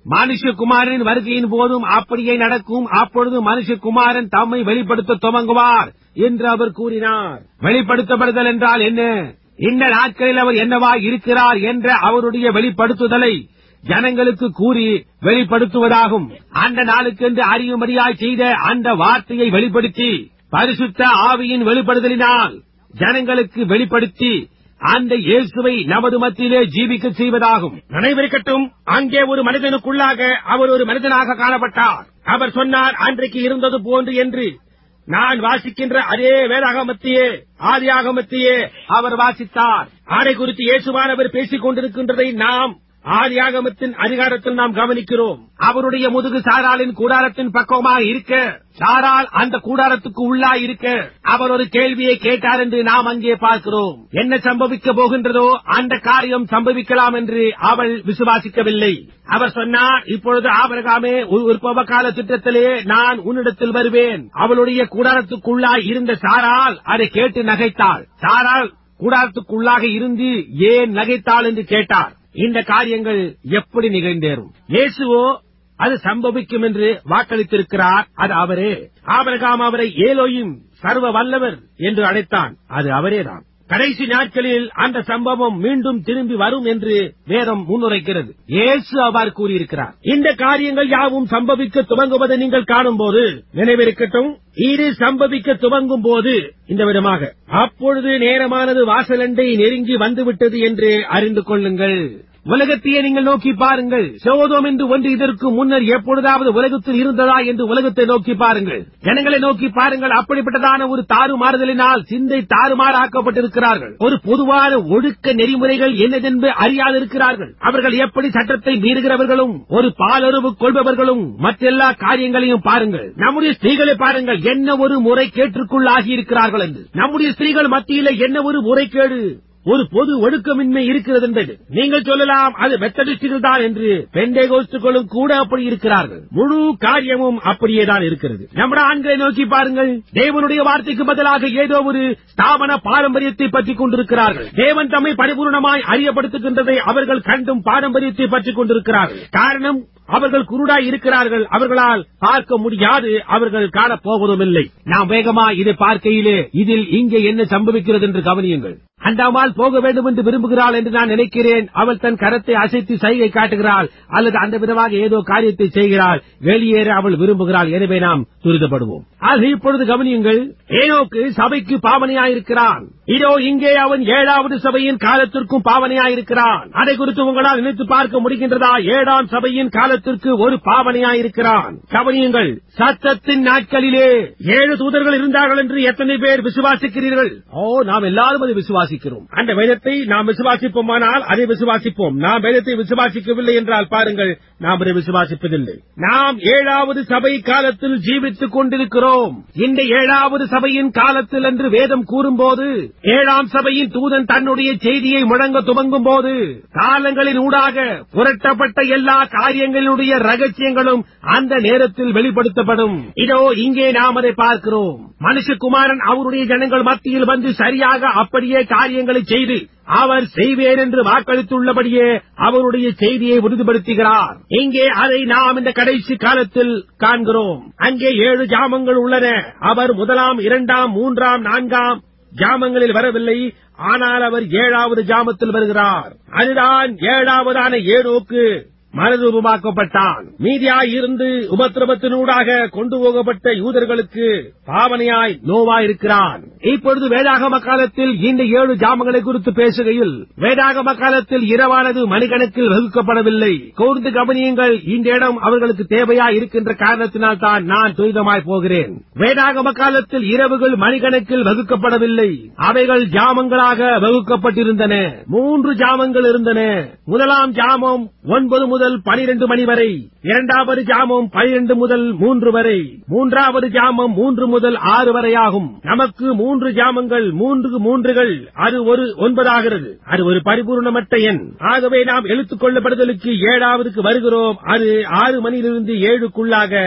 மனுஷகுமாரனின் வருகையின் போதும் அப்படியே நடக்கும். அப்பொழுது மனுஷகுமாரன் தம்மை வெளிப்படுத்த துவங்குவார் என்று அவர் கூறினார். வெளிப்படுத்தப்படுதல் என்றால் என்ன? இந்த நாட்களில் அவர் என்னவாய் இருக்கிறார் என்ற அவருடைய வெளிப்படுத்துதலை ஜனங்களுக்கு கூறி வெளிப்படுத்துவதாகும். அந்த நாளுக்கென்று அறியும்படியாய் செய்த அந்த வார்த்தையை வெளிப்படுத்தி பரிசுத்த ஆவியின் வெளிப்படுதலினால் ஜனங்களுக்கு வெளிப்படுத்தி அந்த இயேசுவை நமது மத்தியிலே ஜீவிக்க செய்வதாகும். நினைவிருக்கட்டும், அங்கே ஒரு மனிதனுக்குள்ளாக அவர் ஒரு மனிதனாக காணப்பட்டார். அவர் சொன்னார், அன்றைக்கு இருந்தது போன்று என்று. நான் வாசிக்கின்ற அதே வேதாகமத்தையே, ஆதியாகமத்தையே அவர் வாசித்தார். அதை குறித்து இயேசுவானவர் பேசிக் கொண்டிருக்கின்றதை நாம் ஆதியாகமத்தின் அதிகாரத்தில் நாம் கவனிக்கிறோம். அவருடைய முதுகு சாராளின் கூடாரத்தின் பக்கமாக இருக்க, சாராள் அந்த கூடாரத்துக்கு உள்ளாய் இருக்க அவர் ஒரு கேள்வியை கேட்டார் என்று நாம் அங்கே பார்க்கிறோம். என்ன சம்பவிக்க போகின்றதோ அந்த காரியம் சம்பவிக்கலாம் என்று அவள் விசுவாசிக்கவில்லை. அவர் சொன்னார், இப்பொழுது ஆபிரகாமே, உற்பவ கால திட்டத்திலே நான் உன்னிடத்தில் வருவேன். அவளுடைய கூடாரத்துக்குள்ளாய் இருந்த சாராள் அதை கேட்டு நகைத்தாள். சாராள் கூடாரத்துக்குள்ளாக இருந்து ஏன் நகைத்தாள் என்று கேட்டார். இந்த காரியங்கள் எப்படி நிகழ்ந்தேறும்? இயேசுவோ அது சம்பவிக்கும் என்று வாக்களித்திருக்கிறார். அது அவரே. ஆபிரகாம் அவரை ஏலோயிம், சர்வ வல்லவர் என்று அழைத்தான். அது அவரேதான். கடைசி நாட்களில் அந்த சம்பவம் மீண்டும் திரும்பி வரும் என்று வேதம் முன்னுரைக்கிறது. இயேசு அவ்வாறு கூறியிருக்கிறார். இந்த காரியங்கள் யாவும் சம்பவிக்க துவங்குவதை நீங்கள் காணும் போது நினைவிருக்கட்டும், இது சம்பவிக்க துவங்கும் போது இந்த விதமாக, அப்பொழுது நேரமானது வாசலண்டை நெருங்கி வந்துவிட்டது என்று அறிந்து கொள்ளுங்கள். உலகத்தையே நீங்கள் நோக்கி பாருங்கள். சோதோம் என்று ஒன்று இதற்கு முன்னர் எப்பொழுதாவது உலகத்தில் இருந்ததா என்று உலகத்தை நோக்கி பாருங்கள். ஜனங்களை நோக்கி பாருங்கள். அப்படிப்பட்டதான ஒரு தாறுமாறுதலினால் சிந்தை தாறுமாறாக்கப்பட்டிருக்கிறார்கள். ஒரு பொதுவான ஒழுக்க நெறிமுறைகள் என்னதென்று அறியாதிருக்கிறார்கள். அவர்கள் எப்படி சட்டத்தை மீறுகிறவர்களும் ஒரு பாலுறவு கொள்பவர்களும் மற்றெல்லா காரியங்களையும் பாருங்கள். நம்முடைய ஸ்திரீகளை பாருங்கள், என்ன ஒரு முறைகேட்டிற்குள் ஆகியிருக்கிறார்கள் என்று. நம்முடைய ஸ்திரீகள் மத்தியில் என்ன ஒரு முறைகேடு, ஒரு பொது ஒழுக்கமின்மை இருக்கிறது என்பது. நீங்கள் சொல்லலாம் அது மெத்தடிஸ்டுகள் தான் என்று. பெண்டேகோஸ்துகளும் கூட அப்படி இருக்கிறார்கள். முழு காரியமும் அப்படியேதான் இருக்கிறது. நம்முடைய ஆண்களை நோக்கி பாருங்கள். தேவனுடைய வார்த்தைக்கு பதிலாக ஏதோ ஒரு ஸ்தாபன பாரம்பரியத்தை பற்றிக் கொண்டிருக்கிறார்கள். தேவன் தம்மை பரிபூர்ணமாய் அறியப்படுத்துகின்றதை அவர்கள் கண்டும் பாரம்பரியத்தை பற்றிக் கொண்டிருக்கிறார்கள். காரணம், அவர்கள் குருடாய் இருக்கிறார்கள். அவர்களால் பார்க்க முடியாது. அவர்கள் காணப்போவதும் இல்லை. நாம் வேகமாய் இதை பார்க்கையிலே இதில் இங்கே என்ன சம்பவிக்கிறது என்று கவனியுங்கள். அந்த அம்மாள் போக வேண்டும் என்று விரும்புகிறாள் என்று நான் நினைக்கிறேன். அவள் தன் கரத்தை அசைத்து சைகை காட்டுகிறாள் அல்லது அந்த விதமாக ஏதோ காரியத்தை செய்கிறாள். வெளியேற அவள் விரும்புகிறாள். எனவே நாம் துரிதப்படுவோம். ஆக இப்பொழுது கவனியுங்கள். ஏனோக்கு சபைக்கு பாவனையாயிருக்கிறான். இதோ இங்கே அவன் 7வது சபையின் காலத்திற்கும் பாவனையாயிருக்கிறான். அதை குறித்து உங்களால் நினைத்து பார்க்க முடிகின்றதா? 7ஆம் சபையின் காலத்திற்கு ஒரு பாவனையாயிருக்கிறான். கவனியுங்கள். சத்தத்தின் நாட்களிலே 7 தூதர்கள் இருந்தார்கள் என்று எத்தனை பேர் விசுவாசிக்கிறீர்கள்? நாம் எல்லாரும் அதை விசுவாசிக்கிறோம். அந்த வேதத்தை நாம் விசுவாசிப்போமானால் அதை விசுவாசிப்போம். நாம் வேதத்தை விசுவாசிக்கவில்லை என்றால் பாருங்கள், நாம் அதை விசுவாசிப்பதில்லை. நாம் 7வது சபை காலத்தில் ஜீவித்துக் கொண்டிருக்கிறோம். இந்த 7வது சபையின் காலத்தில் என்று வேதம் கூறும்போது, 7ஆம் சபையின் தூதன் தன்னுடைய செய்தியை முழங்க துவங்கும் போது, காலங்களின் ஊடாக புரட்டப்பட்ட எல்லா காரியங்களுடைய ரகசியங்களும் அந்த நேரத்தில் வெளிப்படுத்தப்படும். இதோ இங்கே நாம் அதை பார்க்கிறோம். மனுஷகுமாரன் அவருடைய ஜனங்கள் மத்தியில் வந்து சரியாக அப்படியே காரியங்களை செய்து அவர் செய்வேன் என்று வாக்களித்துள்ளபடியே அவருடைய செய்தியை உறுதிப்படுத்துகிறார். இங்கே அதை நாம் இந்த கடைசி காலத்தில் காண்கிறோம். அங்கே 7 ஜாமங்கள் உள்ளன. அவர் 1ஆம் 2ஆம் 3ஆம் 4ஆம் ஜாமங்களில் வரவில்லை. ஆனால் அவர் 7வது ஜாமத்தில் வருகிறார். அதுதான் 7வதான ஏனோக்கு மறுரூபமாக்கப்பட்டான். மீதியாய் இருந்து உபத்திரவத்தினூடாக கொண்டு போகப்பட்ட யூதர்களுக்கு பாவனையாய் நோவாயிருக்கிறான். இப்பொழுது வேதாகம காலத்தில் இந்த 7 ஜாமங்களை குறித்து பேசுகையில், வேதாகம காலத்தில் இரவானது மணிக்கணக்கில் வகுக்கப்படவில்லை. கூர்ந்து கவனியுங்கள். இந்த இடம் அவர்களுக்கு தேவையாய் இருக்கின்ற காரணத்தினால் தான் நான் துரிதமாய் போகிறேன். வேதாகம காலத்தில் இரவுகள் மணிக்கணக்கில் வகுக்கப்படவில்லை. அவைகள் ஜாமங்களாக வகுக்கப்பட்டிருந்தன. 3 ஜாமங்கள் இருந்தன. 1ஆம் ஜாமம் 9 முதல் 12 மணி வரை, 2வது ஜாமம் 12 முதல் 3 வரை, 3வது ஜாமம் 3 முதல் 6 வரை ஆகும். நமக்கு 3 ஜாமங்கள், 3 3கள், அது ஒரு 9 ஆகிறது. அது ஒரு பரிபூர்ணமற்ற எண். ஆகவே நாம் எழுத்துக் கொள்ளப்படுதலுக்கு 7வதுக்கு வருகிறோம். அது 6 மணியிலிருந்து 7க்குள்ளாக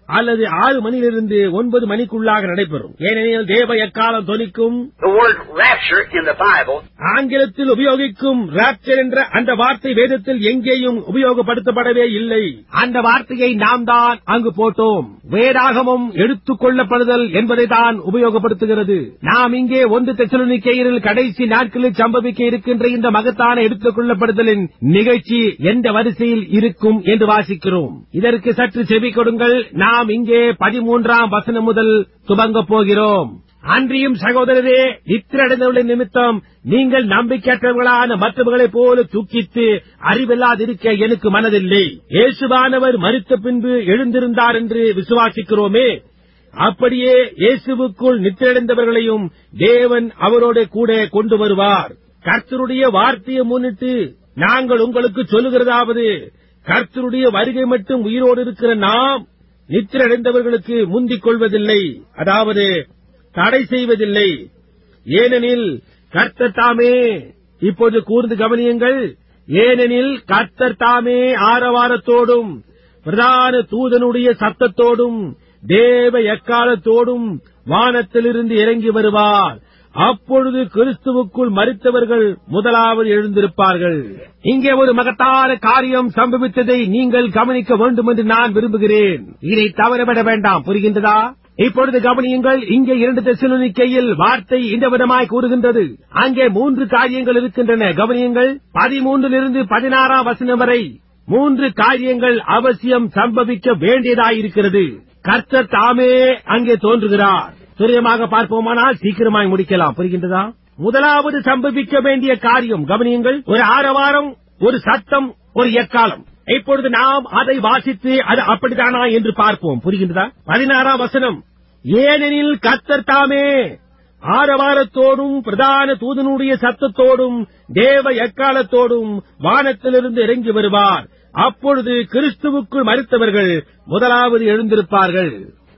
அல்லது 6 மணியிலிருந்து 9 மணிக்குள்ளாக நடைபெறும். ஏனெனில் தேவ எக்காலம் தொனிக்கும். The word rapture in the Bible ஆங்கிலத்தில் உபயோகிக்கும் ராப்சர் என்ற அந்த வார்த்தை வேதத்தில் எங்கேயும் உபயோகப்படுத்தப்படவே இல்லை. அந்த வார்த்தையை நாம் தான் அங்கு போட்டோம். வேதாகமம் எடுத்துக் கொள்ளப்படுதல் என்பதை தான் உபயோகப்படுத்துகிறது. நாம் இங்கே 1 தெசலோனிக்கேயரில் கடைசி நாட்களில் சம்பவிக்க இருக்கின்ற இந்த மகத்தான எடுத்துக் கொள்ளப்படுதலின் நிகழ்ச்சி எந்த வரிசையில் இருக்கும் என்று வாசிக்கிறோம். இதற்கு சற்று செவி கொடுங்கள். நாம் இங்கே 13ஆம் வசனம் முதல் துவங்கப் போகிறோம். அன்றியும் சகோதரரே, நித்திரடைந்தவர்களின் நிமித்தம் நீங்கள் நம்பிக்கையற்றவர்களான மற்றவர்களைப் போல துக்கித்து அறிவில்லாதிருக்க எனக்கு மனதில்லை. இயேசுவானவர் மரித்த பின்பு எழுந்திருந்தார் என்று விசுவாசிக்கிறோமே, அப்படியே இயேசுவுக்குள் நித்திரடைந்தவர்களையும் தேவன் அவரோட கூட கொண்டு வருவார். கர்த்தருடைய வார்த்தையை முன்னிட்டு நாங்கள் உங்களுக்கு சொல்லுகிறதாவது, கர்த்தருடைய வருகை மட்டும் உயிரோடு இருக்கிற நாம் நித்திரடைந்தவர்களுக்கு முந்திக் கொள்வதில்லை, அதாவது தடை செய்வதில்லை. ஏனெனில் கர்த்தர் தாமே, இப்போது கூர்ந்து கவனியுங்கள், ஏனெனில் கர்த்தர் தாமே ஆரவாரத்தோடும் பிரதான தூதனுடைய சத்தத்தோடும் தேவ எக்காலத்தோடும் வானத்திலிருந்து இறங்கி வருவார். அப்பொழுது கிறிஸ்துவுக்குள் மரித்தவர்கள் முதலாவது எழுந்திருப்பார்கள். இங்கே ஒரு மகத்தான காரியம் சம்பவித்ததை நீங்கள் கவனிக்க வேண்டும் என்று நான் விரும்புகிறேன். இதை தவறவிட வேண்டாம். புரிகின்றதா? இப்பொழுது கவனியுங்கள். இங்கே 2 தெசலோனிக்கேயில் வார்த்தை இந்த விதமாய் கூறுகின்றது. அங்கே 3 காரியங்கள் இருக்கின்றன. கவனியுங்கள். 13 16 வசனம் வரை 3 காரியங்கள் அவசியம் சம்பவிக்க வேண்டியதாயிருக்கிறது. கர்த்தர் தாமே அங்கே தோன்றுகிறார். துரியமாக பார்ப்போமானால் சீக்கிரமாய் முடிக்கலாம். புரிகின்றதா? முதலாவது சம்பவிக்க வேண்டிய காரியம் கவனியுங்கள், ஒரு ஆரவாரம், ஒரு சத்தம், ஒரு எக்காலம். இப்பொழுது நாம் அதை வாசித்து அது அப்படித்தானா என்று பார்ப்போம். புரிகின்றதா? 16ஆம் வசனம், ஏனெனில் கர்த்தர் தாமே ஆரவாரத்தோடும் பிரதான தூதனுடைய சத்தத்தோடும் தேவ எக்காலத்தோடும் வானத்திலிருந்து இறங்கி வருவார். அப்பொழுது கிறிஸ்துவுக்குள் மரித்தவர்கள் முதலாவது எழுந்திருப்பார்கள்.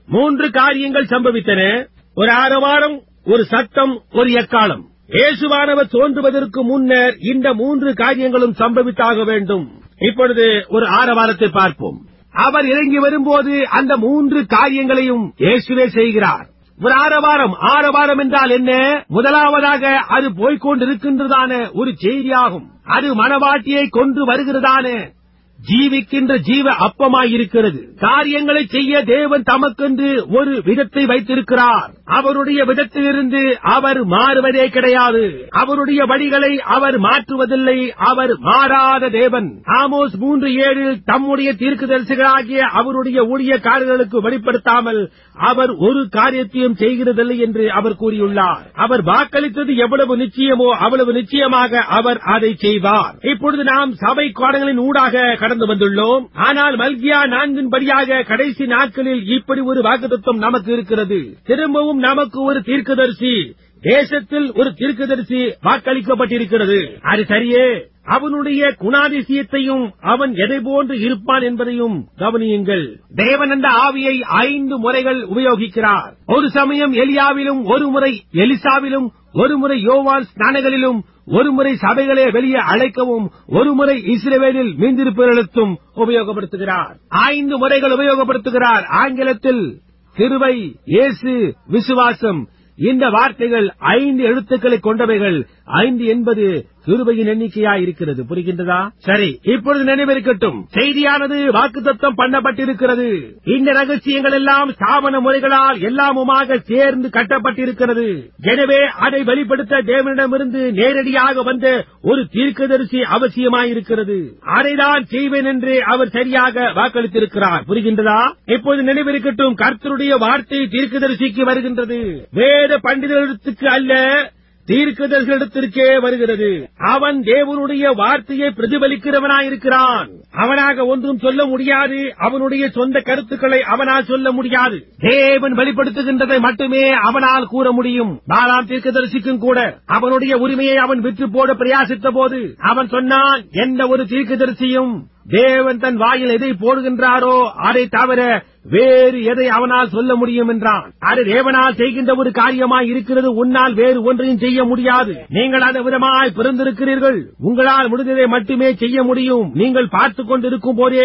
3 காரியங்கள் சம்பவித்தன. ஒரு ஆரவாரம், ஒரு சத்தம், ஒரு எக்காலம். இயேசுவானவர் தோன்றுவதற்கு முன்னர் இந்த 3 காரியங்களும் சம்பவித்தாக வேண்டும். இப்பொழுது ஒரு ஆரவாரத்தை பார்ப்போம். அவர் இறங்கி வரும்போது அந்த 3 காரியங்களையும் இயேசுவே செய்கிறார். ஒரு ஆரவாரம் என்றால் என்ன? முதலாவதாக அது போய்கொண்டிருக்கின்றதான ஒரு செய்தியாகும். அது மணவாட்டியை கொண்டு வருகிறதான ஜீவிக்கின்ற ஜீவ அப்பமாயிருக்கிறது. காரியங்களை செய்ய தேவன் தமக்கென்று ஒரு விதத்தை வைத்திருக்கிறார். அவருடைய விதத்திலிருந்து அவர் மாறுவதே கிடையாது. அவருடைய வழிகளை அவர் மாற்றுவதில்லை. அவர் மாறாத தேவன். ஆமோஸ் 3:7 தம்முடைய தீர்க்கதரிசிகளாகிய அவருடைய ஊழியக்காரர்களுக்கு வெளிப்படுத்தாமல் அவர் ஒரு காரியத்தையும் செய்கிறதில்லை என்று அவர் கூறியுள்ளார். அவர் வாக்களித்தது எவ்வளவு நிச்சயமோ அவ்வளவு நிச்சயமாக அவர் அதை செய்வார். இப்பொழுது நாம் சபை கோடங்களின் ஊடாக கடந்து வந்துள்ளோம். ஆனால் மல்கியா 4 படியாக கடைசி நாட்களில் இப்படி ஒரு வாக்குத்தத்தம் நமக்கு இருக்கிறது. திரும்பவும் நமக்கு ஒரு தீர்க்கதரிசி, தேசத்தில் ஒரு தீர்க்கதரிசி வாக்களிக்கப்பட்டிருக்கிறது. அது சரியே. அவனுடைய குணாதிசயத்தையும் அவன் எதை போன்று இருப்பான் என்பதையும் கவனியுங்கள். தேவன் அந்த ஆவியை 5 முறைகள் உபயோகிக்கிறார். ஒரு சமயம் எலியாவிலும், ஒரு முறை எலிசாவிலும், ஒரு முறை யோவான் ஸ்நானகளிலும், ஒரு முறை சபைகளை வெளியே அழைக்கவும், ஒரு முறை இஸ்ரவேலில் மீந்திருப்பவர்களுக்கும் உபயோகப்படுத்துகிறார். 5 முறைகள் உபயோகப்படுத்துகிறார். ஆங்கிலத்தில் கிருபை, இயேசு, விசுவாசம். இந்த வார்த்தைகள் 5 எழுத்துக்களை கொண்டவைகள். 5 என்பது கிருபையின் எண்ணிக்கையாயிருக்கிறது. புரிகின்றதா? சரி, இப்பொழுது நினைவிருக்கட்டும், செய்தியானது வாக்குத்தத்தம் பண்ணப்பட்டிருக்கிறது. இந்த ரகசியங்கள் எல்லாம் ஸ்தாபன முறைகளால் எல்லாமுமாக சேர்ந்து கட்டப்பட்டிருக்கிறது. எனவே அதை வெளிப்படுத்த தேவனிடமிருந்து நேரடியாக வந்த ஒரு தீர்க்கதரிசி அவசியமாயிருக்கிறது. அதைதான் செய்வேன் என்று அவர் சரியாக வாக்களித்திருக்கிறார். புரிகின்றதா? இப்போது நினைவிருக்கட்டும், கர்த்தருடைய வார்த்தை தீர்க்கதரிசிக்கு வருகின்றது. வேத பண்டிதர்களுக்கு அல்ல, தீர்க்கதரிசியிடத்திற்கே வருகிறது. அவன் தேவனுடைய வார்த்தையை பிரதிபலிக்கிறவனாயிருக்கிறான். அவனாக ஒன்றும் சொல்ல முடியாது. அவனுடைய சொந்த கருத்துக்களை அவனால் சொல்ல முடியாது. தேவன் வெளிப்படுத்துகின்றதை மட்டுமே அவனால் கூற முடியும். பாலாம் தீர்க்கதரிசிக்கும் கூட அவனுடைய உரிமையை அவன் விற்று போட பிரயாசித்த போது அவன் சொன்னான், எந்த ஒரு தீர்க்கதரிசியும் தேவன் தன் வாயில் எதை போடுகின்றாரோ அதை தவிர வேறு எதை அவனால் சொல்ல முடியும் என்றான். அது தேவனால் செய்கின்ற ஒரு காரியமாய் இருக்கிறது. உன்னால் வேறு ஒன்றையும் செய்ய முடியாது. நீங்கள் அந்த விதமாய் பிறந்திருக்கிறீர்கள். உங்களால் முடிந்ததை மட்டுமே செய்ய முடியும். நீங்கள் பார்த்துக் கொண்டிருக்கும் போதே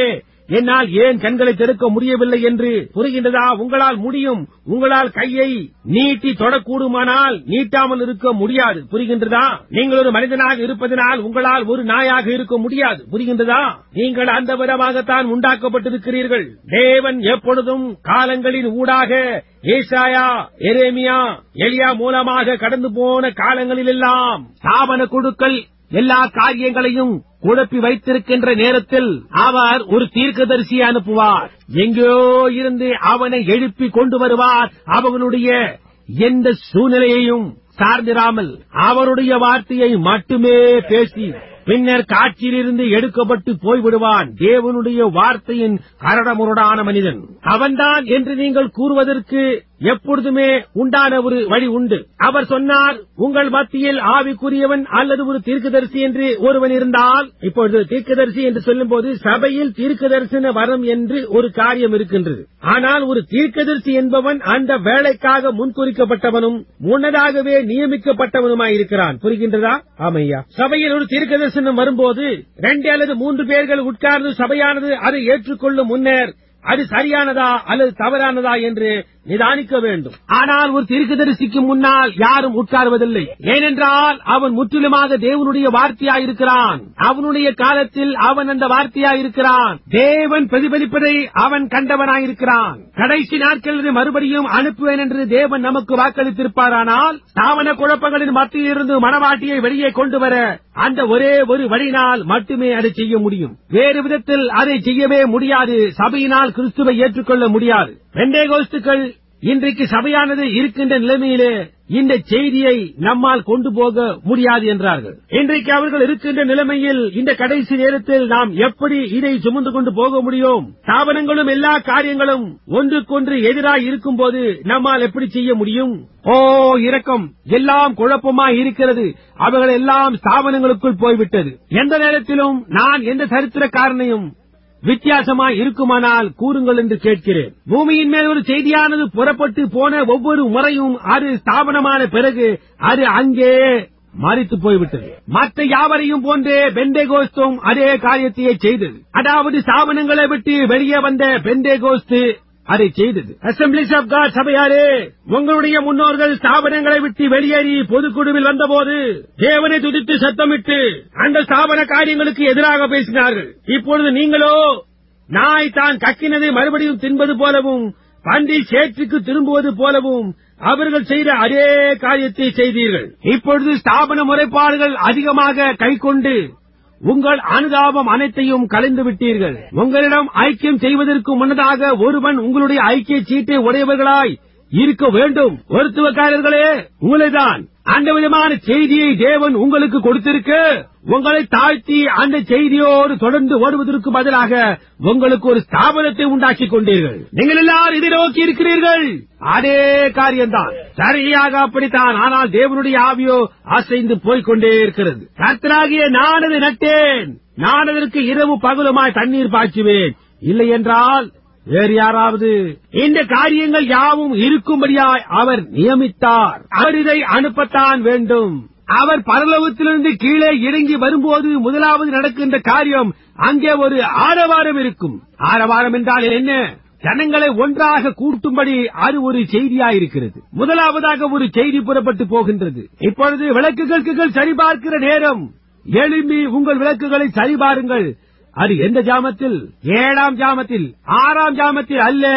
என்னால் ஏன் கண்களை திறக்க முடியவில்லை என்று புரிகின்றதா? உங்களால் முடியும். உங்களால் கையை நீட்டி தொடக்கூடுமானால் நீட்டாமல் இருக்க முடியாது. புரிகின்றதா? நீங்கள் ஒரு மனிதனாக இருப்பதனால் உங்களால் ஒரு நாயாக இருக்க முடியாது. புரிகின்றதா? நீங்கள் அந்த விதமாகத்தான் உண்டாக்கப்பட்டிருக்கிறீர்கள். தேவன் எப்பொழுதும் காலங்களின் ஊடாக ஏசாயா, எரேமியா, எலியா மூலமாக கடந்து போன காலங்களிலெல்லாம் ஸ்தாபன குழுக்கள் எல்லா காரியங்களையும் குழப்பி வைத்திருக்கின்ற நேரத்தில் அவர் ஒரு தீர்க்கதரிசியை அனுப்புவார். எங்கேயோ இருந்து அவனை எழுப்பி கொண்டு வருவார். அவனுடைய எந்த சூழ்நிலையையும் சார்ந்திராமல் அவருடைய வார்த்தையை மட்டுமே பேசி பின்னர் காட்சியிலிருந்து எடுக்கப்பட்டு போய்விடுவான். தேவனுடைய வார்த்தையின் கரடமுரடான மனிதன் அவன்தான் என்று நீங்கள் கூறுவதற்கு எப்பொழுதுமே உண்டான ஒரு வழி உண்டு. அவர் சொன்னார், உங்கள் மத்தியில் ஆவிக்குரியவன் அல்லது ஒரு தீர்க்கதரிசி என்று ஒருவன் இருந்தால், இப்பொழுது தீர்க்கதரிசி என்று சொல்லும் போது சபையில் தீர்க்கதரிசன வரம் என்று ஒரு காரியம் இருக்கின்றது. ஆனால் ஒரு தீர்க்கதரிசி என்பவன் அந்த வேலைக்காக முன்குறிக்கப்பட்டவனும் முன்னதாகவே நியமிக்கப்பட்டவனுமாயிருக்கிறான். புரிகின்றதா? ஆமையா. சபையில் ஒரு தீர்க்கதரிசனம் வரும்போது 2 அல்லது 3 பேர்கள் உட்கார்ந்து சபையானது அதை ஏற்றுக்கொள்ளும் முன்னர் அது சரியானதா அல்லது தவறானதா என்று நிதானிக்க வேண்டும். ஆனால் ஒரு தீர்க்கதரிசிக்கு முன்னால் யாரும் உட்கார்வதில்லை. ஏனென்றால் அவன் முற்றிலுமாக தேவனுடைய வார்த்தையாயிருக்கிறான். அவனுடைய காலத்தில் அவன் அந்த வார்த்தையாயிருக்கிறான். தேவன் பிரதிபலிப்பதை அவன் கண்டவனாயிருக்கிறான். கடைசி நாட்களில் மறுபடியும் அனுப்புவேன் என்று தேவன் நமக்கு வாக்களித்திருப்பாரானால் ஸ்தாபன குழப்பங்களின் மத்தியிலிருந்து மனவாட்டியை வெளியே கொண்டு வர அந்த ஒரே ஒரு வழியினால் மட்டுமே அதை செய்ய முடியும். வேறு விதத்தில் அதை செய்யவே முடியாது. சபையினால் கிறிஸ்துவை ஏற்றுக்கொள்ள முடியாது. பெந்தேகோஸ்துக்கள் இன்றைக்கு சபையானது இருக்கின்ற நிலைமையிலே இந்த செய்தியை நம்மால் கொண்டு போக முடியாது என்றார்கள். இன்றைக்கு அவர்கள் இருக்கின்ற நிலைமையில் இந்த கடைசி நேரத்தில் நாம் எப்படி இதை சுமந்து கொண்டு போக முடியும்? ஸ்தாபனங்களும் எல்லா காரியங்களும் ஒன்றுக்கொன்று எதிராக இருக்கும் போது நம்மால் எப்படி செய்ய முடியும்? ஓ இரக்கம், எல்லாம் குழப்பமாய் இருக்கிறது. அவர்கள் எல்லாம் ஸ்தாபனங்களுக்குள் போய்விட்டது. எந்த நேரத்திலும் நான் எந்த சரித்திரக்காரனையும் வித்தியாசமாய் இருக்குமானால் கூறுங்கள் என்று கேட்கிறேன். பூமியின் மேல் ஒரு செய்தியானது புறப்பட்டு போன ஒவ்வொரு முறையும் அது ஸ்தாபனமான பிறகு அது அங்கே மரித்து போய்விட்டது. மற்ற யாவரையும் போன்றே பெந்தேகோஸ்தும் அதே காரியத்தையே செய்தது. அதாவது ஸ்தாபனங்களை விட்டு வெளியே வந்த பெந்தேகோஸ்து அதை செய்தது. அசெம்பிளிஸ் ஆஃப் காட் சபையாரே, உங்களுடைய முன்னோர்கள் ஸ்தாபனங்களை விட்டு வெளியேறி பொதுக்குழுவில் வந்தபோது தேவனை துதித்து சத்தமிட்டு அந்த ஸ்தாபன காரியங்களுக்கு எதிராக பேசினார்கள். இப்பொழுது நீங்களோ நாய் தான் கக்கினதை மறுபடியும் தின்பது போலவும் பன்றி சேற்றுக்கு திரும்புவது போலவும் அவர்கள் செய்த அதே காரியத்தை செய்தீர்கள். இப்பொழுது ஸ்தாபன முறைப்பாடுகள் அதிகமாக கைக்கொண்டு உங்கள் அனுதாபம் அனைத்தையும் கலைந்து விட்டீர்கள். உங்களிடம் ஐக்கியம் செய்வதற்கு முன்னதாக ஒருவன் உங்களுடைய ஐக்கிய சீட்டை உடையவர்களாய் இருக்க வேண்டும். மருத்துவக்காரர்களே, உங்களைதான் அந்த விதமான செய்தியை தேவன் உங்களுக்கு கொடுத்திருக்க உங்களை தாழ்த்தி அந்த செய்தியோடு தொடர்ந்து ஓடுவதற்கு பதிலாக உங்களுக்கு ஒரு ஸ்தாபனத்தை உண்டாக்கிக் கொண்டீர்கள். நீங்கள் எல்லாரும் இதை நோக்கி இருக்கிறீர்கள். அதே காரியம்தான், சரியாக அப்படித்தான். ஆனால் தேவனுடைய ஆவியோ அசைந்து போய்கொண்டே இருக்கிறது. கர்த்தராகிய நான் அதை நட்டேன், நான் அதற்கு இரவு பகலுமாய் தண்ணீர் பாய்ச்சுவேன். இல்லை என்றால் வேறு யாராவது இந்த காரியங்கள் யாவும் இருக்கும்படியாய் அவர் நியமித்தார். அவர் இதை அனுப்பத்தான் வேண்டும். அவர் பரலோகத்திலிருந்து கீழே இறங்கி வரும்போது முதலாவது நடக்கின்ற காரியம் அங்கே ஒரு ஆரவாரம் இருக்கும். ஆரவாரம் என்றால் என்ன? ஜனங்களை ஒன்றாக கூட்டும்படி அது ஒரு செய்தியாயிருக்கிறது. முதலாவதாக ஒரு செய்தி புறப்பட்டு போகின்றது. இப்பொழுது விளக்குகள் சரிபார்க்கிற நேரம். எழும்பி உங்கள் விளக்குகளை சரிபாருங்கள். அது எந்த ஜாமத்தில்? 7ஆம் ஜாமத்தில், 6ஆம் ஜாமத்தில் அல்ல,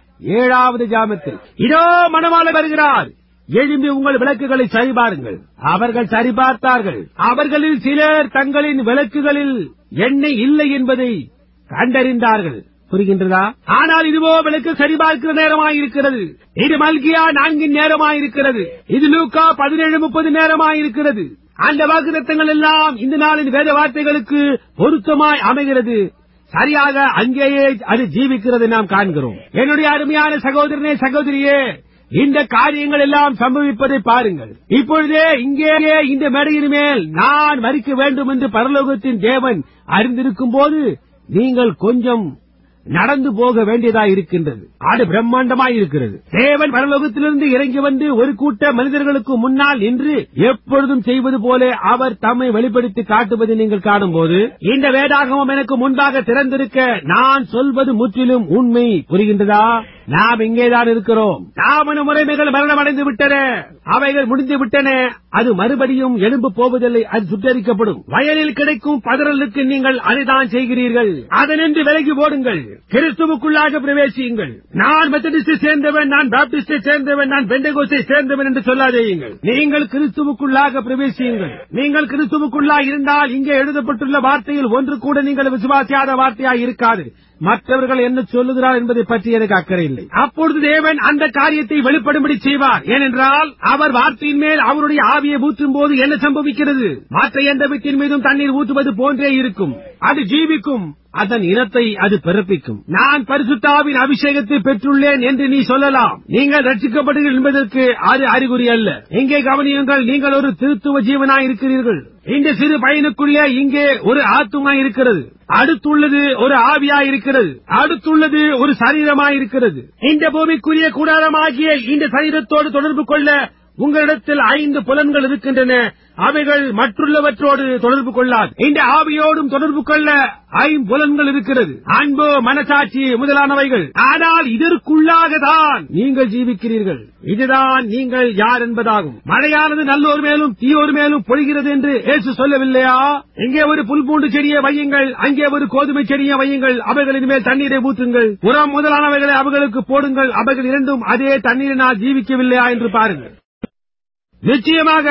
7வது ஜாமத்தில். இதோ மணவாளன் வருகிறார். எழும்பி உங்கள் விளக்குகளை சரிபாருங்கள். அவர்கள் சரிபார்த்தார்கள். அவர்களில் சிலர் தங்களின் விளக்குகளில் எண்ணெய் இல்லை என்பதை கண்டறிந்தார்கள். புரிகின்றதா? ஆனால் இதுவோ விளக்கு சரிபார்க்கிற நேரமாயிருக்கிறது. இது மல்கியா 4 நேரமாயிருக்கிறது. இது லூக்கா 17:30 நேரமாயிருக்கிறது. அந்த வாக்குத்தத்தங்கள் எல்லாம் இந்த நாளின் வேத வார்த்தைகளுக்கு பொருத்தமாய் அமைகிறது. சரியாக அங்கேயே அது ஜீவிக்கிறது நாம் காண்கிறோம். என்னுடைய அருமையான சகோதரனே, சகோதரியே, இந்த காரியங்கள் எல்லாம் சம்பவிப்பதை பாருங்கள். இப்பொழுதே இங்கேயே இந்த மேடையின் மேல் நான் மரிக்க வேண்டும் என்று பரலோகத்தின் தேவன் அறிந்திருக்கும் போது நீங்கள் கொஞ்சம் நடந்து போக வேண்டியதாய் இருக்கின்றது. அது பிரம்மாண்டமாய் இருக்கிறது. தேவன் பரலோகத்திலிருந்து இறங்கி வந்து ஒரு கூட்ட மனிதர்களுக்கு முன்னால் நின்று எப்பொழுதும் செய்வது போல அவர் தம்மை வெளிப்படுத்தி காட்டுவதை நீங்கள் காணும்போது, இந்த வேதாகமம் எனக்கு முன்பாக திறந்திருக்க நான் சொல்வது முற்றிலும் உண்மை. புரிகின்றதா? நாம் இங்கேதான் இருக்கிறோம். தாமன முறைமைகள் மரணமடைந்து விட்டன, அவைகள் முடிந்து விட்டன. அது மறுபடியும் எழும்பு போவதில்லை, அது சுட்டரிக்கப்படும். வயலில் கிடைக்கும் பதறலுக்கு நீங்கள் அதைதான் செய்கிறீர்கள். அதனின்று விலகி ஓடுங்கள், கிறிஸ்துவுக்குள்ளாக பிரவேசியுங்கள். நான் மெத்தடிஸ்டை சேர்ந்தவன், நான் பாப்டிஸ்டை சேர்ந்தவன், நான் பெண்டகோஸ்டை சேர்ந்தவன் என்று சொல்லாதேயுங்கள். நீங்கள் கிறிஸ்துவுக்குள்ளாக பிரவேசியுங்கள். நீங்கள் கிறிஸ்துவுக்குள்ளாக இருந்தால் இங்கே எழுதப்பட்டுள்ள வார்த்தையில் ஒன்று கூட நீங்கள் விசுவாசியாத வார்த்தையாய் இருக்காது. மற்றவர்கள் என்ன சொல்லுகிறார் என்பதை பற்றி எனக்கு அக்கறை இல்லை. அப்பொழுது தேவன் அந்த காரியத்தை வெளிப்படும்படி செய்வார். ஏனென்றால் அவர் வார்த்தையின் மேல் அவருடைய ஆவியை ஊற்றும் போது என்ன சம்பவிக்கிறது? மற்ற எந்த வீட்டின் மீதும் தண்ணீர் ஊற்றுவது போன்றே இருக்கும். அது ஜீவிக்கும், அதன் இனத்தை அது பிறப்பிக்கும். நான் பரிசுத்தாவின் அபிஷேகத்தை பெற்றுள்ளேன் என்று நீ சொல்லலாம். நீங்கள் ரட்சிக்கப்படுகிறீர்கள் என்பதற்கு அது அறிகுறி அல்ல. இங்கே கவனியுங்கள், நீங்கள் ஒரு திருத்துவ ஜீவனாய் இருக்கிறீர்கள். இந்த சிறு பையனுக்குள்ளே இங்கே ஒரு ஆத்துமா இருக்கிறது. அடுத்துள்ளது ஒரு ஆவியாய் இருக்கிறது. அடுத்துள்ளது ஒரு சரீரமாய் இருக்கிறது. இந்த பூமிக்குரிய கூடாரமாகிய இந்த சரீரத்தோடு தொடர்பு கொள்ள உங்களிடத்தில் 5 புலன்கள் இருக்கின்றன. அவைகள் மற்றுள்ளவற்றோடு தொடர்பு கொள்ளாது. இந்த ஆவியோடும் தொடர்பு கொள்ள 5 புலன்கள் இருக்கிறது. அன்பு, மனசாட்சி முதலானவைகள். ஆனால் இதற்குள்ளாக தான் நீங்கள் ஜீவிக்கிறீர்கள். இதுதான் நீங்கள் யார் என்பதாகும். மழையானது நல்லோர் மேலும் தீயோர் மேலும் பொழிகிறது என்று இயேசு சொல்லவில்லையா? இங்கே ஒரு புல்பூண்டு செடியை வையுங்கள், அங்கே ஒரு கோதுமை செடியை வையுங்கள், அவைகளின் மேல் தண்ணீரை ஊற்றுங்கள், உரம் முதலானவைகளை அவைகளுக்கு போடுங்கள், அவைகள் இரண்டும் அதே தண்ணீரினால் ஜீவிக்கவில்லையா என்று பாருங்கள். நிச்சயமாக.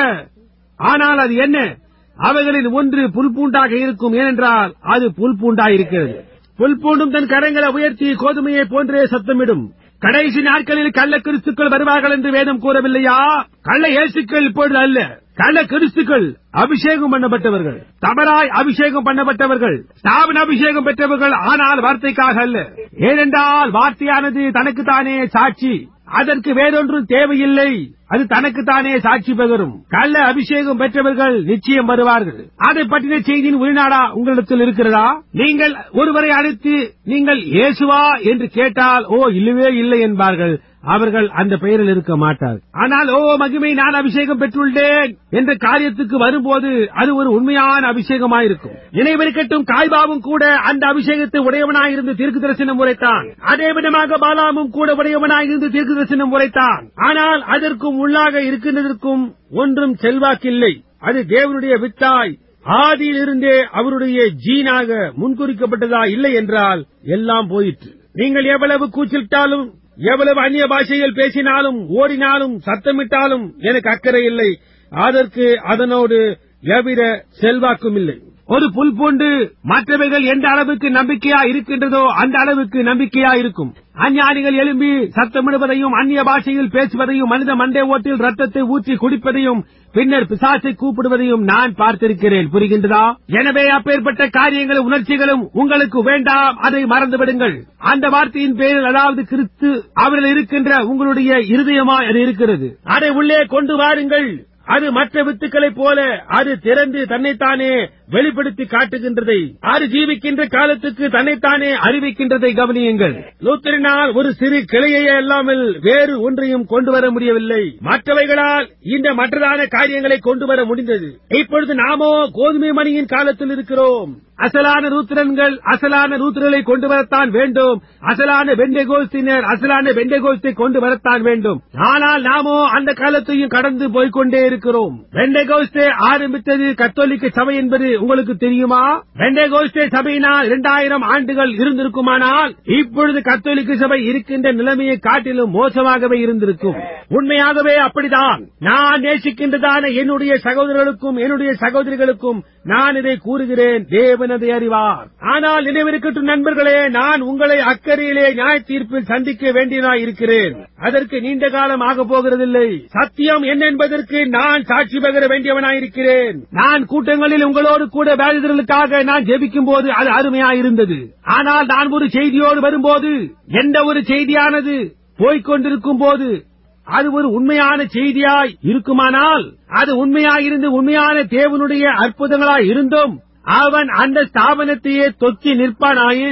ஆனால் அது என்ன? அவைகளில் ஒன்று புல்பூண்டாக இருக்கும். ஏனென்றால் அது புல்பூண்டாக இருக்கிறது. புல்பூண்டும் தன் கரங்களை உயர்த்தி கோதுமையை போன்றே சத்தமிடும். கடைசி நாட்களில் கள்ள கிறிஸ்துக்கள் வருவார்கள் என்று வேதம் கூறவில்லையா? கள்ள இயேசுக்கள் இப்பொழுது அல்ல. கள்ள கிறிஸ்துக்கள் அபிஷேகம் பண்ணப்பட்டவர்கள், தவறாய் அபிஷேகம் பண்ணப்பட்டவர்கள், ஸ்தாபன அபிஷேகம் பெற்றவர்கள். ஆனால் வார்த்தைக்காக அல்ல. ஏனென்றால் வார்த்தையானது தனக்குத்தானே சாட்சி. அதற்கு வேறொன்றும் தேவையில்லை. அது தனக்குத்தானே சாட்சி பகரும். கள்ள அபிஷேகம் பெற்றவர்கள் நிச்சயம் வருவார்கள். அதை பற்றின செய்தியின் உள்நாடா உங்களிடத்தில் இருக்கிறதா? நீங்கள் ஒருவரை அழைத்து நீங்கள் இயேசுவா என்று கேட்டால், ஓ இல்லவே இல்லை என்பார்கள். அவர்கள் அந்த பெயரில் இருக்க மாட்டார்கள். ஆனால் ஓ மகிமை, நான் அபிஷேகம் பெற்றுள்ளேன் என்ற காரியத்துக்கு வரும்போது அது ஒரு உண்மையான அபிஷேகமாயிருக்கும். நினைவிருக்கட்டும், காய்பாவும் கூட அந்த அபிஷேகத்தை உடையவனாயிருந்து தீர்க்க தரிசனம் உரைத்தான். அதே விதமாக பாலாமும் கூட உடையவனாயிருந்து தீர்க்க தரிசனம் உரைத்தான். ஆனால் அதற்கும் உள்ளாக இருக்கின்றதற்கும் ஒன்றும் செல்வாக்கில்லை. அது தேவனுடைய வித்தாய் ஆதியிலிருந்தே அவருடைய ஜீனாக முன்குறிக்கப்பட்டதா இல்லை என்றால் எல்லாம் போயிற்று. நீங்கள் எவ்வளவு கூச்சலிட்டாலும், எவ்வளவு அந்நிய பாஷையில் பேசினாலும், ஓடினாலும், சத்தமிட்டாலும் எனக்கு அக்கறை இல்லை. அதற்கு அதனோடு எவ்வித செல்வாக்கும் இல்லை. ஒரு புல்பூண்டு மற்றவைகள் எந்த அளவுக்கு நம்பிக்கையா இருக்கின்றதோ அந்த அளவுக்கு நம்பிக்கையா இருக்கும். அஞ்ஞானிகள் எழும்பி சத்தமிடுவதையும், அந்நிய பாஷையில் பேசுவதையும், மனித மண்டை ஓட்டில் ரத்தத்தை ஊற்றி குடிப்பதையும், பின்னர் பிசாசை கூப்பிடுவதையும் நான் பார்த்திருக்கிறேன். புரிகின்றதா? எனவே அப்பேற்பட்ட காரியங்களும் உணர்ச்சிகளும் உங்களுக்கு வேண்டாம். அதை மறந்துவிடுங்கள். அந்த வார்த்தையின் பேரில், அதாவது கிறிஸ்து அவரில் இருக்கின்ற உங்களுடைய இருதயமாய் அது இருக்கிறது. அதை உள்ளே கொண்டு வாருங்கள். அது மற்ற வித்துக்களைப் போல அது திறந்து தன்னைத்தானே வெளிப்படுத்தி காட்டுகின்றதை, அது ஜீவிக்கின்ற காலத்துக்கு தன்னைத்தானே அறிவிக்கின்றதை கவனியுங்கள். லூத்தரினால் ஒரு சிறு கிளையை அல்லாமல் வேறு ஒன்றையும் கொண்டு வர முடியவில்லை. மற்றவைகளால் இந்த மற்றதான காரியங்களை கொண்டு வர முடிந்தது. இப்பொழுது நாமோ கோதுமை மணியின் காலத்தில் இருக்கிறோம். அசலான ரூத்திரன்கள் அசலான ரூத்திரலை கொண்டு வரத்தான் வேண்டும். அசலான பெண்டெகோஸ்தினர் அசலான பெண்டெகோஸ்தை கொண்டு வரத்தான் வேண்டும். ஆனால் நாமோ அந்த காலத்தையும் கடந்து போய்கொண்டே இருக்கிறோம். பெண்டெகோஸ்தே ஆரம்பித்தது கத்தோலிக்க சபை என்பது உங்களுக்கு தெரியுமா? பெண்டெகோஸ்தே சபையினால் 2000 ஆண்டுகள் இருந்திருக்குமானால் இப்பொழுது கத்தோலிக்க சபை இருக்கின்ற நிலைமையை காட்டிலும் மோசமாகவே இருந்திருக்கும். உண்மையாகவே அப்படிதான். நான் நேசிக்கின்றதான என்னுடைய சகோதரர்களுக்கும் என்னுடைய சகோதரிகளுக்கும் நான் இதை கூறுகிறேன். தேவன் அதை அறிவார். ஆனால் நினைவிருக்கட்டும் நண்பர்களே, நான் உங்களை அக்கறையிலே நியாய தீர்ப்பில் சந்திக்க வேண்டியதாய் இருக்கிறேன். அதற்கு நீண்ட காலம் ஆக போகிறதில்லை. சத்தியம் என்ன என்பதற்கு நான் சாட்சி பகர வேண்டியவனாயிருக்கிறேன். நான் கூட்டங்களில் உங்களோடு கூட வேலைகளுக்காக நான் ஜெபிக்கும் போது அது அருமையாயிருந்தது. ஆனால் நான் ஒரு செய்தியோடு வரும்போது, எந்த ஒரு செய்தியானது போய்கொண்டிருக்கும் போது அது ஒரு உண்மையான செய்தியாய் இருக்குமானால், அது உண்மையாயிருந்து உண்மையான தேவனுடைய அற்புதங்களாய் இருந்தும் அவன் அந்த ஸ்தாபனத்தையே தொக்கி நிற்பானாயின்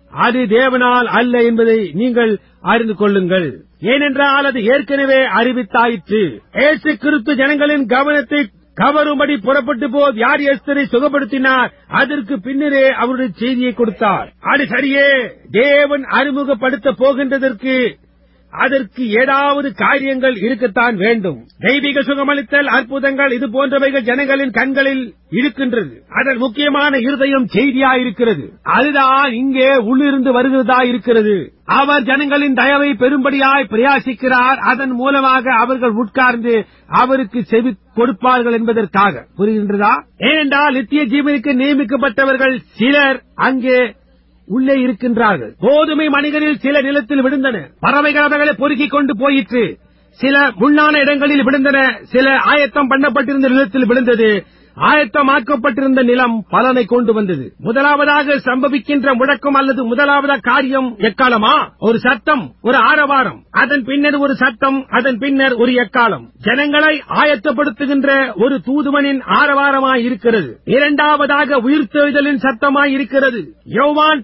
அது தேவனால் அல்ல என்பதை நீங்கள் அறிந்து கொள்ளுங்கள். ஏனென்றால் அது ஏற்கனவே அறிவித்தாயிற்று. இயேசு கிறிஸ்து ஜனங்களின் கவனத்தை கவரும்படி புறப்பட்டு போய் யார் எஸ்தரை சுகப்படுத்தினார், அதற்கு பின்னரே அவருடைய செய்தியை கொடுத்தார். அது சரியே. தேவன் அறிமுகப்படுத்த போகின்றதற்கு அதற்கு ஏதாவது காரியங்கள் இருக்கத்தான் வேண்டும். தெய்வீக சுகமளித்தல், அற்புதங்கள், இது போன்றவைகள் ஜனங்களின் கண்களில் இருக்கின்றது. அதன் முக்கியமான இருதயம் செய்தியாயிருக்கிறது. அதுதான் இங்கே உள்ளிருந்து வருகிறதா இருக்கிறது. அவர் ஜனங்களின் தயவை பெரும்படியாய் பிரயாசிக்கிறார். அதன் மூலமாக அவர்கள் உட்கார்ந்து அவருக்கு செவி கொடுப்பார்கள் என்பதற்காக. புரிகின்றதா? ஏனென்றால் நித்திய ஜீவனுக்கு நியமிக்கப்பட்டவர்கள் சிலர் அங்கே உள்ளே இருக்கின்றார்கள். கோதுமை மணிகளில் சில நிலத்தில் விழுந்தன, பறவைகள் அவைகளை பொறுக்கிக் கொண்டு போயிற்று. சில முள்ளான இடங்களில் விழுந்தன, சில ஆயத்தம் பண்ணப்பட்டிருந்த நிலத்தில் விழுந்தது. ஆயத்தமாக்கப்பட்டிருந்த நிலம் பலனை கொண்டு வந்தது. முதலாவதாக சம்பவிக்கின்ற முழக்கம் அல்லது முதலாவது காரியம் எக்காலமா? ஒரு சத்தம், ஒரு ஆரவாரம். அதன் பின்னர் ஒரு சத்தம், அதன் பின்னர் ஒரு எக்காலம். ஜனங்களை ஆயத்தப்படுத்துகின்ற ஒரு தூதுவனின் ஆரவாரமாய் இருக்கிறது. இரண்டாவதாக உயிர்த்தெழுதலின் சத்தமாய் இருக்கிறது. யோவான்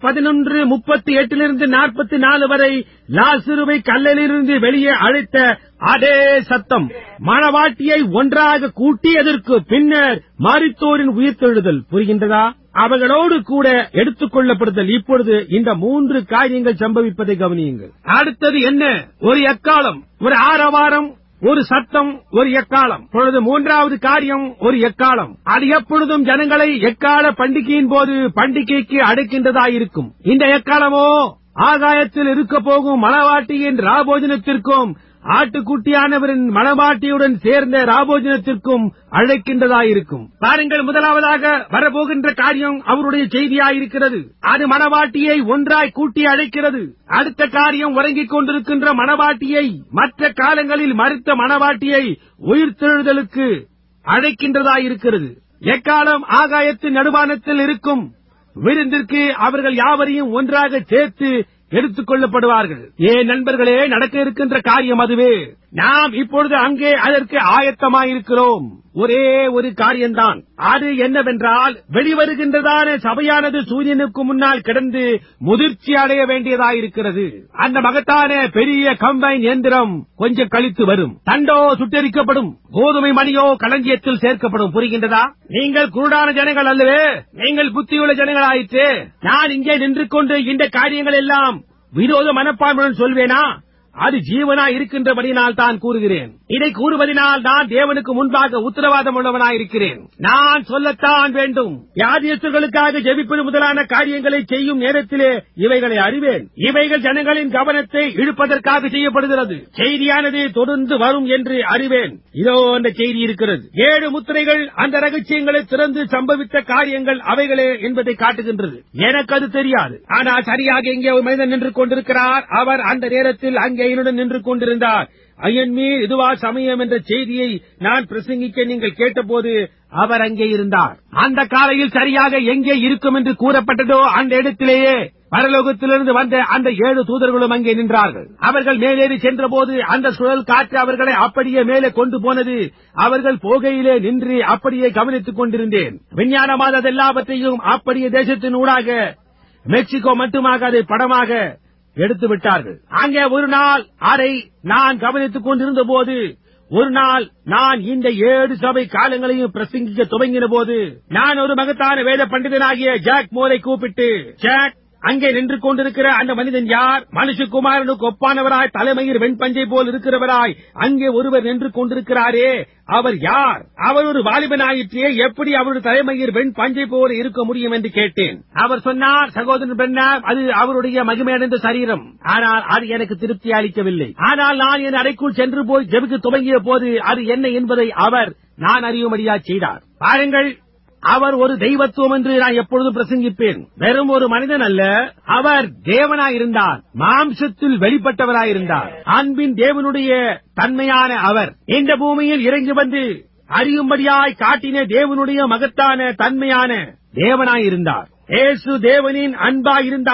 11:38 44 வரை லாசருவை கல்லலிலிருந்து வெளியே அழைத்த அதே சத்தம். மணவாட்டியை ஒன்றாக கூட்டியதற்கு பின்னர் மரித்தோரின் உயிர்த்தெழுதல். புரிகின்றதா? அவர்களோடு கூட எடுத்துக் கொள்ளப்படுதல். இப்பொழுது இந்த 3 காரியங்கள் சம்பவிப்பதை கவனியுங்கள். அடுத்தது என்ன? ஒரு எக்காலம், ஒரு ஆரவாரம், ஒரு சத்தம், ஒரு எக்காலம். இப்பொழுது 3வது காரியம் ஒரு எக்காலம். அது எப்பொழுதும் ஜனங்களை எக்கால பண்டிகையின் போது பண்டிகைக்கு அழைக்கின்றதாயிருக்கும். இந்த எக்காலமோ ஆகாயத்தில் இருக்க போகும் மணவாட்டியின் ராபோஜனத்திற்கும் ஆட்டுக்குட்டியானவரின் மணவாட்டியுடன் சேர்ந்த ராபோஜனத்திற்கும் அழைக்கின்றதாயிருக்கும். பாருங்கள், முதலாவதாக வரப்போகின்ற காரியம் அவருடைய செய்தியாயிருக்கிறது. அது மணவாட்டியை ஒன்றாய் கூட்டி அழைக்கிறது. அடுத்த காரியம் உறங்கிக் கொண்டிருக்கின்ற மணவாட்டியை, மற்ற காலங்களில் மரித்த மணவாட்டியை உயிர்த்தெழுதலுக்கு அழைக்கின்றதாயிருக்கிறது. எக்காலம் ஆகாயத்தின் நடுவானத்தில் இருக்கும் விருந்திற்கு அவர்கள் யாவரையும் ஒன்றாக சேர்த்து எடுத்துக் கொள்ளப்படுவார்கள். ஏன் நண்பர்களே, நடக்க இருக்கின்ற காரியம் அதுவே. நாம் இப்பொழுது அங்கே அதற்கு ஆயத்தமாயிருக்கிறோம். ஒரே ஒரு காரியம்தான். அது என்னவென்றால், வெளிவருகின்றதான சபையானது சூரியனுக்கு முன்னால் கிடந்து முதிர்ச்சி அடைய வேண்டியதாயிருக்கிறது. அந்த மகத்தான பெரிய கம்பைன் இயந்திரம் கொஞ்சம் கழித்து வரும். தண்டோ சுட்டெரிக்கப்படும், கோதுமை மணியோ களஞ்சியத்தில் சேர்க்கப்படும். புரிகின்றதா? நீங்கள் குருடான ஜனங்கள் அல்லவே, நீங்கள் புத்தியுள்ள ஜனங்கள் ஆயிற்று. நான் இங்கே நின்று கொண்டு இந்த காரியங்கள் எல்லாம் விரோத மனப்பான்மையுடன் சொல்வேனா? அது ஜீவனா இருக்கின்றபடினால் தான் கூறுகிறேன். இதை கூறுவதனால் நான் தேவனுக்கு முன்பாக உத்தரவாதம் உள்ளவனாயிருக்கிறேன். நான் சொல்லத்தான் வேண்டும். வியாதியஸ்தர்களுக்காக ஜெபிப்பது முதலான காரியங்களை செய்யும் நேரத்திலே இவைகளை அறிவேன். இவைகள் ஜனங்களின் கவனத்தை இழுப்பதற்காக செய்யப்படுகிறது. செய்தியானது தொடர்ந்து வரும் என்று அறிவேன். இதோ அந்த செய்தி இருக்கிறது. 7 முத்திரைகள் அந்த ரகசியங்களை திறந்து சம்பவித்த காரியங்கள் அவைகளே என்பதை காட்டுகின்றது. எனக்கு அது தெரியாது. ஆனால் சரியாக இங்கே ஒரு மனிதன் நின்று கொண்டிருக்கிறார். அவர் அந்த நேரத்தில் அங்கே என்னுடன் நின்று கொண்டிருந்தார். ஐயன்மீர் இதுவா சமயம் என்ற செய்தியை நான் பிரசங்கிக்க நீங்கள் கேட்டபோது அவர் அங்கே இருந்தார். அந்த காலையில் சரியாக எங்கே இருக்கும் என்று கூறப்பட்டதோ அந்த இடத்திலேயே பரலோகத்திலிருந்து வந்த அந்த 7 தூதர்களும் அங்கே நின்றார்கள். அவர்கள் மேலேறி சென்ற போது அந்த சுழல் காற்று அவர்களை அப்படியே மேலே கொண்டு போனது. அவர்கள் போகையிலே நின்று அப்படியே கவனித்துக் கொண்டிருந்தேன். விஞ்ஞானமாக அதெல்லாவற்றையும் அப்படியே தேசத்தின் ஊடாக மெக்சிகோ மட்டுமாக அதை படமாக எடுத்து விட்டார்கள். அங்கே ஒரு நாள் அதை நான் கவனித்துக் கொண்டிருந்த போது, ஒரு நாள் நான் இந்த 7 சபை காலங்களையும் பிரசங்கிக்க துவங்கின போது, நான் ஒரு மகத்தான வேத பண்டிதனாகிய ஜாக் மோரை கூப்பிட்டு, ஜாக், அங்கே நின்று கொண்டிருக்கிற அந்த மனிதன் யார்? மனுஷகுமாரனுக்கு ஒப்பானவராய், தலைமயிர் வெண்பஞ்சை போல் இருக்கிறவராய் அங்கே ஒருவர் நின்று கொண்டிருக்கிறாரே, அவர் யார்? அவர் ஒரு வாலிபனாயிற்றே, எப்படி அவருடைய தலைமயிர் வெண்பஞ்சை போல இருக்க முடியும் என்று கேட்டேன். அவர் சொன்னார், சகோதரன் பிரண்ணாம், அது அவருடைய மகிமையடைந்த சரீரம். ஆனால் அது எனக்கு திருப்தி அளிக்கவில்லை. ஆனால் நான் என் அறைக்குள் சென்று போய் ஜெபிக்க துவங்கிய போது அது என்ன என்பதை நான் அறியும்படியா செய்தார். பாருங்கள், அவர் ஒரு தெய்வத்துவம் என்று நான் எப்பொழுதும் பிரசங்கிப்பேன். வெறும் ஒரு மனிதன் அல்ல, அவர் தேவனாயிருந்தார், மாம்சத்தில் வெளிப்பட்டவராயிருந்தார். அன்பின் தேவனுடைய தன்மையான அவர் இந்த பூமியில் இறங்கி வந்து அறியும்படியாய் காட்டின தேவனுடைய மகத்தான தன்மையான தேவனாயிருந்தார். இயேசு தேவனின் அன்பாயிருந்தார்.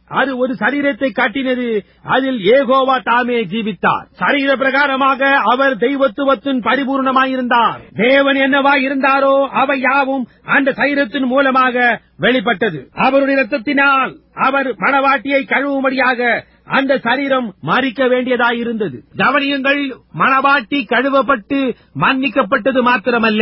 அது ஒரு சரீரத்தை காட்டினது. அதில் யெகோவா தாமே ஜீவித்தார். சரீர பிரகாரமாக அவர் தெய்வத்துவத்தின் பரிபூர்ணமாயிருந்தார். தேவன் என்னவாய் இருந்தாரோ அவை யாவும் அந்த சரீரத்தின் மூலமாக வெளிப்பட்டது. அவருடைய இரத்தத்தினால் அவர் மணவாட்டியை கழுவும்படியாக அந்த சரீரம் மறிக்க வேண்டியதாயிருந்தது. கவனியுங்கள், மணவாட்டி கழுவப்பட்டு மன்னிக்கப்பட்டது மாத்திரமல்ல,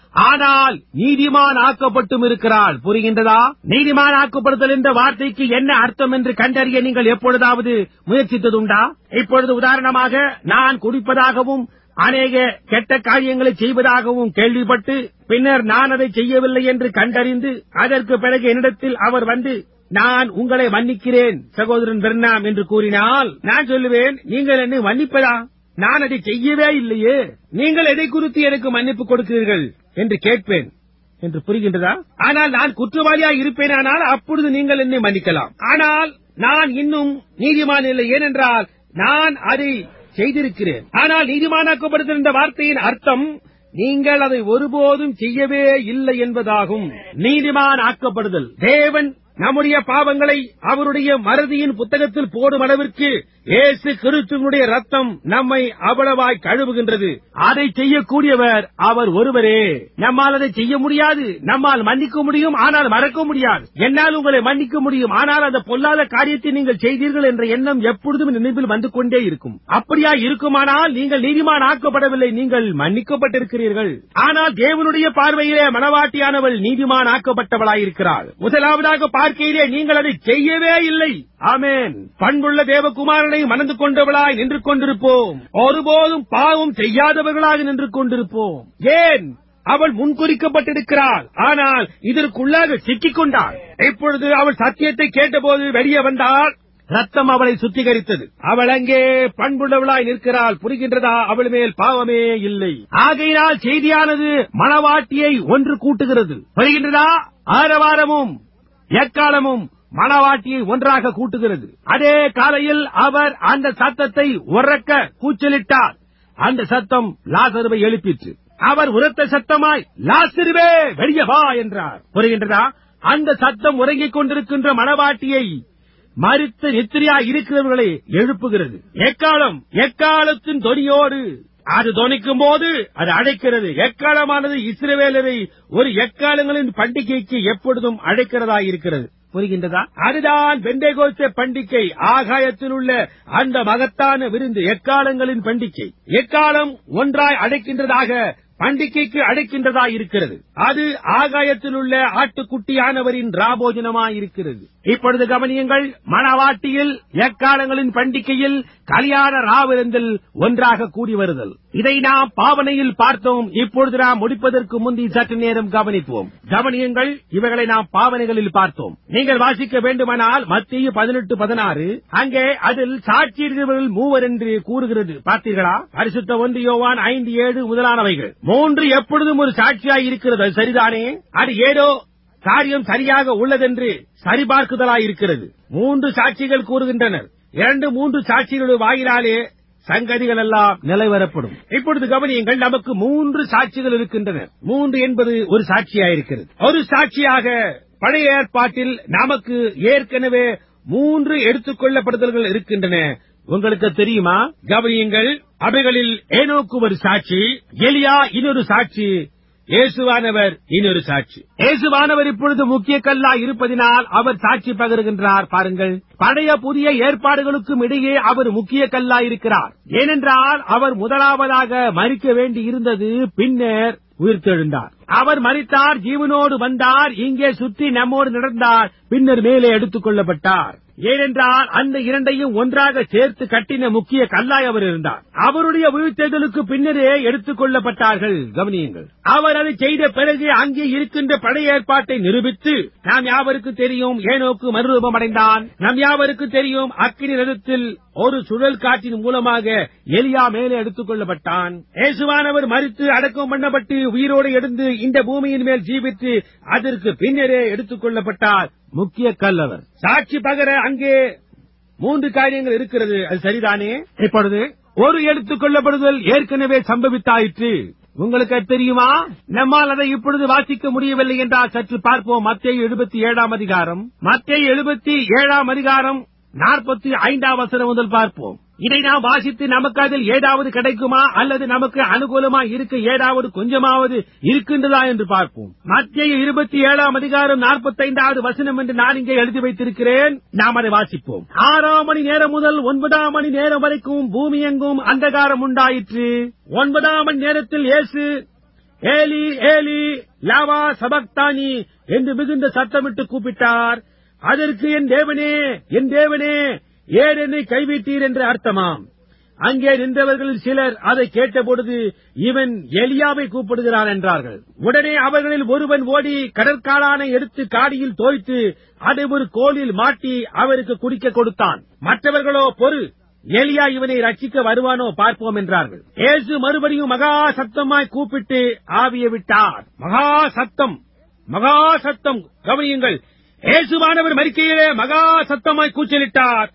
ஆனால் நீதிமான் ஆக்கப்பட்டும் இருக்கிறாள். புரிகின்றதா? நீதிமான் ஆக்கப்படுதல் என்ற வார்த்தைக்கு என்ன அர்த்தம் என்று கண்டறிய நீங்கள் எப்பொழுதாவது முயற்சித்ததுண்டா? இப்பொழுது உதாரணமாக, நான் குடிப்பதாகவும் அநேக கெட்ட காரியங்களை செய்வதாகவும் கேள்விப்பட்டு பின்னர் நான் அதை செய்யவில்லை என்று கண்டறிந்து அதற்கு பிறகு என்னிடத்தில் அவர் வந்து, நான் உங்களை மன்னிக்கிறேன் சகோதரன் பெர்னாம் என்று கூறினால், நான் சொல்லுவேன், நீங்கள் என்னை மன்னிப்பதா? நான் அதை செய்யவே இல்லையே, நீங்கள் எதை குறித்து எனக்கு மன்னிப்பு கொடுக்கிறீர்கள் என்று கேட்பேன் என்று புரிகின்றதா? ஆனால் நான் குற்றவாளியா இருப்பேனானால் அப்பொழுது நீங்கள் என்னை மன்னிக்கலாம். ஆனால் நான் இன்னும் நீதிமான் இல்லை, ஏனென்றால் நான் அதை செய்திருக்கிறேன். ஆனால் நீதிமானாக்கப்படுதல் என்ற வார்த்தையின் அர்த்தம் நீங்கள் அதை ஒருபோதும் செய்யவே இல்லை என்பதாகும். நீதிமான் ஆக்கப்படுதல். தேவன் நம்முடைய பாவங்களை அவருடைய மறதியின் புத்தகத்தில் போடும் அளவிற்கு இயேசு கிறிஸ்துவினுடைய ரத்தம் நம்மை அவ்வளவாய் கழுவுகின்றது. அதை செய்யக்கூடியவர் அவர் ஒருவரே. நம்மால் அதை செய்ய முடியாது. நம்மால் மன்னிக்க முடியும், ஆனால் மறக்க முடியாது. என்னால் உங்களை மன்னிக்க முடியும், ஆனால் அந்த பொல்லாத காரியத்தை நீங்கள் செய்தீர்கள் என்ற எண்ணம் எப்பொழுதும் நினைவில் வந்து கொண்டே இருக்கும். அப்படியா இருக்குமானால் நீங்கள் நீதிமான் ஆக்கப்படவில்லை, நீங்கள் மன்னிக்கப்பட்டிருக்கிறீர்கள். ஆனால் தேவனுடைய பார்வையிலே மணவாட்டியானவள் நீதிமான் ஆக்கப்பட்டவளாயிருக்கிறாள். முதலாவதாக பார்க்கையிலே நீங்கள் அதை செய்யவே இல்லை. ஆமென். பண்புள்ள தேவகுமாரனை மணந்து கொண்டவளாய் நின்று கொண்டிருப்போம். ஒருபோதும் பாவம் செய்யாதவர்களாக நின்று கொண்டிருப்போம். ஏன்? அவள் முன்குறிக்கப்பட்டிருக்கிறாள், ஆனால் இதற்குள்ளாக சிக்கிக் கொண்டாள். இப்பொழுது அவள் சத்தியத்தை கேட்டபோது வெளியே வந்தாள். ரத்தம் அவளை சுத்திகரித்தது. அவள் அங்கே பண்புள்ளவளாய் நிற்கிறாள். புரிகின்றதா? அவள் மேல் பாவமே இல்லை. ஆகையினால் செய்தியானது மணவாட்டியை ஒன்று கூட்டுகிறது. புரிகின்றதா? ஆரவாரமும் எக்காலமும் மணவாட்டியை ஒன்றாக கூட்டுகிறது. அதே காலையில் அவர் அந்த சத்தத்தை உரக்க கூச்சலிட்டார். அந்த சத்தம் லாசருவை எழுப்பிற்று. அவர் உரத்த சத்தமாய், லாசருவே வெளியே வா என்றார். புரிகின்றதா? அந்த சத்தம் உறங்கிக் கொண்டிருக்கின்ற மணவாட்டியை, மரித்து நித்திரையா இருக்கிறவர்களை எழுப்புகிறது. எக்காலத்தின் தொனியோடு அது தொனிக்கும் போது அது அழைக்கிறது. எக்காலமானது இஸ்ரவேலரை ஒரு எக்காலங்களின் பண்டிகைக்கு எப்பொழுதும் அழைக்கிறதா இருக்கிறது. புரிகின்றதா? அதுதான் பெந்தேகோஸ்தே பண்டிகை. ஆகாயத்தில் உள்ள அந்த மகத்தான விருந்து எக்காலங்களின் பண்டிகை. எக்காலம் ஒன்றாய் அழைக்கின்றதாக, பண்டிகைக்கு அழைக்கின்றதாய் இருக்கிறது. அது ஆகாயத்தில் உள்ள ஆட்டுக்குட்டியானவரின் ராபோஜனமாயிருக்கிறது. இப்பொழுது கவனியுங்கள், மணவாட்டியில் எக்காலங்களின் பண்டிகையில் கல்யாண ராவிருந்தில் ஒன்றாக கூடி வருதல். இதை நாம் பாவனையில் பார்த்தோம். இப்பொழுது நாம் முடிப்பதற்கு முந்தி சற்று நேரம் கவனிப்போம். கவனியுங்கள், இவைகளை நாம் பாவனைகளில் பார்த்தோம். நீங்கள் வாசிக்க வேண்டுமானால் மத்தேயு 18:16, அங்கே அதில் சாட்சியர்கள் 3 என்று கூறுகிறது. பார்த்தீர்களா? பரிசுத்த 1 யோவான் 5:7 முதலானவைகள். 3 எப்பொழுதும் ஒரு சாட்சியாய் இருக்கிறது. சரிதானே? அது ஏதோ காரியம் சரியாக உள்ளதென்று சரிபார்க்குதலாயிருக்கிறது. 3 சாட்சிகள் கூறுகின்றனர். 2-3 சாட்சிகளுடைய வாயிலாலே சங்கதிகள் எல்லாம் நிலைவரப்படும். இப்பொழுது கவனியுங்கள், நமக்கு 3 சாட்சிகள் இருக்கின்றன. 3 என்பது ஒரு சாட்சியாயிருக்கிறது. ஒரு சாட்சியாக பழைய ஏற்பாட்டில் நமக்கு ஏற்கனவே 3 எடுத்துக் கொள்ளப்படுதல்கள் இருக்கின்றன. உங்களுக்கு தெரியுமா? கவனியுங்கள், அவைகளில் ஏனோக்கு ஒரு சாட்சி, எலியா இன்னொரு சாட்சி, இயேசுவானவர் இன்னொரு சாட்சி. இயேசுவானவர் இப்பொழுது முக்கிய கல்லா இருப்பதினால் அவர் சாட்சி பகருகின்றார். பாருங்கள், பழைய புதிய ஏற்பாடுகளுக்கும் இடையே அவர் முக்கிய கல்லா இருக்கிறார். ஏனென்றால் அவர் முதலாவதாக மரிக்க வேண்டி இருந்தது, பின்னர் உயிர்த்தெழுந்தார். அவர் மரித்தார், ஜீவனோடு வந்தார், இங்கே சுற்றி நம்மோடு நடந்தார், பின்னர் மேலே எடுத்துக் கொள்ளப்பட்டார். ஏனென்றால் அந்த இரண்டையும் ஒன்றாக சேர்த்து கட்டின முக்கிய கல்லாய் அவர் இருந்தார். அவருடைய உயிர்த்தெழுதலுக்கு பின்னரே எடுத்துக் கொள்ளப்பட்டார்கள். கவனியுங்கள், அவர் அதை செய்த பிறகு அங்கே இருக்கின்ற பழைய ஏற்பாட்டை நிரூபித்து, நாம் யாவருக்கும் தெரியும் ஏனோக்கு மறுரூபம் அடைந்தான். நம் யாவருக்கும் தெரியும் அக்கினி ரதத்தில் ஒரு சுழல் காற்றின் மூலமாக எலியா மேலே எடுத்துக் கொள்ளப்பட்டான். இயேசுவானவர் மரித்து அடக்கம் பண்ணப்பட்டு உயிரோடு எழுந்து இந்த பூமியின் மேல் ஜீவித்து அதற்கு பின்னரே எடுத்துக் கொள்ளப்பட்டார். முக்கிய கல் அவர். சாட்சி பகர அங்கே 3 காரியங்கள் இருக்கிறது. அது சரிதானே? இப்பொழுது ஒரு எடுத்துக் கொள்ளப்படுதல் ஏற்கனவே சம்பவித்தாயிற்று. உங்களுக்கு தெரியுமா? நம்மால் அதை இப்பொழுது வாசிக்க முடியவில்லை என்றால் சற்று பார்ப்போம். மத்தேயு 77 அதிகாரம், மத்தேயு 77 அதிகாரம் 45 வசனம் முதல் பார்ப்போம். இதை நாம் வாசித்து நமக்கு அதில் ஏதாவது கிடைக்குமா அல்லது நமக்கு அனுகூலமா இருக்க ஏதாவது கொஞ்சமாவது இருக்கின்றதா என்று பார்ப்போம். மத்தேயு 27 அதிகாரம் 45 வசனம் என்று நான் இங்கே எழுதி வைத்திருக்கிறேன். நாம் அதை வாசிப்போம். 6 மணி நேரம் முதல் 9 மணி நேரம் வரைக்கும் பூமி எங்கும் அந்தகாரம் உண்டாயிற்று. 9 மணி நேரத்தில் இயேசு ஏலி ஏலி லாவா சபக்தானி என்று மிகுந்த சத்தமிட்டு கூப்பிட்டார். அதற்கு என் தேவனே ஏன் என்னை கைவிட்டீர் என்று அர்த்தமாம். அங்கே நின்றவர்களில் சிலர் அதை கேட்டபொழுது இவன் எலியாவை கூப்பிடுகிறான் என்றார்கள். உடனே அவர்களில் ஒருவன் ஓடி கடற்காளானை எடுத்து காடியில் தோய்த்து அதை ஒரு கோலில் மாட்டி அவருக்கு குடிக்க கொடுத்தான். மற்றவர்களோ பொறு, எலியா இவனை ரட்சிக்க வருவானோ பார்ப்போம் என்றார்கள். இயேசு மறுபடியும் மகா சத்தமாய் கூப்பிட்டு ஆவியை விட்டார். மகா சத்தம் கவனியுங்கள். இயேசுவானவர் மரிக்கையிலே மகா சத்தமாய் கூச்சலிட்டார்.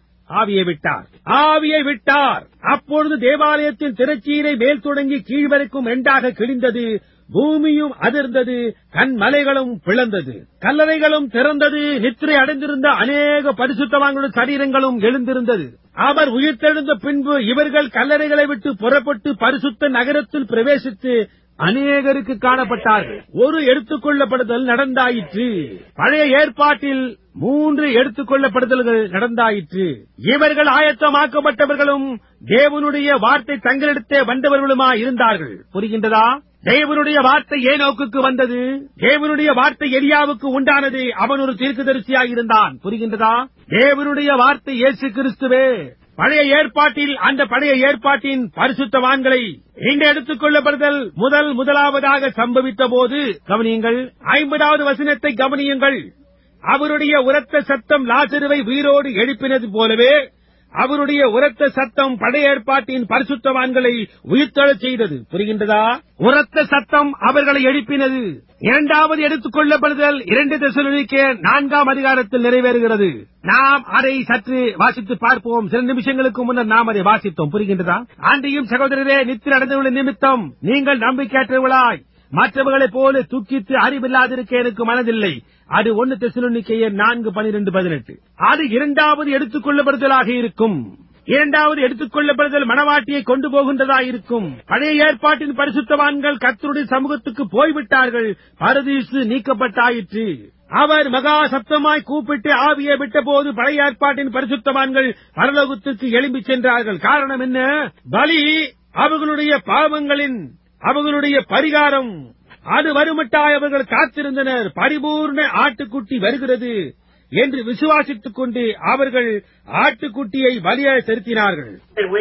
ஆவியை விட்டார். அப்பொழுது தேவாலயத்தின் திரைச்சீலை மேல் தொடங்கி கீழ் வரைக்கும் எண்டாக கிழிந்தது. பூமியும் அதிர்ந்தது, கண்மலைகளும் பிளந்தது, கல்லறைகளும் திறந்தது. நித்திரை அடைந்திருந்த அநேக பரிசுத்தவான்களுடைய சரீரங்களும் எழுந்திருந்தது. அவர் உயிர்த்தெழுந்த பின்பு இவர்கள் கல்லறைகளை விட்டு புறப்பட்டு பரிசுத்த நகரத்தில் பிரவேசித்து அநேகருக்கு காணப்பட்டார்கள். ஒரு எடுத்துக்கொள்ளப்படுதல் நடந்தாயிற்று. பழைய ஏற்பாட்டில் 3 எடுத்துக்கொள்ளப்படுதல்கள் நடந்தாயிற்று. இவர்கள் ஆயத்தமாக்கப்பட்டவர்களும் தேவனுடைய வார்த்தை தங்களிடத்தே வந்தவர்களுமா இருந்தார்கள். புரிகின்றதா? தேவனுடைய வார்த்தை ஏனோக்குக்கு வந்தது. தேவனுடைய வார்த்தை எலியாவுக்கு உண்டானது. அவன் ஒரு தீர்க்கதரிசியாக இருந்தான். புரிகின்றதா? தேவனுடைய வார்த்தை இயேசு கிறிஸ்துவே. பழைய ஏற்பாட்டில் அந்த பழைய ஏற்பாட்டின் பரிசுத்தவான்களை இந்த எடுத்துக்கொள்ளப்படுதல் முதலாவதாக சம்பவித்த போது கவனியுங்கள். 50வது வசனத்தை கவனியுங்கள். அவருடைய உரத்த சத்தம் லாசருவை உயிரோடு எழுப்பினது போலவே அவருடைய உரத்த சத்தம் பழைய ஏற்பாட்டின் பரிசுத்தவான்களை உயிர்த்தெழச் செய்தது. புரிகின்றதா? உரத்த சத்தம் அவர்களை எழுப்பினது. 2வது எடுத்துக்கொள்ளப்படுதல் 2 தெசலோனிக்கேயர் 4 அதிகாரத்தில் நிறைவேறுகிறது. நாம் அதை சற்று வாசித்து பார்ப்போம். சில நிமிஷங்களுக்கு முன்னர் நாம் அதை வாசித்தோம். புரிகின்றதா? ஆண்டியும் சகோதரரே, நித்திரை அடைந்தவர்களின் நிமித்தம் நீங்கள் நம்பிக்கையற்றவர்களாய் மற்றவர்களைப் போல துக்கித்து அறிவில்லாதிருக்க எனக்கு மனதில்லை. அது 1 தெசலோனிக்கேயர் 4:12-18. அது 2வது எடுத்துக்கொள்ளப்படுதலாக இருக்கும். 2வது எடுத்துக்கொள்ளப்படுதல் மணவாட்டியை கொண்டு போகின்றதாயிருக்கும். பழைய ஏற்பாட்டின் பரிசுத்தவான்கள் கர்த்தருடைய சமூகத்துக்கு போய்விட்டார்கள். பரதீசு நீக்கப்பட்டாயிற்று. அவர் மகா சத்தமாய் கூப்பிட்டு ஆவியை விட்டபோது பழைய ஏற்பாட்டின் பரிசுத்தவான்கள் பரலோகத்துக்கு எழும்பிச் சென்றார்கள். காரணம் என்ன? பலி அவர்களுடைய பாவங்களின் அவர்களுடைய பரிகாரம் அது வருமட்டாய் அவர்கள் காத்திருந்தனர். பரிபூர்ண ஆட்டுக்குட்டி வருகிறது என்று விசுவாசித்துக் கொண்டு அவர்கள் ஆட்டுக்குட்டியை பலியாய் செலுத்தினார்கள்.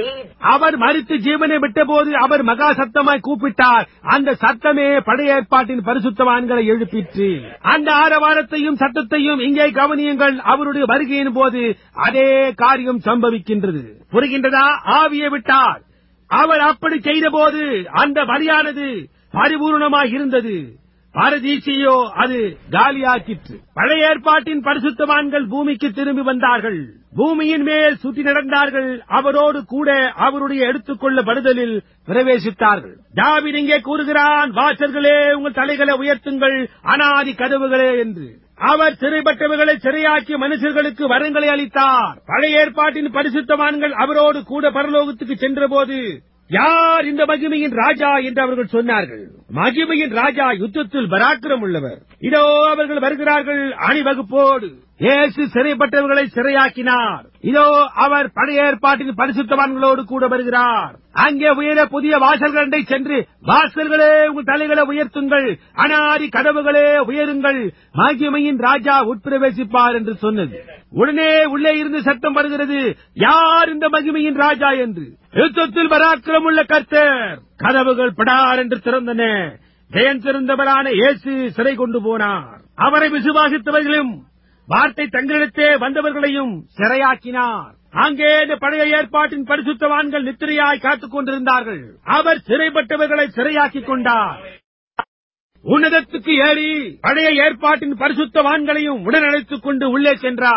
அவர் மரித்து ஜீவனை விட்டபோது அவர் மகா சத்தமாய் கூப்பிட்டார். அந்த சத்தமே பழைய ஏற்பாட்டின் பரிசுத்தவான்களை எழுப்பிற்று. அந்த ஆரவாரத்தையும் சத்தத்தையும் இங்கே கவனியுங்கள். அவருடைய வருகையின் போது அதே காரியம் சம்பவிக்கின்றது. புரிகின்றதா? ஆவியை விட்டார். அவர் அப்படி செய்தபோது அந்த பலியானது பரிபூர்ணமாய் இருந்தது. பரதீசியோ அது காலியாக்கிற்று. பழைய ஏற்பாட்டின் பரிசுத்தவான்கள் பூமிக்கு திரும்பி வந்தார்கள். பூமியின் மேல் சுற்றி நடந்தார்கள். அவரோடு கூட அவருடைய எடுத்துக்கொள்ளப்படுதலில் பிரவேசித்தார்கள். தாவீது இங்கே கூறுகிறான், வாசல்களே உங்கள் தலைகளை உயர்த்துங்கள், அநாதி கதவுகளே என்று. அவர் சிறைப்பட்டவர்களை சிறையாக்கி மனுஷர்களுக்கு வரங்களை அளித்தார். பழைய ஏற்பாட்டின் பரிசுத்தவான்கள் அவரோடு கூட பரலோகத்துக்கு சென்றபோது யார் இந்த மகிமையின் ராஜா என்று அவர்கள் சொன்னார்கள். மகிமையின் ராஜா யுத்தத்தில் பராக்கிரம் உள்ளவர். இதோ அவர்கள் வருகிறார்கள் அணிவகுப்போடு. இயேசு சிறைப்பட்டவர்களை சிறையாக்கினார். இதோ அவர் பழைய ஏற்பாட்டின் பரிசுத்தவான்களோடு கூட வருகிறார். அங்கே உயர புதிய வாசல்களை சென்று, வாசல்களே உங்கள் தலைகளை உயர்த்துங்கள், அனாதி கதவுகளே உயருங்கள், மகிமையின் ராஜா உட்பிரவேசிப்பார் என்று சொன்னது. உடனே உள்ளே இருந்து சத்தம் வருகிறது, யார் இந்த மகிமையின் ராஜா என்று. யுத்தத்தில் பராக்கிரம் உள்ள கர்த்தர். கதவுகள் படார் என்று திறந்தன. ஜெயம் சிறந்தவரான இயேசு சிறை கொண்டு போனார். அவரை விசுவாசித்தவர்களும் வார்த்தை தங்களிடத்தே வந்தவர்களையும் சிறையாக்கினார். அங்கே இந்த பழைய ஏற்பாட்டின் பரிசுத்தவான்கள் நித்திரையாய் காத்துக் கொண்டிருந்தார்கள். அவர் சிறைப்பட்டவர்களை சிறையாக்கிக் கொண்டார். உன்னதத்துக்கு ஏறி பழைய ஏற்பாட்டின் பரிசுத்தவான்களையும் உடனழைத்துக் கொண்டு உள்ளே சென்றார்.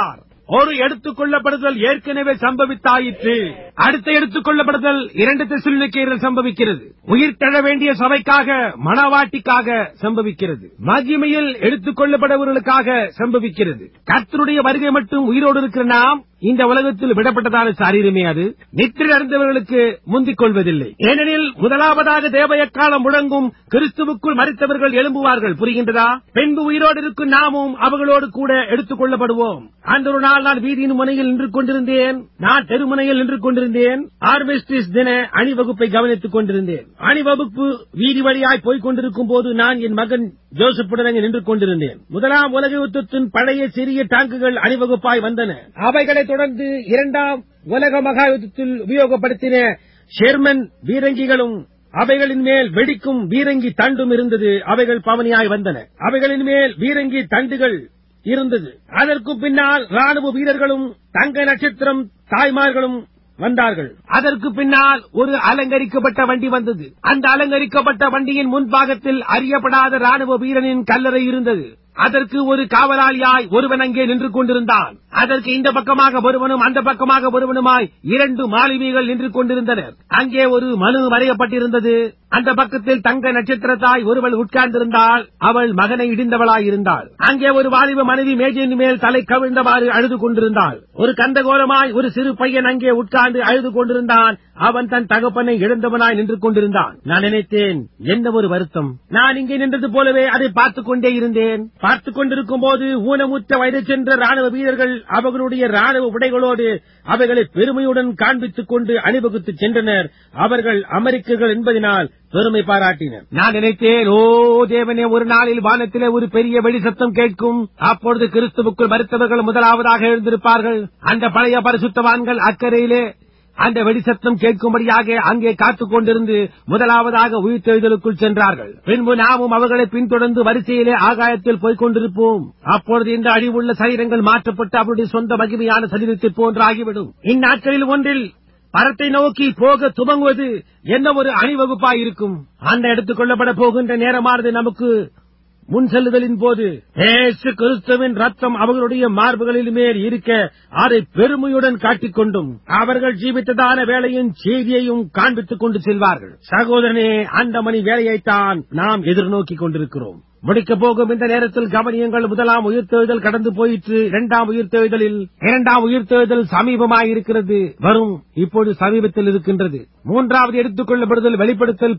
ஒரு எடுத்துக் கொள்ளப்படுதல் ஏற்கனவே சம்பவித்தாயிற்று. அடுத்த எடுத்துக் கொள்ளப்படுதல் 2 தெசலோனிக்கேயரில் சம்பவிக்கிறது. உயிர் தழ வேண்டிய சபைக்காக, மணவாட்டிக்காக சம்பவிக்கிறது. மகிமையில் எடுத்துக் கொள்ளப்படுபவர்களுக்காக சம்பவிக்கிறது. கர்த்தருடைய வருகை மட்டும் உயிரோடு இருக்கிற நாம் இந்த உலகத்தில் விடப்பட்டதான சரீரமே அது நித்திரை அடைந்தவர்களுக்கு முந்திக் கொள்வதில்லை. ஏனெனில் முதலாவதாக தேவ எக்காலம் முழங்கும், கிறிஸ்துவுக்குள் மரித்தவர்கள் எழும்புவார்கள். புரிகின்றதா? பின்பு உயிரோடு இருக்கும் நாமும் அவர்களோடு கூட எடுத்துக் கொள்ளப்படுவோம். அந்த ஒரு நாள் நான் வீதியின் முனையில் நின்று கொண்டிருந்தேன். நான் தெருமுனையில் நின்று கொண்டிருந்தேன். ஆர்மிஸ்டிஸ் தின அணிவகுப்பை கவனித்துக் கொண்டிருந்தேன். அணிவகுப்பு வீதி வழியாய் போய்க் கொண்டிருக்கும் போது நான் என் மகன் ஜோசப்புடன் அங்கே நின்று கொண்டிருந்தேன். முதலாம் உலக யுத்தத்தின் பழைய சிறிய டாங்குகள் அணிவகுப்பாய் வந்தன. அவைகளை தொடர்ந்து 2ஆம் உலக மகா யுத்தத்தில் உபயோகப்படுத்தின ஷெர்மன் பீரங்கிகளும் அவைகளின் மேல் வெடிக்கும் பீரங்கி தண்டும் இருந்தது. அவைகள் பவனியாய் வந்தன. அவைகளின் மேல் பீரங்கி தண்டுகள் இருந்தது. அதற்கு பின்னால் ராணுவ வீரர்களும் தங்க நட்சத்திரம் தாய்மார்களும் வந்தார்கள். அதற்கு பின்னால் ஒரு அலங்கரிக்கப்பட்ட வண்டி வந்தது. அந்த அலங்கரிக்கப்பட்ட வண்டியின் முன்பாகத்தில் அறியப்படாத ராணுவ வீரனின் கல்லறை இருந்தது. அதற்கு ஒரு காவலாளியாய் ஒருவன் அங்கே நின்று கொண்டிருந்தான். அதற்கு இந்த பக்கமாக ஒருவனும் அந்த பக்கமாக ஒருவனுமாய் 2 மாலுமிகள் நின்று கொண்டிருந்தனர். அங்கே ஒரு மனு வரையப்பட்டிருந்தது. அந்த பக்கத்தில் தங்க நட்சத்திரத்தாய் ஒருவள் உட்கார்ந்திருந்தாள். அவள் மகனை இடிந்தவளாயிருந்தாள். அங்கே ஒரு வாலிப மனைவி மேஜையின் மேல் தலை கவிழ்ந்தவாறு அழுது கொண்டிருந்தாள். ஒரு கந்தகோலமாய் ஒரு சிறு பையன் அங்கே உட்கார்ந்து அழுது கொண்டிருந்தான். அவன் தன் தகப்பனை இழந்தவனாய் நின்று கொண்டிருந்தான். நான் நினைத்தேன், என்ன ஒரு வருத்தம். நான் இங்கே நின்றது போலவே அதை பார்த்துக் கொண்டே இருந்தேன். பார்த்துக் கொண்டிருக்கும் போது ஊனமுற்ற வயது சென்ற ராணுவ வீரர்கள் அவர்களுடைய ராணுவ உடைகளோடு அவைகளை பெருமையுடன் காண்பித்துக் கொண்டு அணிவகுத்து சென்றனர். அவர்கள் அமெரிக்கர்கள் என்பதனால் பெருமை பாராட்டினர். நான் நினைத்தேன், ஓ தேவனே, ஒரு நாளில் வானத்திலே ஒரு பெரிய வெடி சத்தம் கேட்கும். அப்பொழுது கிறிஸ்துவுக்குள் மரித்தவர்கள் முதலாவதாக எழுந்திருப்பார்கள். அந்த பழைய பரிசுத்தவான்கள் அக்கறையிலே அந்த வெடிசத்தம் கேட்கும்படியாக அங்கே காத்துக் கொண்டிருந்து முதலாவதாக உயிர்த்தெழுதலுக்குள் சென்றார்கள். பின்பு நாமும் அவர்களை பின்தொடர்ந்து வரிசையிலே ஆகாயத்தில் போய்க் கொண்டிருப்போம். அப்பொழுது இந்த அழிவுள்ள சரீரங்கள் மாற்றப்பட்டு அவருடைய சொந்த மகிமையான சரீரத்தை போன்றாகிவிடும். இந்நாட்களில் ஒன்றில் பரத்தை நோக்கி போக துவங்குவது என்ன ஒரு அணிவகுப்பாயிருக்கும். அந்த எடுத்துக் கொள்ளப்பட போகின்ற நேரமானது நமக்கு முன் செல்லுதலின் போது இயேசு கிறிஸ்துவின் ரத்தம் அவர்களுடைய மார்புகளில் மேல் இருக்க அதை பெருமையுடன் காட்டிக்கொண்டும் அவர்கள் ஜீவித்ததான வேளையின் செய்தியையும் காண்பித்துக் கொண்டு செல்வார்கள். சகோதரனே, அந்த மணி வேலையைத்தான் நாம் எதிர்நோக்கிக் கொண்டிருக்கிறோம். முடிக்கப் போகும் இந்த நேரத்தில் கவனியங்கள், முதலாம் உயிர்த்தெழுதல் கடந்து போயிற்று. 2ஆம் உயிர்த்தெழுதல் சமீபமாயிருக்கிறது. வரும் இப்போது சமீபத்தில் இருக்கின்றது. 3வது எடுத்துக் கொள்ளப்படுதல் வெளிப்படுத்தல்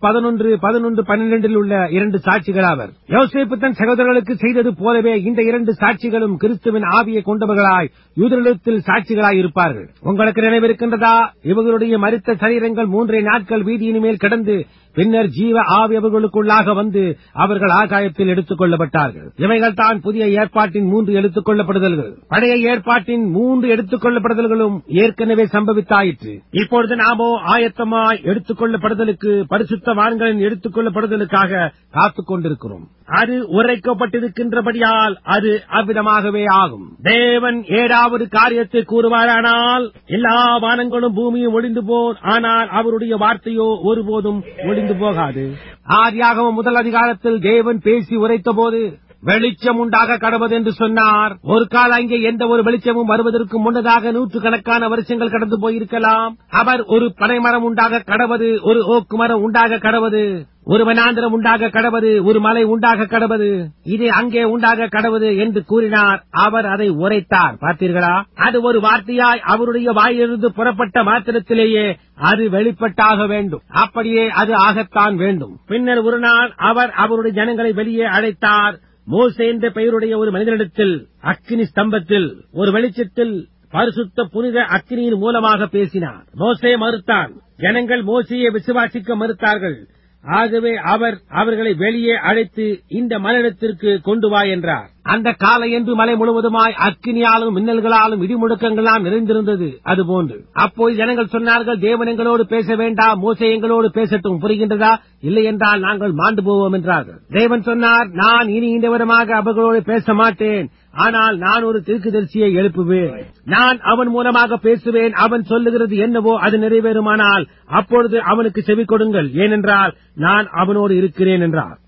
11:12 உள்ள 2 சாட்சிகளாவர். யோசேப்பு தன் சகோதரர்களுக்கு செய்தது போலவே இந்த 2 சாட்சிகளும் கிறிஸ்துவின் ஆவியை கொண்டவர்களாய் யூதர்களிடத்தில் சாட்சிகளாய் இருப்பார்கள். உங்களுக்கு நினைவிருக்கின்றதா? இவர்களுடைய மரித்த சரீரங்கள் 3 நாட்கள் வீதியின் மேல் கிடந்து பின்னர் ஜீவ ஆவி அவர்களுக்குள்ளாக வந்து அவர்கள் ஆகாயத்தில் எடுத்துக் கொள்ளப்பட்டார்கள். இவைகள் தான் புதிய ஏற்பாட்டின் 3 எடுத்துக் கொள்ளப்படுதல்கள். பழைய ஏற்பாட்டின் 3 எடுத்துக் கொள்ளப்படுதல்களும் ஏற்கனவே சம்பவித்தாயிற்று. இப்பொழுது நாமோ ஆயத்தமாய் எடுத்துக் கொள்ளப்படுதலுக்கு, பரிசுத்தவான்களின் எடுத்துக் கொள்ளப்படுதலுக்காக காத்துக் கொண்டிருக்கிறோம். அது உரைக்கப்பட்டிருக்கின்றபடியால் அது அவ்விதமாகவே ஆகும். தேவன் 7வது காரியத்தை கூறுவாரானால் எல்லா வானங்களும் பூமியும் ஒளிந்து போன், ஆனால் அவருடைய வார்த்தையோ ஒருபோதும் ஒளிந்து போகாது. ஆதியாகமம் 1 அதிகாரத்தில் தேவன் பேசி உரைத்த போது வெளிச்சம் உண்டாக கடவது என்று சொன்னார். ஒரு கால அங்கே எந்த ஒரு வெளிச்சமும் வருவதற்கு முன்னதாக 100கணக்கான வருஷங்கள் கடந்து போயிருக்கலாம். அவர் ஒரு பனைமரம் உண்டாக கடவது, ஒரு ஓக்கு மரம் உண்டாக கடவது, ஒரு வனாந்திரம் உண்டாக கடவது, ஒரு மலை உண்டாக கடவது, இது அங்கே உண்டாக கடவது என்று கூறினார். அவர் அதை உரைத்தார். பார்த்தீர்களா? அது ஒரு வார்த்தையாய் அவருடைய வாயிலிருந்து புறப்பட்ட மாத்திரத்திலேயே அது வெளிப்பட்டாக வேண்டும். அப்படியே அது ஆகத்தான் வேண்டும். பின்னர் ஒரு நாள் அவர் அவருடைய ஜனங்களை வெளியே அழைத்தார். மோசே என்ற பெயருடைய ஒரு மனிதனிடத்தில் அக்கினி ஸ்தம்பத்தில் ஒரு வெளிச்சத்தில் பரிசுத்த புனித அக்கினியின் மூலமாக பேசினார். மோசே மறுத்தான். ஜனங்கள் மோசேயை விசுவாசிக்க மறுத்தார்கள். ஆகவே அவர் அவர்களை வெளியே அழைத்து இந்த மலையிடத்திற்கு கொண்டு வா என்றார். அந்த காலை என்று மலை முழுவதுமாய் அக்கினியாலும் மின்னல்களாலும் இடிமுழக்கங்களால் நிறைந்திருந்தது. அதுபோன்று அப்போது ஜனங்கள் சொன்னார்கள், தேவன் எங்களோடு பேச வேண்டாம், மோசே எங்களோடு பேசட்டும். புரிகின்றதா? இல்லை என்றால் நாங்கள் மாண்டு போவோம் என்றார்கள். தேவன் சொன்னார், நான் இனி இந்த விதமாக அவர்களோடு பேச மாட்டேன். ஆனால் நான் ஒரு தீர்க்கதரிசியை எழுப்புவேன். நான் அவன் மூலமாக பேசுவேன். அவன் சொல்லுகிறது என்னவோ அது நிறைவேறுமானால் அப்பொழுது அவனுக்கு செவி கொடுங்கள். ஏனென்றால் நான் அவனோடு இருக்கிறேன் என்றார்.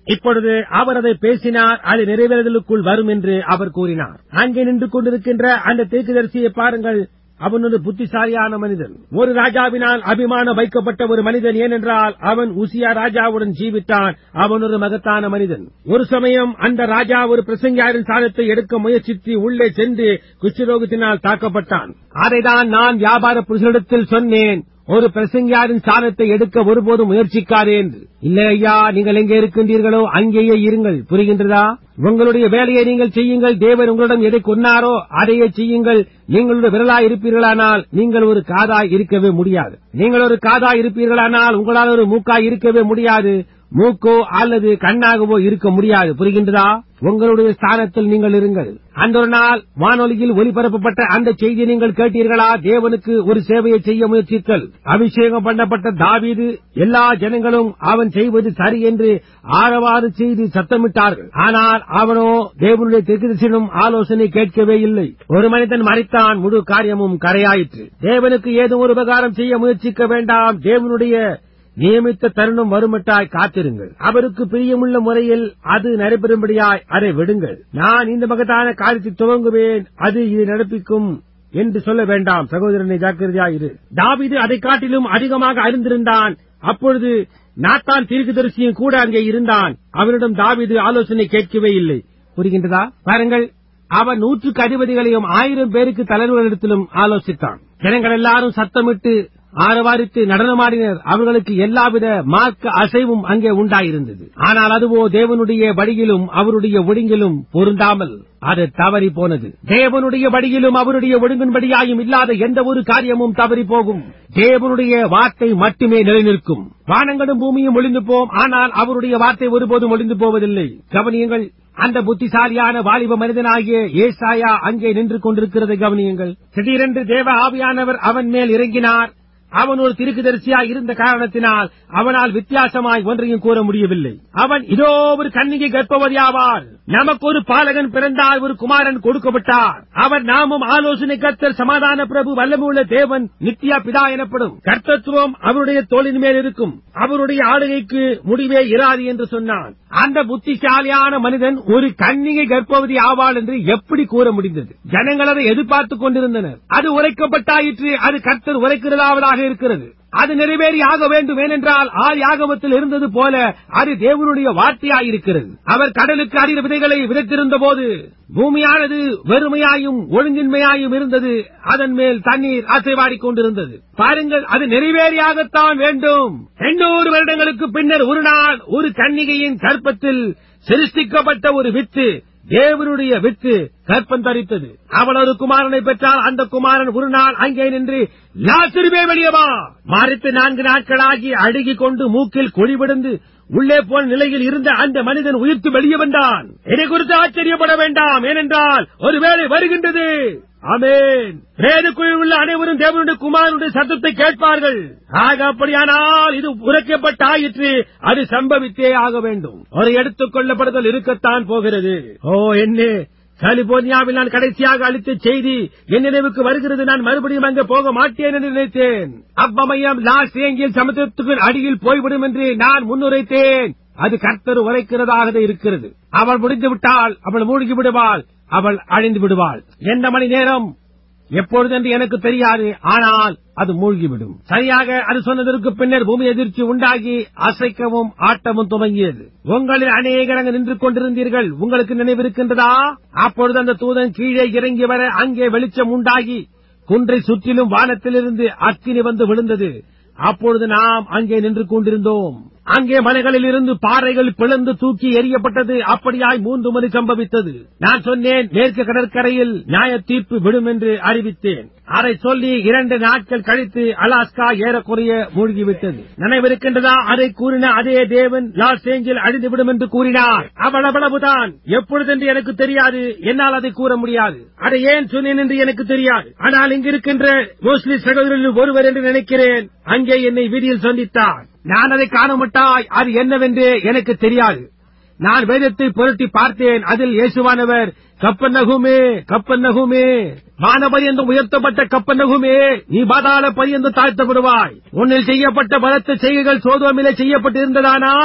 இப்பொழுது அவர் அதை பேசினார், அது நிறைவேறுதலுக்குள் வரும் என்று அவர் கூறினார். அங்கே நின்று கொண்டிருக்கின்ற அந்த தீர்க்கதரிசியை பாருங்கள். அவன் ஒரு புத்திசாலியான மனிதன், ஒரு ராஜாவினால் அபிமானம் வைக்கப்பட்ட ஒரு மனிதன். ஏனென்றால் அவன் உசியா ராஜாவுடன் ஜீவித்தான். அவன் ஒரு மகத்தான மனிதன். ஒரு சமயம் அந்த ராஜா ஒரு பிரசங்கியாரின் சாதத்தை எடுக்க முயற்சித்து உள்ளே சென்று குஷ்டரோகத்தினால் தாக்கப்பட்டான். அதைதான் நான் வியாபார புருஷனிடத்தில் சொன்னேன், ஒரு பிரசங்கியாரின் சாதத்தை எடுக்க ஒருபோதும் முயற்சிக்காதே என்று. இல்லை ஐயா, நீங்கள் எங்கே இருக்கின்றீர்களோ அங்கேயே இருங்கள். புரிகின்றதா? உங்களுடைய வேலையை நீங்கள் செய்யுங்கள். தேவன் உங்களிடம் எதை கொன்னாரோ அதையே செய்யுங்கள். நீங்களுடைய விரலாய் இருப்பீர்களானால் நீங்கள் ஒரு காதாய் இருக்கவே முடியாது. நீங்கள் ஒரு காதாய் இருப்பீர்களானால் உங்களால் ஒரு மூக்காய் இருக்கவே முடியாது. மூக்கோ அல்லது கண்ணாகவோ இருக்க முடியாது. புரிகின்றதா? உங்களுடைய ஸ்தானத்தில் நீங்கள் இருங்கள். அந்த ஒரு நாள் வானொலியில் ஒலிபரப்பப்பட்ட அந்த செய்தியை நீங்கள் கேட்டீர்களா? தேவனுக்கு ஒரு சேவையை செய்ய முயற்சித்தல். அபிஷேகம் பண்ணப்பட்ட தாவீது எல்லா ஜனங்களும் அவன் செய்வது சரி என்று ஆரவாறு செய்து சத்தமிட்டார்கள். ஆனால் அவனோ தேவனுடைய தீர்க்கதரிசியிடம் ஆலோசனை கேட்கவே இல்லை. ஒரு மனிதன் மரித்தான், முழு காரியமும் கரையாயிற்று. தேவனுக்கு ஏதும் ஒரு உபகாரம் செய்ய முயற்சிக்க வேண்டாம். தேவனுடைய நியமித்த தருணம் வருமட்டாய் காத்திருங்கள். அவருக்கு பிரியமுள்ள முறையில் அது நடைபெறும்படியாய் அதை விடுங்கள். நான் இந்த மகத்தான காரியத்தை துவங்குவேன், அது இது நடப்பிக்கும் என்று சொல்ல வேண்டாம். சகோதரனை ஜாக்கிரதையாயிரு. தாவீது அதை காட்டிலும் அதிகமாக அறிந்திருந்தான். அப்பொழுது நாத்தான் தீர்க்கதரிசியும் கூட அங்கே இருந்தான். அவனிடம் தாவீது ஆலோசனை கேட்கவே இல்லை. புரிகின்றதா? பாருங்கள், அவன் 100 அதிபதிகளையும் 1000 பேருக்கு தலைவர்களிடத்திலும் ஆலோசித்தான். ஜனங்கள் எல்லாரும் சத்தமிட்டு ஆரவாரித்து நடனமாடினர். அவர்களுக்கு எல்லாவித மார்க்க அசைவும் அங்கே உண்டாயிருந்தது. ஆனால் அதுவோ தேவனுடைய வழியிலும் அவருடைய ஒழுங்கிலும் பொருந்தாமல் அது தவறி போனது. தேவனுடைய வழியிலும் அவருடைய ஒழுங்கின்படியாயும் இல்லாத எந்த ஒரு காரியமும் தவறி போகும். தேவனுடைய வார்த்தை மட்டுமே நிலைநிற்கும். வானங்களும் பூமியும் ஒளிந்து போம், ஆனால் அவருடைய வார்த்தை ஒருபோதும் ஒளிந்து போவதில்லை. கவனியுங்கள், அந்த புத்திசாலியான வாலிப மனிதனாகிய ஏசாயா அங்கே நின்று கொண்டிருக்கிறதை கவனியுங்கள். திடீரென்று தேவ ஆவியானவர் அவன் மேல் இறங்கினார். அவன் ஒரு தீர்க்கதரிசியாய் இருந்த காரணத்தினால் அவனால் வித்தியாசமாய் ஒன்றையும் கூற முடியவில்லை. அவன் இதோ ஒரு கன்னிகை கர்ப்பவதியாவாள், நமக்கு ஒரு பாலகன் பிறந்தார், ஒரு குமாரன் கொடுக்கப்பட்டார். அவர் நாமும் ஆலோசனை கர்த்தர், சமாதான பிரபு, வல்லமையுள்ள தேவன், நித்திய பிதா எனப்படும். கர்த்தத்துவம் அவருடைய தோளின் மேல் இருக்கும். அவருடைய ஆளுகைக்கு முடிவே இராது என்று சொன்னான். அந்த புத்திசாலியான மனிதன் ஒரு கன்னிகை கர்ப்பவதி ஆவாள் என்று எப்படி கூற முடிந்தது? ஜனங்கள் அதை எதிர்பார்த்துக் கொண்டிருந்தனர். அது உரைக்கப்பட்டாயிற்று. அது கர்த்தர் உரைக்கிறதாவதாக இருக்கிறது. அது நிறைவேறி ஆக வேண்டும். ஏனென்றால் ஆகமத்தில் இருந்தது போல அது தேவனுடைய வார்த்தையாயிருக்கிறது. அவர் கடலுக்கு அடியில் விதைகளை விதைத்திருந்த போது பூமியானது வெறுமையாயும் ஒழுங்கின்மையாயும் இருந்தது. அதன் மேல் தண்ணீர் அசைவாடிக் கொண்டிருந்தது. பாருங்கள், அது நிறைவேறியாகத்தான் வேண்டும். 800 வருடங்களுக்கு பின்னர் ஒரு நாள் ஒரு கன்னிகையின் கர்ப்பத்தில் சிருஷ்டிக்கப்பட்ட ஒரு வித்து, தேவனுடைய வித்து கற்பம் தரித்தது. அவள் ஒரு குமாரனை பெற்றால் அந்த குமாரன் ஒரு நாள் அங்கே நின்று, லாசருவே வெளியே வா. மரித்து 4 நாட்களாகி அழுகிக் கொண்டு மூக்கில் குழிவிடுந்து உள்ளே போன நிலையில் இருந்த அந்த மனிதன் உயிர்த்து வெளியே வந்தான். இதை குறித்து ஆச்சரியப்பட வேண்டாம், ஏனென்றால் ஒருவேளை வருகின்றது. ஆமென். வேதக்குழியில் உள்ள அனைவரும் தேவனுடைய குமாரனுடைய சத்தத்தை கேட்பார்கள். ஆக அப்படியானால் இது உரைக்கப்பட்டாயிற்று, அது சம்பவித்தே ஆக வேண்டும். ஒரு எடுத்துக் கொள்ளப்படுதல் இருக்கத்தான் போகிறது. ஓ என்ன, கலிபோர்னியாவில் நான் கடைசியாக அளித்த செய்தி என் நினைவுக்கு வருகிறது. நான் மறுபடியும் அங்கே போக மாட்டேன் என்று நினைத்தேன். அவ்வமயம் லாஸ் ஏஞ்சல்ஸ் சமுத்திரத்துக்கு அடியில் போய்விடும் என்று நான் முன்னுரைத்தேன். அது கர்த்தர் உரைக்கிறதாக இருக்கிறது. அவள் முடிந்து விட்டால் அவள் மூழ்கி விடுவாள், அவள் அழிந்து விடுவாள். எந்த மணி நேரம் எப்பொழுதென்று எனக்கு தெரியாது, ஆனால் அது மூழ்கிவிடும். சரியாக அது சொன்னதற்கு பின்னர் பூமி எதிர்ச்சி உண்டாகி அசைக்கவும் ஆட்டமும் துவங்கியது. உங்களில் அநேகர் அங்கு நின்று கொண்டிருந்தீர்கள். உங்களுக்கு நினைவிருக்கின்றதா? அப்பொழுது அந்த தூதன் கீழே இறங்கி வர அங்கே வெளிச்சம் உண்டாகி குன்றை சுற்றிலும் வானத்திலிருந்து அக்கினி வந்து விழுந்தது. அப்பொழுது நாம் அங்கே நின்று கொண்டிருந்தோம். அங்கே மலைகளில் இருந்து பாறைகள் பிளந்து தூக்கி எறியப்பட்டது. அப்படியாய் 3 முறை சம்பவித்தது. நான் சொன்னேன், மேற்கு கடற்கரையில் நியாய தீர்ப்பு விடும் என்று அறிவித்தேன். அதை சொல்லி 2 நாட்கள் கழித்து அலாஸ்கா ஏறக்குறைய மூழ்கிவிட்டது. நினைவிருக்கின்றதா? அதை கூறின அதே தேவன் லாஸ் ஏஞ்சல் அழிந்துவிடும் என்று கூறினார். அவ்வளவுதான். எப்பொழுதென்று எனக்கு தெரியாது. என்னால் அதை கூற முடியாது. அதை ஏன் சொன்னேன் என்று எனக்கு தெரியாது. ஆனால் இங்கிருக்கின்ற மோஸ்லி சகோதரர்கள் ஒருவர் என்று நினைக்கிறேன் அங்கே என்னை வீதியில் சந்தித்தார். நான் அதை காணமாட்டாய். அது என்னவென்று எனக்கு தெரியாது. நான் வேதத்தை புரட்டி பார்த்தேன். அதில் இயேசுவானவர், கப்பர்நகூமே, கப்பர்நகூமே, வானபரியந்தம் உயர்த்தப்பட்ட கப்பர்நகூமே, நீ பாதாள பரியந்தம் தாழ்த்தப்படுவாய். உன்னில் செய்யப்பட்ட பலத்த செய்கைகள் சோதோமிலே செய்யப்பட்டிருந்ததானால்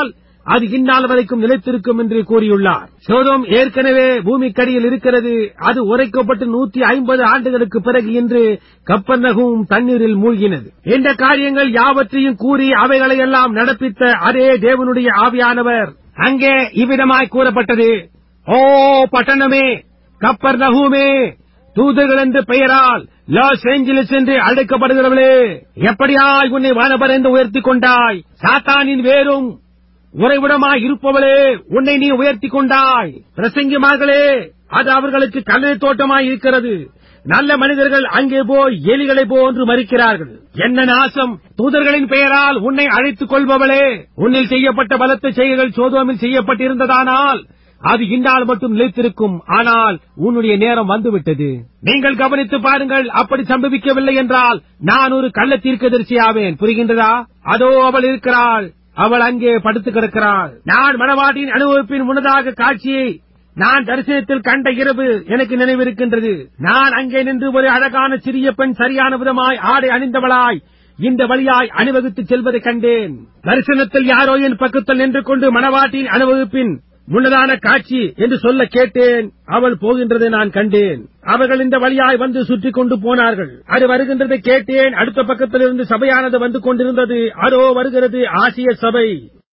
அது இந்நாள் வரைக்கும் நிலைத்திருக்கும் என்று கூறியுள்ளார். சோதோம் ஏற்கனவே பூமிக்கடியில் இருக்கிறது. அது உரைக்கப்பட்டு 150 ஆண்டுகளுக்கு பிறகு இன்று கப்பர்நகூம் தண்ணீரில் மூழ்கினது. இந்த காரியங்கள் யாவற்றையும் கூறி அவைகளையெல்லாம் நடப்பித்த அதே தேவனுடைய ஆவியானவர் அங்கே இவ்விதமாய் கூறப்பட்டது. ஓ பட்டணமே, கப்பர்நகூமே, தூதர்கள் என்ற பெயரால் லாஸ் ஏஞ்சலிஸ் என்று அழைக்கப்படுகிறவளே, எப்படியாய் உன்னை வானபரந்து உயர்த்திக் கொண்டாய்! சாத்தானின் வேரும் உறைவிடமாய் இருப்பவளே, உன்னை நீ உயர்த்திக் கொண்டாய்! பிரசங்கிமார்களே, அது அவர்களுக்கு கல்லறை தோட்டமாய் இருக்கிறது. நல்ல மனிதர்கள் அங்கே போய் எலிகளை போன்று மறிக்கிறார்கள். என்ன நாசம்! தூதர்களின் பெயரால் உன்னை அழைத்துக் கொள்பவளே, உன்னில் செய்யப்பட்ட பலத்த செயல்கள் சோதோமில் செய்யப்பட்டிருந்ததானால் அது இந்நாள் மட்டும் நிலைத்திருக்கும். ஆனால் உன்னுடைய நேரம் வந்துவிட்டது. நீங்கள் கவனித்து பாருங்கள். அப்படி சம்பவிக்கவில்லை என்றால் நான் ஒரு கள்ள தீர்க்கதரிசியாவேன். புரிகின்றதா? அதோ அவள் இருக்கிறாள். அவள் அங்கே படுத்து கிடக்கிறாள். நான் மணவாட்டியின் அனுபவிப்பின் முன்னதாக காட்சியை நான் தரிசனத்தில் கண்ட இரவு எனக்கு நினைவிருக்கின்றது. நான் அங்கே நின்று ஒரு அழகான சிறிய பெண் சரியான விதமாய் ஆடை அணிந்தவளாய் இந்த வழியாய் அணிவகுத்து செல்வதை கண்டேன். தரிசனத்தில் யாரோ என் பக்கத்தில் நின்று கொண்டு மணவாட்டியின் அனுபவிப்பின் முன்னதான காட்சி என்று சொல்ல கேட்டேன். அவள் போகின்றதை நான் கண்டேன். அவர்கள் இந்த வழியாய் வந்து சுற்றி கொண்டு போனார்கள். அது வருகின்றதை கேட்டேன். அடுத்த பக்கத்திலிருந்து சபையானது வந்து கொண்டிருந்தது. அதோ வருகிறது ஆசிய சபை.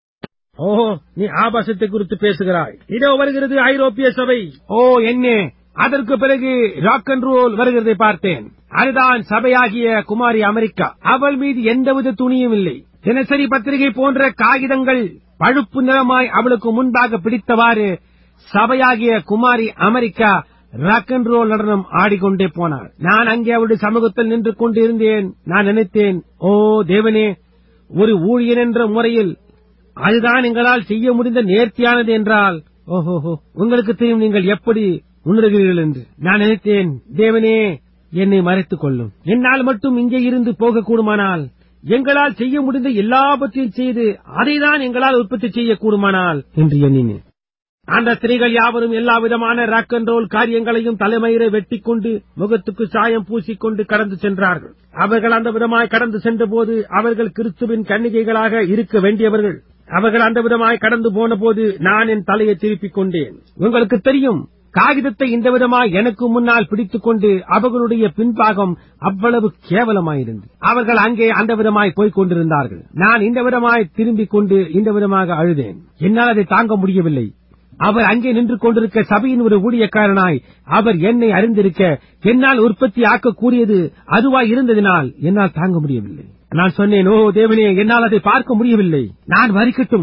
ஓஹோ, நீ ஆபாசத்தை குறித்து பேசுகிறாய். இதோ வருகிறது ஐரோப்பிய சபை. ஓ என்ன! அதற்கு பிறகு ராக் அண்ட் ரோல் வருகிறதை பார்த்தேன். அதுதான் சபையாகிய குமாரி அமெரிக்கா. அவள் மீது எந்தவித துணியும் இல்லை. தினசரி பத்திரிகை போன்ற காகிதங்கள் பழுப்பு நிறமாய் அவளுக்கு முன்பாக பிடித்தவாறு சபையாகிய குமாரி அமெரிக்கா ராக் அண்ட் ரோல் நடனம் ஆடிக்கொண்டே போனாள். நான் அங்கே அவளுடைய சமூகத்தில் நின்று கொண்டிருந்தேன். நான் நினைத்தேன், ஓ தேவனே, ஒரு ஊழியன் என்ற முறையில் அதுதான் எங்களால் செய்ய முடிந்த நேர்த்தியானது என்றால், ஓஹோஹோ, உங்களுக்கு தெரியும் நீங்கள் எப்படி உணர்கிறீர்கள் என்று. நான் நினைத்தேன், தேவனே, என்னை மறைத்துக் கொள்ளும். என்னால் மட்டும் இங்கே இருந்து போகக்கூடுமானால், எங்களால் செய்ய முடிந்த எல்லாவற்றையும் செய்து அதைதான் எங்களால் உற்பத்தி செய்யக்கூடுமானால் என்று எண்ணினேன். அந்த ஸ்திரீகள் யாவரும் எல்லா விதமான ராக் அண்ட் ரோல் காரியங்களையும் தலைமயிரை வெட்டிக் கொண்டு முகத்துக்கு சாயம் பூசிக்கொண்டு கடந்து சென்றார்கள். அவர்கள் அந்த விதமாய் கடந்து சென்ற போது அவர்கள் கிறிஸ்துவின் கன்னிகைகளாக இருக்க வேண்டியவர்கள். அவர்கள் அந்த விதமாய் கடந்து போன போது நான் என் தலையை திருப்பிக் கொண்டேன். உங்களுக்கு தெரியும், காகிதத்தை இந்த விதமாய் எனக்கு முன்னால் பிடித்துக் கொண்டு அவர்களுடைய பின்பாகம் அவ்வளவு கேவலமாயிருந்து அவர்கள் அங்கே அந்த விதமாய் போய்க் கொண்டிருந்தார்கள். நான் இந்த விதமாய் திரும்பிக் கொண்டு இந்த விதமாக அழுதேன். என்னால் அதை தாங்க முடியவில்லை. அவர் அங்கே நின்று கொண்டிருக்க சபையின் ஒரு ஊழியக்காரனாய் அவர் என்னை அறிந்திருக்க என்னால் உற்பத்தி ஆக்கக்கூடியது அதுவாய் இருந்ததினால் என்னால் தாங்க முடியவில்லை. நான் சொன்னேன், ஓ தேவனே, என்னால் அதை பார்க்க முடியவில்லை. நான் மறிக்கட்டும்,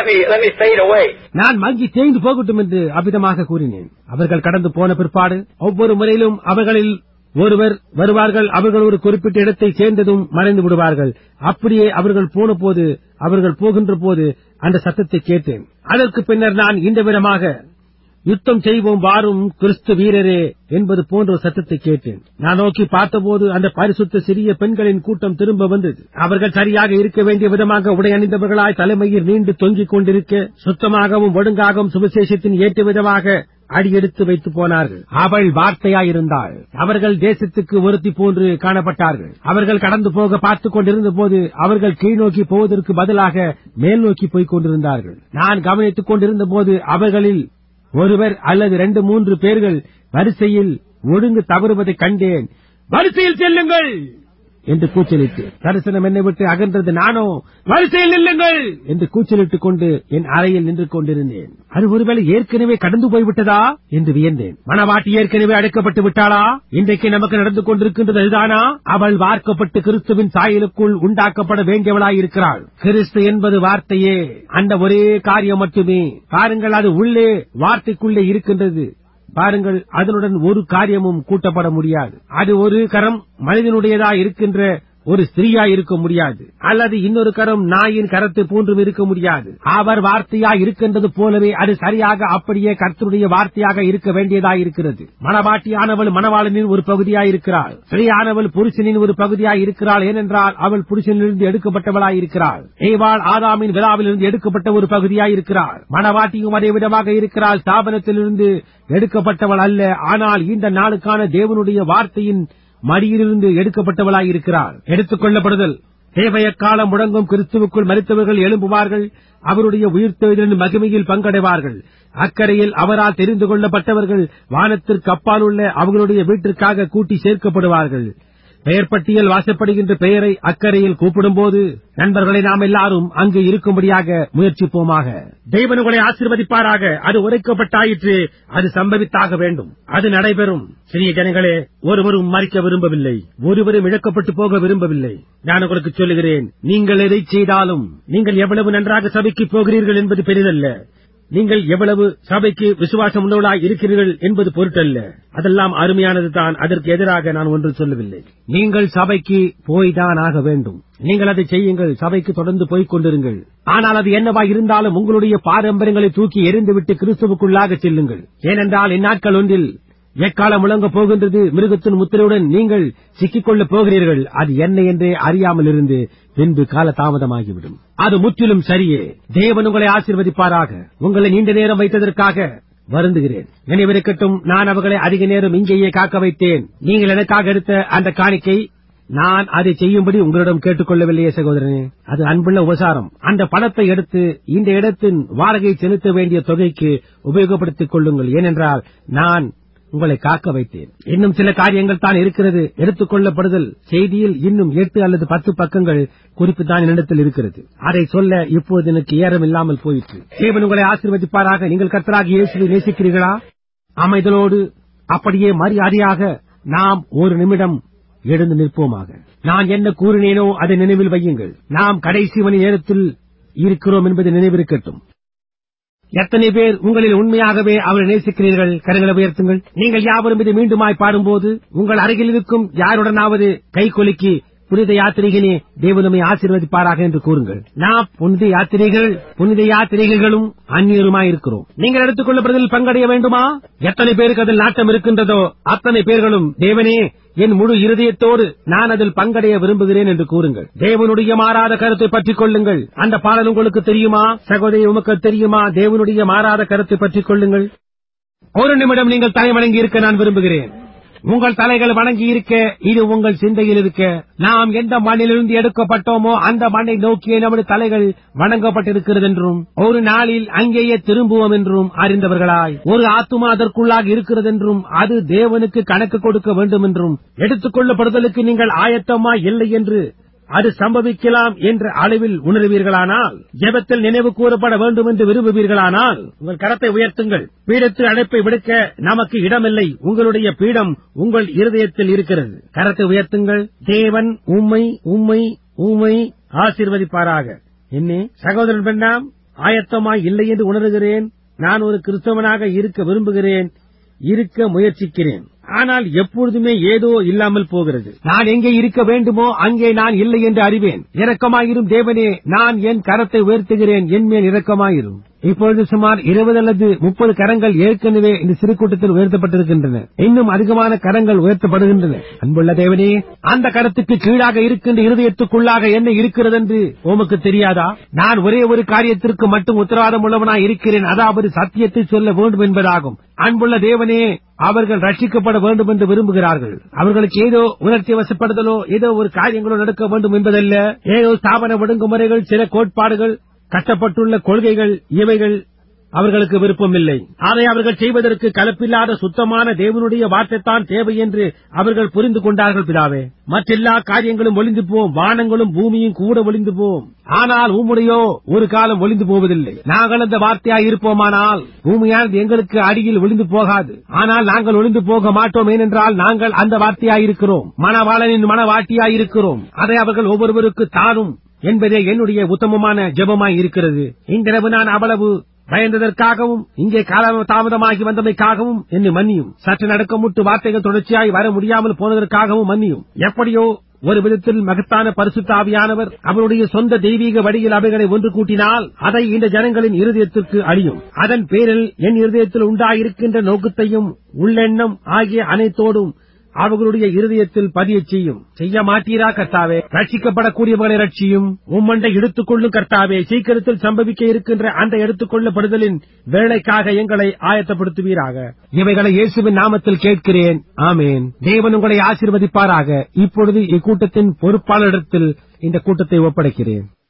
நான் மங்கி தேய்ந்து போகட்டும் என்று அவ்விதமாக கூறினேன். அவர்கள் கடந்து போன பிற்பாடு ஒவ்வொரு முறையிலும் அவர்களில் ஒருவர் வருவார்கள். அவர்கள் ஒரு குறிப்பிட்ட இடத்தை சேர்ந்ததும் மறைந்து விடுவார்கள். அப்படியே அவர்கள் போன போது, அவர்கள் போகின்ற போது அந்த சத்தத்தை கேட்டேன். அதற்கு பின்னர் நான் இந்த விதமாக, யுத்தம் செய்வோம் வாரும் கிறிஸ்து வீரரே என்பது போன்ற ஒரு சத்தத்தை கேட்டேன். நான் நோக்கி பார்த்தபோது அந்த பரிசுத்த சிறிய பெண்களின் கூட்டம் திரும்ப வந்தது. அவர்கள் சரியாக இருக்க வேண்டிய விதமாக உடை அணிந்தவர்களாய் தலைமையில் நீண்டு தொங்கிக் கொண்டிருக்க சுத்தமாகவும் ஒழுங்காகவும் சுவிசேஷத்தின் ஏற்ற விதமாக அடியெடுத்து வைத்து போனார்கள். அவள் வார்த்தையாயிருந்தாள். அவர்கள் தேசத்துக்கு ஒருத்தி போன்று காணப்பட்டார்கள். அவர்கள் கடந்து போக பார்த்துக் கொண்டிருந்த போது அவர்கள் கீழ்நோக்கி போவதற்கு பதிலாக மேல் நோக்கி போய்க் கொண்டிருந்தார்கள். நான் கவனித்துக் கொண்டிருந்த போது அவர்களில் ஒருவர் அல்லது 2-3 பேர்கள் வரிசையில் ஒழுங்கு தவறுவதைக் கண்டேன். வரிசையில் செல்லுங்கள் என்று கூச்சலிட்டு, தரிசனம் என்னை விட்டு அகன்றது. நானோ வரிசையில் நில்லுங்கள் என்று கூச்சலிட்டுக் கொண்டு என் அறையில் நின்று கொண்டிருந்தேன். அது ஒருவேளை ஏற்கனவே கடந்து போய்விட்டதா என்று வியந்தேன். மணவாட்டி ஏற்கனவே அடைக்கப்பட்டு விட்டாளா? இன்றைக்கு நமக்கு நடந்து கொண்டிருக்கின்றது அதுதானா? அவள் வார்க்கப்பட்டு கிறிஸ்துவின் சாயலுக்குள் உண்டாக்கப்பட வேண்டியவளாயிருக்கிறாள். கிறிஸ்து என்பது வார்த்தையே, அந்த ஒரே காரியம் மட்டுமே. பாருங்கள், அது உள்ளே வார்த்தைக்குள்ளே இருக்கின்றது. பாருங்கள், அதனுடன் ஒரு காரியமும் கூட்டப்பட முடியாது. அது ஒரு கரம் மனிதனுடையதா இருக்கின்ற ஒரு ஸ்திரீயா இருக்க முடியாது, அல்லது இன்னொரு கரம் நாயின் கரத்தை போன்றும் இருக்க முடியாது. அவர் வார்த்தையா இருக்கின்றது போலவே அது சரியாக அப்படியே கர்த்தருடைய வார்த்தையாக இருக்க வேண்டியதா இருக்கிறது. மணவாட்டியானவள் மணவாளனின் ஒரு பகுதியாய் இருக்கிறாள். ஸ்திரீயானவள் புருஷனின் ஒரு பகுதியாய் இருக்கிறாள். ஏனென்றால் அவள் புருஷனிலிருந்து எடுக்கப்பட்டவளாய் இருக்கிறாள். ஏவாள் ஆதாமின் விழாவிலிருந்து எடுக்கப்பட்ட ஒரு பகுதியாய் இருக்கிறாள். மணவாட்டியும் அதே விதமாக இருக்கிறாள். ஸ்தாபனத்திலிருந்து எடுக்கப்பட்டவள் அல்ல, ஆனால் இந்த நாளுக்கான தேவனுடைய வார்த்தையின் மடியிலிருந்து எடுக்கப்பட்டவளாய் இருக்கிறாள். எடுத்துக் கொள்ளப்படுதல் தேவையக்காலம் முழங்கும் கிறிஸ்துவுக்குள் மரித்தவர்கள் எழும்புவார்கள். அவருடைய உயிர்த்தெழுதலின் மகிமையில் பங்கடைவார்கள். அக்கரையில் அவரால் தெரிந்து கொள்ளப்பட்டவர்கள் வானத்திற்கு அப்பால் உள்ள அவர்களுடைய வீட்டிற்காக கூட்டி சேர்க்கப்படுவார்கள். பெயர் பட்டியல் வாசப்படுகின்ற பெயரை அக்கறையில் கூப்பிடும்போது நண்பர்களை நாம் எல்லாரும் அங்கு இருக்கும்படியாக முயற்சிப்போமாக. தேவன் உங்களை ஆசீர்வதிப்பாராக. அது உரைக்கப்பட்டாயிற்று, அது சம்பவித்தாக வேண்டும், அது நடைபெறும். சிறிய ஜனங்களே, ஒருவரும் மறிக்க விரும்பவில்லை, ஒருவரும் இழக்கப்பட்டு போக விரும்பவில்லை. நான் உங்களுக்கு சொல்லுகிறேன், நீங்கள் எதை செய்தாலும், நீங்கள் எவ்வளவு நன்றாக சபைக்கு போகிறீர்கள் என்பது பெரிதல்ல, நீங்கள் எவ்வளவு சபைக்கு விசுவாசம் உள்ளவர்களாய் இருக்கிறீர்கள் என்பது பொருட்டல்ல. அதெல்லாம் அருமையானது தான். அதற்கு எதிராக நான் ஒன்று சொல்லவில்லை. நீங்கள் சபைக்கு போய்தான் ஆக வேண்டும். நீங்கள் அதை செய்யுங்கள். சபைக்கு தொடர்ந்து போய்க் கொண்டிருங்கள். ஆனால் அது என்னவா இருந்தாலும் உங்களுடைய பாரம்பரியங்களை தூக்கி எறிந்துவிட்டு கிறிஸ்துவுக்குள்ளாக செல்லுங்கள். ஏனென்றால் இந்நாட்கள் ஒன்றில் எக்காலம் முழங்க போகின்றது. மிருகத்தின் முத்திரையுடன் நீங்கள் சிக்கிக்கொள்ளப் போகிறீர்கள். அது என்ன என்றே அறியாமல் இருந்து பின்பு கால தாமதமாகிவிடும். அது முற்றிலும் சரியே. தேவன் உங்களை ஆசீர்வதிப்பாராக. உங்களை நீண்ட நேரம் வைத்ததற்காக வருந்துகிறேன். நினைவிருக்கட்டும், நான் அவர்களை அதிக நேரம் இங்கேயே காக்க வைத்தேன். நீங்கள் எனக்காக எடுத்த அந்த காணிக்கை, நான் அதை செய்யும்படி உங்களிடம் கேட்டுக்கொள்ளவில்லையே சகோதரனே. அது அன்புள்ள உபசாரம். அந்த பணத்தை எடுத்து இந்த இடத்தின் வாடகை செலுத்த வேண்டிய தொகைக்கு உபயோகப்படுத்திக் கொள்ளுங்கள். ஏனென்றால் நான் உங்களை காக்க வைத்தேன். இன்னும் சில காரியங்கள் தான் இருக்கிறது. எடுத்துக் கொள்ளப்படுதல் செய்தியில் இன்னும் 8 அல்லது 10 பக்கங்கள் குறிப்பு தான் என்னிடத்தில் இருக்கிறது. அதை சொல்ல இப்போது எனக்கு ஏறம் இல்லாமல் போயிற்று. தேவன் உங்களை ஆசீர்வதிப்பாராக. நீங்கள் கர்த்தராகிய இயேசுவை நேசிக்கிறீர்களா? அமைதலோடு அப்படியே மரியாதையாக நாம் ஒரு நிமிடம் எழுந்து நிற்போமாக. நான் என்ன கூறினேனோ அதை நினைவில் வையுங்கள். நாம் கடைசி மணி நேரத்தில் இருக்கிறோம் என்பது நினைவிருக்கட்டும். எத்தனை பேர் உங்களில் உண்மையாகவே அவரை நேசிக்கிறீர்கள்? கரங்களை உயர்த்துங்கள். நீங்கள் யாவரும் இதை மீண்டுமாய் பாடும்போது உங்கள் அருகில் இருக்கும் யாருடனாவது கை கொலுக்கி, புனித யாத்திரிகளே, தேவனுமை ஆசீர்வதிப்பாராக என்று கூறுங்கள். நாம் புனித யாத்திரிகளும் அந்நியருமாயிருக்கிறோம். நீங்கள் எடுத்துக் கொள்ளப்படுவதில் பங்கடைய வேண்டுமா? எத்தனை பேருக்கு அதில் நாட்டம் இருக்கின்றதோ அத்தனை பேர்களும், தேவனே, என் முழு இருதயத்தோடு நான் அதில் பங்கடைய விரும்புகிறேன் என்று கூறுங்கள். தேவனுடைய மாறாத கருத்தை பற்றிக் கொள்ளுங்கள். அந்த பாடல் உங்களுக்கு தெரியுமா? சகோதரி, உமக்கு தெரியுமா? தேவனுடைய மாறாத கருத்தை பற்றிக் கொள்ளுங்கள். ஒரு நிமிடம் நீங்கள் தலை வணங்கி இருக்க நான் விரும்புகிறேன். உங்கள் தலைகள் வணங்கி இருக்க, இது உங்கள் சிந்தையில் இருக்க. நாம் எந்த மண்ணிலிருந்து எடுக்கப்பட்டோமோ அந்த மண்ணை நோக்கிய நம்முடைய தலைகள் வணங்கப்பட்டிருக்கிறது என்றும், ஒரு நாளில் அங்கேயே திரும்புவோம் என்றும் அறிந்தவர்களாய், ஒரு ஆத்துமா அதற்குள்ளாக இருக்கிறது என்றும், அது தேவனுக்கு கணக்கு கொடுக்க வேண்டும் என்றும், எடுத்துக் கொள்ளப்படுதலுக்கு நீங்கள் ஆயத்தமா இல்லை என்று அது சம்பவிக்கலாம் என்ற அளவில் உணர்வீர்களானால், ஜெபத்தில் நினைவு கூறப்பட வேண்டும் என்று விரும்புவீர்களானால், உங்கள் கரத்தை உயர்த்துங்கள். பீடத்து அழைப்பை விடுக்க நமக்கு இடமில்லை. உங்களுடைய பீடம் உங்கள் இருதயத்தில் இருக்கிறது. கரத்தை உயர்த்துங்கள். தேவன் உம்மை ஆசீர்வதிப்பாராக. என்ன சகோதரன் பெண்ணாம், ஆயத்தமாய் இல்லை என்று உணர்கிறேன். நான் ஒரு கிறிஸ்தவனாக இருக்க விரும்புகிறேன், இருக்க முயற்சிக்கிறேன். ஆனால் எப்பொழுதுமே ஏதோ இல்லாமல் போகிறது. நான் எங்கே இருக்க வேண்டுமோ அங்கே நான் இல்லை என்று அறிவேன். இரக்கமாயிரும் தேவனே, நான் என் கரத்தை உயர்த்துகிறேன், என் மேல் இரக்கமாயிரும். இப்பொழுது சுமார் 20 அல்லது 30 கரங்கள் ஏற்கனவே இந்த சிறு கூட்டத்தில் உயர்த்தப்பட்டிருக்கின்றன. இன்னும் அதிகமான கரங்கள் உயர்த்தப்படுகின்றன. அன்புள்ள தேவனே, அந்த கரத்துக்கு கீழாக இருக்கின்ற இருதயத்துக்குள்ளாக என்ன இருக்கிறது என்று உமக்கு தெரியாதா? நான் ஒரே ஒரு காரியத்திற்கு மட்டும் உத்தரவாதம் உள்ளவனாய் இருக்கிறேன், அதாவது சத்தியத்தை சொல்ல வேண்டும் என்பதாகும். அன்புள்ள தேவனே, அவர்கள் ரட்சிக்கப்பட வேண்டும் என்று விரும்புகிறார்கள். அவர்களுக்கு ஏதோ உணர்ச்சி வசப்படுதலோ ஏதோ ஒரு காரியங்களோ நடக்க வேண்டும் என்பதல்ல. ஏதோ ஸ்தாபன ஒழுங்குமுறைகள், சில கோட்பாடுகள், கட்டப்பட்டுள்ள கொள்கைகள், இவைகள் அவர்களுக்கு விருப்பமில்லை. அதை அவர்கள் செய்வதற்கு கலப்பில்லாத சுத்தமான தேவனுடைய வார்த்தைத்தான் தேவை என்று அவர்கள் புரிந்து கொண்டார்கள். பிதாவே, மற்றெல்லா காரியங்களும் ஒளிந்து போம், வானங்களும் பூமியும் கூட ஒளிந்து போம், ஆனால் உம்முடையோ ஒரு காலம் ஒளிந்து போவதில்லை. நாங்கள் அந்த வார்த்தையாய் இருப்போமானால் பூமியானது எங்களுக்கு அடியில் ஒளிந்து போகாது. ஆனால் நாங்கள் ஒளிந்து போக மாட்டோம். ஏனென்றால் நாங்கள் அந்த வார்த்தையாயிருக்கிறோம், மணவாளனின் மணவாட்டியாயிருக்கிறோம். அதை அவர்கள் ஒவ்வொருவருக்கு தானும் என்பதே என்னுடைய உத்தமமான ஜெபமாய் இருக்கிறது. இன்றிரவு நான் அவ்வளவு பயந்ததற்காகவும் இங்கே கால தாமதமாகி வந்தமைக்காகவும் என்னை மன்னியும். சற்று நடக்கமுட்டு வார்த்தைகள் தொடர்ச்சியாய் வர முடியாமல் போனதற்காகவும் மன்னியும். எப்படியோ ஒரு விதத்தில் மகத்தான பரிசுத்த ஆவியானவர் அவருடைய சொந்த தெய்வீக வழியில் அவைகளை ஒன்று கூட்டினால் அதை இந்த ஜனங்களின் இருதயத்திற்கு அழியும். அதன் பேரில் என் இருதயத்தில் உண்டாயிருக்கின்ற நோக்கத்தையும் உள்ளெண்ணம் ஆகிய அனைத்தோடும் அவர்களுடைய இருதயத்தில் பதியச் செய்ய மாட்டீரா கர்த்தாவே? ரட்சிக்கப்படக்கூடியவர்களை ரட்சியும். உம்மண்டை எடுத்துக்கொள்ளும் கர்த்தாவே. சீக்கிரத்தில் சம்பவிக்க இருக்கின்ற அந்த எடுத்துக்கொள்ளப்படுதலின் வேளைக்காக எங்களை ஆயத்தப்படுத்துவீராக. இவைகளை இயேசுவின் நாமத்தில் கேட்கிறேன். ஆமேன். தேவன் உங்களை ஆசீர்வதிப்பாராக. இப்பொழுது இக்கூட்டத்தின் பொறுப்பாளரிடத்தில் இந்த கூட்டத்தை ஒப்படைக்கிறேன்.